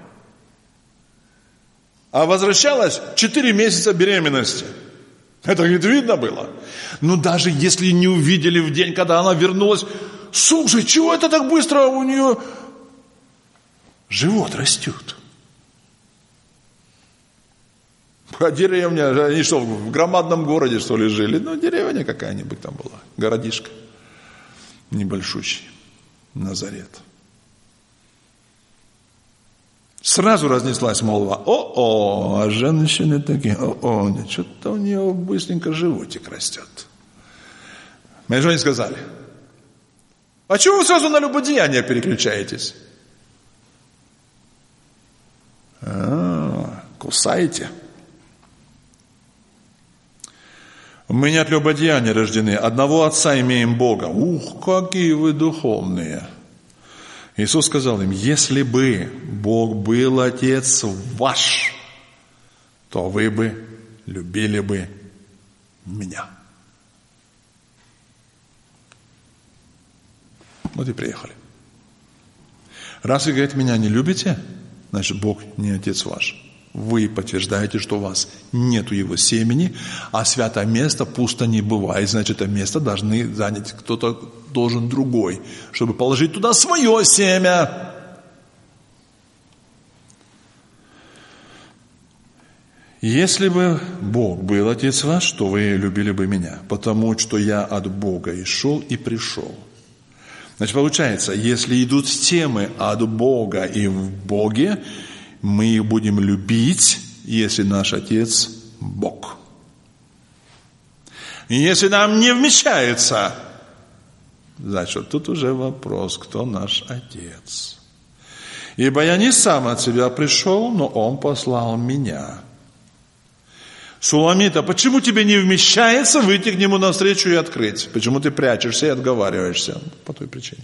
а возвращалась четыре месяца беременности. Это, говорит, видно было. Но даже если не увидели в день, когда она вернулась: слушай, чего это так быстро у нее живот растет? А деревня, они что, в громадном городе, что ли, жили? Ну, деревня какая-нибудь там была, городишко небольшущий. Назарет. Сразу разнеслась молва: о-о, а женщины такие, о-о, что-то у нее быстренько животик растет. Мне что они сказали? А чего вы сразу на любодеяние переключаетесь? А, кусаете? Мы не от любодеяния рождены, одного Отца имеем Бога. Ух, какие вы духовные. Иисус сказал им: если бы Бог был Отец ваш, то вы бы любили бы меня. Вот и приехали. Раз вы, говорит, меня не любите, значит, Бог не Отец ваш. Вы подтверждаете, что у вас нету Его семени, а святое место пусто не бывает. Значит, это место должны занять кто-то, должен другой, чтобы положить туда свое семя. Если бы Бог был Отец ваш, то вы любили бы меня, потому что я от Бога и шел, и пришел. Значит, получается, если идут темы от Бога и в Боге, мы их будем любить, если наш Отец – Бог. И если нам не вмещается Значит, тут уже вопрос, кто наш Отец. Ибо я не сам от себя пришел, но Он послал меня. Суламита, почему тебе не вмещается выйти к Нему навстречу и открыть? Почему ты прячешься и отговариваешься? По той причине.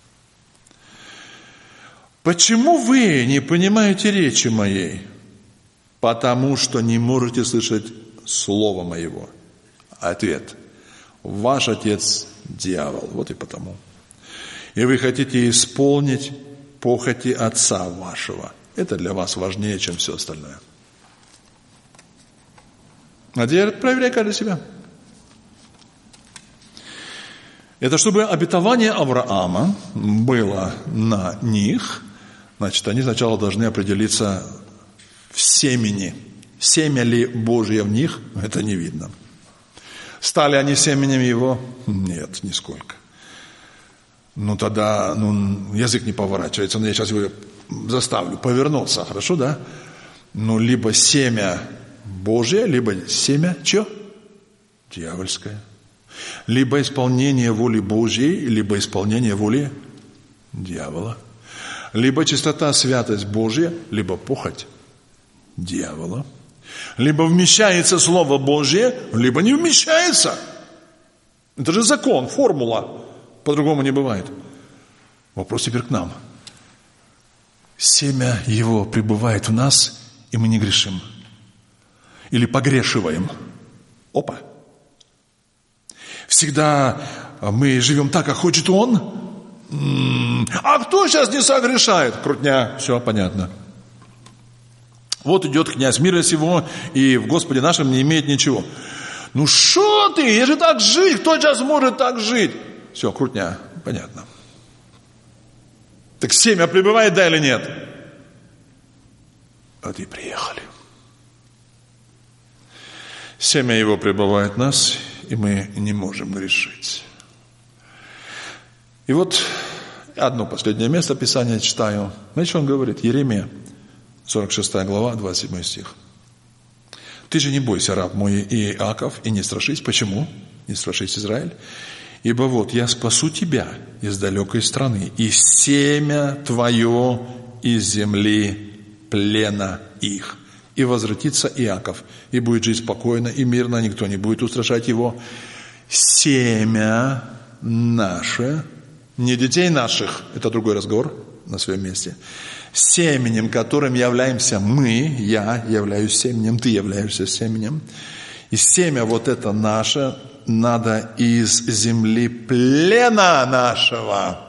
Почему вы не понимаете речи моей? Потому что не можете слышать слова моего. Ответ. Ваш отец дьявол. Вот и потому. И вы хотите исполнить похоти отца вашего. Это для вас важнее, чем все остальное. А теперь проверяй каждый себя. Это чтобы обетование Авраама было на них. Значит, они сначала должны определиться в семени. Семя ли Божье в них? Это не видно. Стали они семенем его? Нет, нисколько. Ну тогда ну, язык не поворачивается. Но я сейчас его заставлю повернуться. Хорошо, да? Ну, либо семя Божье, либо семя что? Дьявольское. Либо исполнение воли Божьей, либо исполнение воли дьявола. Либо чистота, святость Божья, либо похоть дьявола. Либо вмещается Слово Божье, либо не вмещается. Это же закон, формула. По-другому не бывает. Вопрос теперь к нам. Семя Его пребывает в нас, и мы не грешим. Или погрешиваем. Опа. Всегда мы живем так, как хочет Он. А кто сейчас не согрешает? Крутня. Все понятно. Вот идет князь мира сего, и в Господе нашем не имеет ничего. Ну что ты? Я же так жить. Кто сейчас может так жить? Все, крутня. Понятно. Так семя пребывает, да или нет? Вот и приехали. Семя Его пребывает в нас, и мы не можем грешить. И вот одно последнее место Писания читаю. Знаете, что он говорит? Иеремия, сорок шестая глава, двадцать седьмой стих. «Ты же не бойся, раб мой Иаков, и не страшись». Почему? Не страшись, Израиль. «Ибо вот я спасу тебя из далекой страны, и семя твое из земли плена их. И возвратится Иаков, и будет жить спокойно и мирно, никто не будет устрашать его. Семя наше». Не детей наших, это другой разговор на своем месте. Семенем, которым являемся мы, я являюсь семенем, ты являешься семенем. И семя вот это наше надо из земли плена нашего.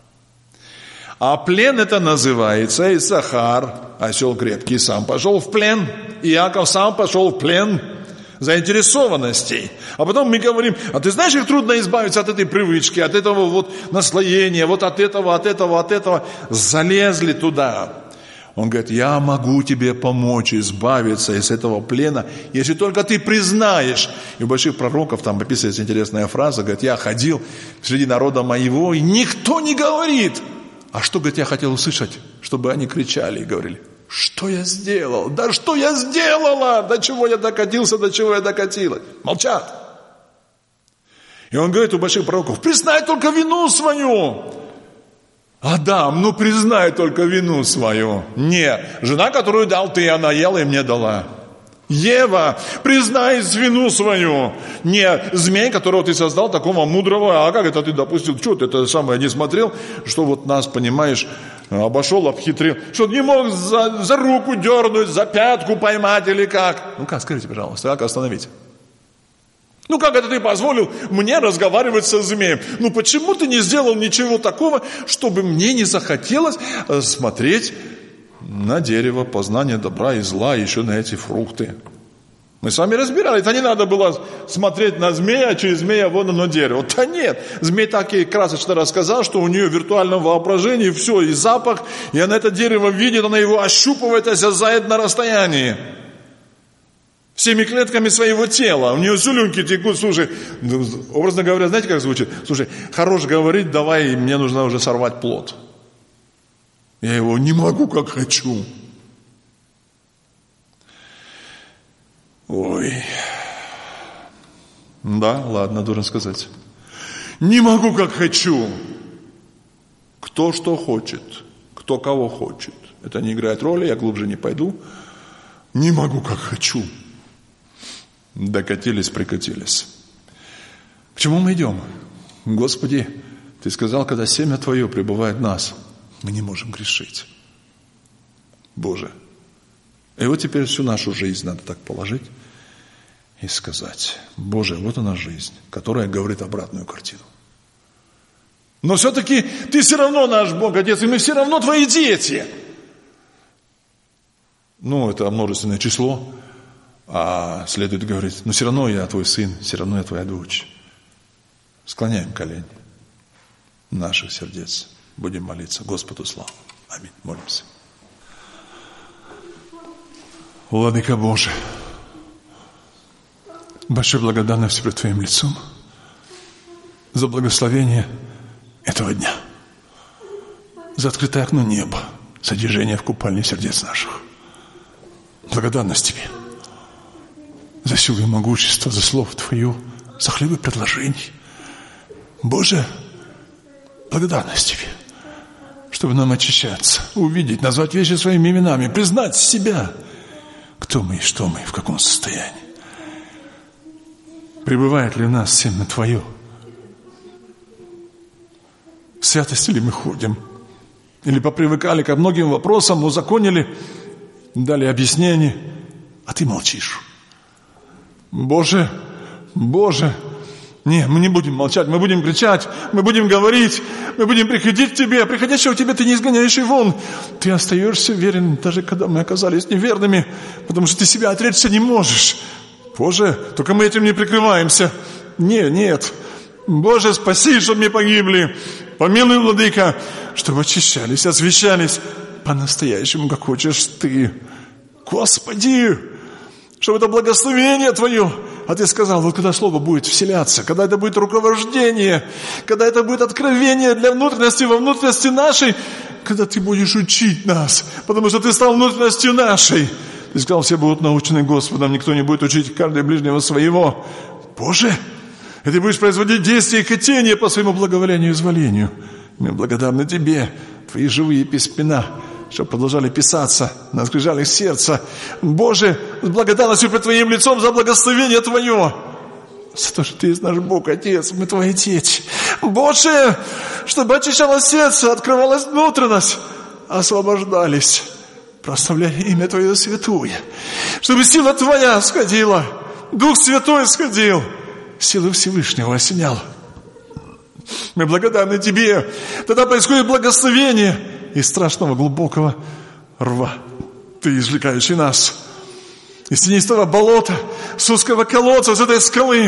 А плен это называется Иссахар, осел крепкий, сам пошел в плен. Иаков сам пошел в плен заинтересованностей. А потом мы говорим, а ты знаешь, как трудно избавиться от этой привычки, от этого вот наслоения, вот от этого, от этого, от этого. Залезли туда. Он говорит, я могу тебе помочь избавиться из этого плена, если только ты признаешь. И у больших пророков там описывается интересная фраза, говорит, я ходил среди народа моего, и никто не говорит. А что, говорит, я хотел услышать? Чтобы они кричали и говорили, что я сделал? Да что я сделала? До чего я докатился, до чего я докатилась? Молчат. И он говорит у больших пророков, признай только вину свою. Адам, ну признай только вину свою. Нет, жена, которую дал ты, она ела и мне дала. Ева, признай вину свою. Нет, змей, которого ты создал, такого мудрого, а как это ты допустил? Что ты это самое не смотрел, что вот нас, понимаешь, обошел, обхитрил, что не мог за, за руку дернуть, за пятку поймать или как? Ну как, скажите, пожалуйста, как остановить? Ну как это ты позволил мне разговаривать со змеем? Ну почему ты не сделал ничего такого, чтобы мне не захотелось смотреть на дерево познания добра и зла, еще на эти фрукты? Мы с вами разбирали, это не надо было смотреть на змея, а через змея вон оно дерево. Да нет, змей так и красочно рассказал, что у нее в виртуальном воображении все, и запах, и она это дерево видит, она его ощупывает, осязает на расстоянии. Всеми клетками своего тела. У нее слюнки текут. Слушай, образно говоря, знаете, как звучит? Слушай, хорош говорить, давай, мне нужно уже сорвать плод. Я его не могу, как хочу. Ой. Да, ладно, должен сказать. Не могу, как хочу. Кто что хочет, кто кого хочет. Это не играет роли, я глубже не пойду. Не могу, как хочу. Докатились, прикатились. К чему мы идем? Господи, Ты сказал, когда семя Твое пребывает в нас, мы не можем грешить. Боже. И вот теперь всю нашу жизнь надо так положить и сказать: Боже, вот она жизнь, которая говорит обратную картину. Но все-таки Ты все равно наш Бог, Отец, и мы все равно Твои дети. Ну, это множественное число, а следует говорить: но все равно я Твой сын, все равно я Твоя дочь. Склоняем колени наших сердец. Будем молиться. Господу славу. Аминь. Молимся. Владыка Божий, большая благодарность перед Твоим лицом за благословение этого дня, за открытое окно неба, за движение в купальне сердец наших. Благодарность Тебе за силу и могущество, за слово Твое, за хлебы предложений. Боже, благодарность Тебе, чтобы нам очищаться, увидеть, назвать вещи своими именами, признать себя, кто мы и что мы, в каком состоянии. Пребывает ли в нас семя Твое? В святости ли мы ходим? Или попривыкали ко многим вопросам, узаконили, дали объяснение, а Ты молчишь. Боже, Боже, не, мы не будем молчать, мы будем кричать, мы будем говорить, мы будем приходить к Тебе, приходящего к Тебе Ты не изгоняешь вон. Ты остаешься верен, даже когда мы оказались неверными, потому что Ты себя отречься не можешь. Боже, только мы этим не прикрываемся. Нет, нет. Боже, спаси, чтобы не погибли. Помилуй, Владыка, чтобы очищались, освящались по-настоящему, как хочешь Ты. Господи, чтобы это благословение Твое. А Ты сказал, вот когда Слово будет вселяться, когда это будет руковождение, когда это будет откровение для внутренности, во внутренности нашей, когда Ты будешь учить нас, потому что Ты стал внутренностью нашей. Ты сказал, все будут научены Господом, никто не будет учить каждый ближнего своего. Боже, и Ты будешь производить действия и хотения по своему благоволению и изволению. Мы благодарны Тебе, Твои живые письмена, чтобы продолжали писаться на скрижалях сердца. Боже, с благодарностью пред Твоим лицом за благословение Твое, за то, что Ты есть наш Бог, Отец, мы Твои дети. Боже, чтобы очищалось сердце, открывалась внутренность, освобождались, прославляя имя Твое святое, чтобы сила Твоя сходила, Дух Святой сходил, силу Всевышнего осенял. Мы благодарны Тебе. Тогда происходит благословение из страшного глубокого рва. Ты извлекающий нас из тенистого болота, с узкого колодца, с этой скалы,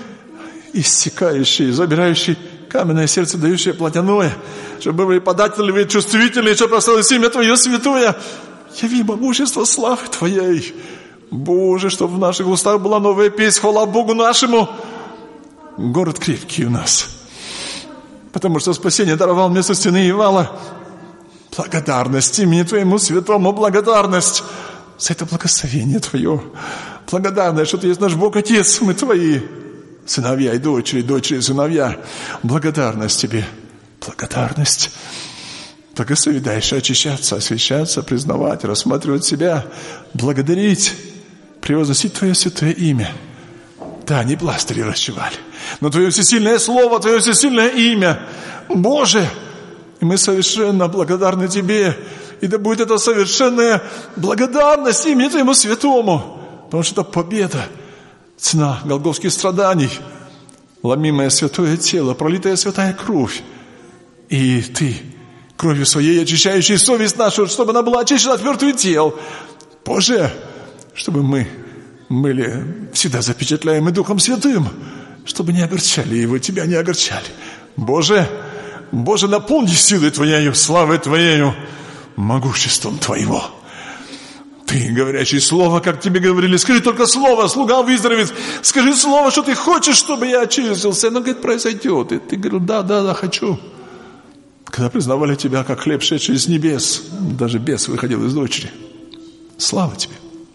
иссякающий, забирающий каменное сердце, дающее плотяное, чтобы были податливые, чувствительные, чтобы прославилось имя Твое святое. Яви могущество славы Твоей. Боже, чтобы в наших устах была новая песнь, хвала Богу нашему. Город крепкий у нас, потому что спасение даровал вместо стены и вала. Благодарность имени Твоему святому, благодарность за это благословение Твое. Благодарность, что Ты есть наш Бог, Отец, мы Твои сыновья и дочери, дочери и сыновья. Благодарность Тебе, благодарность. Благослови дальше очищаться, освящаться, признавать, рассматривать себя, благодарить, превозносить Твое святое имя. Да, не пластыри расшивали, но Твое всесильное Слово, Твое всесильное имя. Боже, и мы совершенно благодарны Тебе. И да будет это совершенная благодарность имени Твоему святому. Потому что это победа, цена голгофских страданий, ломимое святое тело, пролитая святая кровь. И Ты, кровью Своей, очищающей совесть нашу, чтобы она была очищена от мертвых тел. Боже, чтобы мы были всегда запечатляемы Духом Святым, чтобы не огорчали Его, Тебя не огорчали. Боже, Боже, наполни силой Твоею, славой Твоею, могуществом Твоего. Ты, говорящий слово, как Тебе говорили, скажи только слово, слуга выздоровеет. Скажи слово, что Ты хочешь, чтобы я очистился. Оно, говорит, произойдет. И Ты говорил, да, да, да, хочу. Когда признавали Тебя, как хлеб, шедший из небес, даже бес выходил из дочери. Слава Тебе.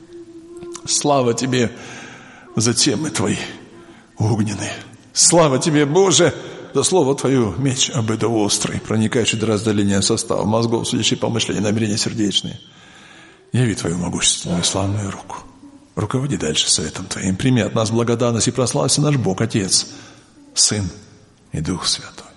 Слава Тебе за темы Твои огненные. Слава Тебе, Боже, Да слово Твое, меч обоюдоострый, проникающий до разделения состава мозгов, судящий помышления, намерения сердечные. Яви Твою могущественную и славную руку. Руководи дальше советом Твоим. Прими от нас благодарность и прославься наш Бог, Отец, Сын и Дух Святой.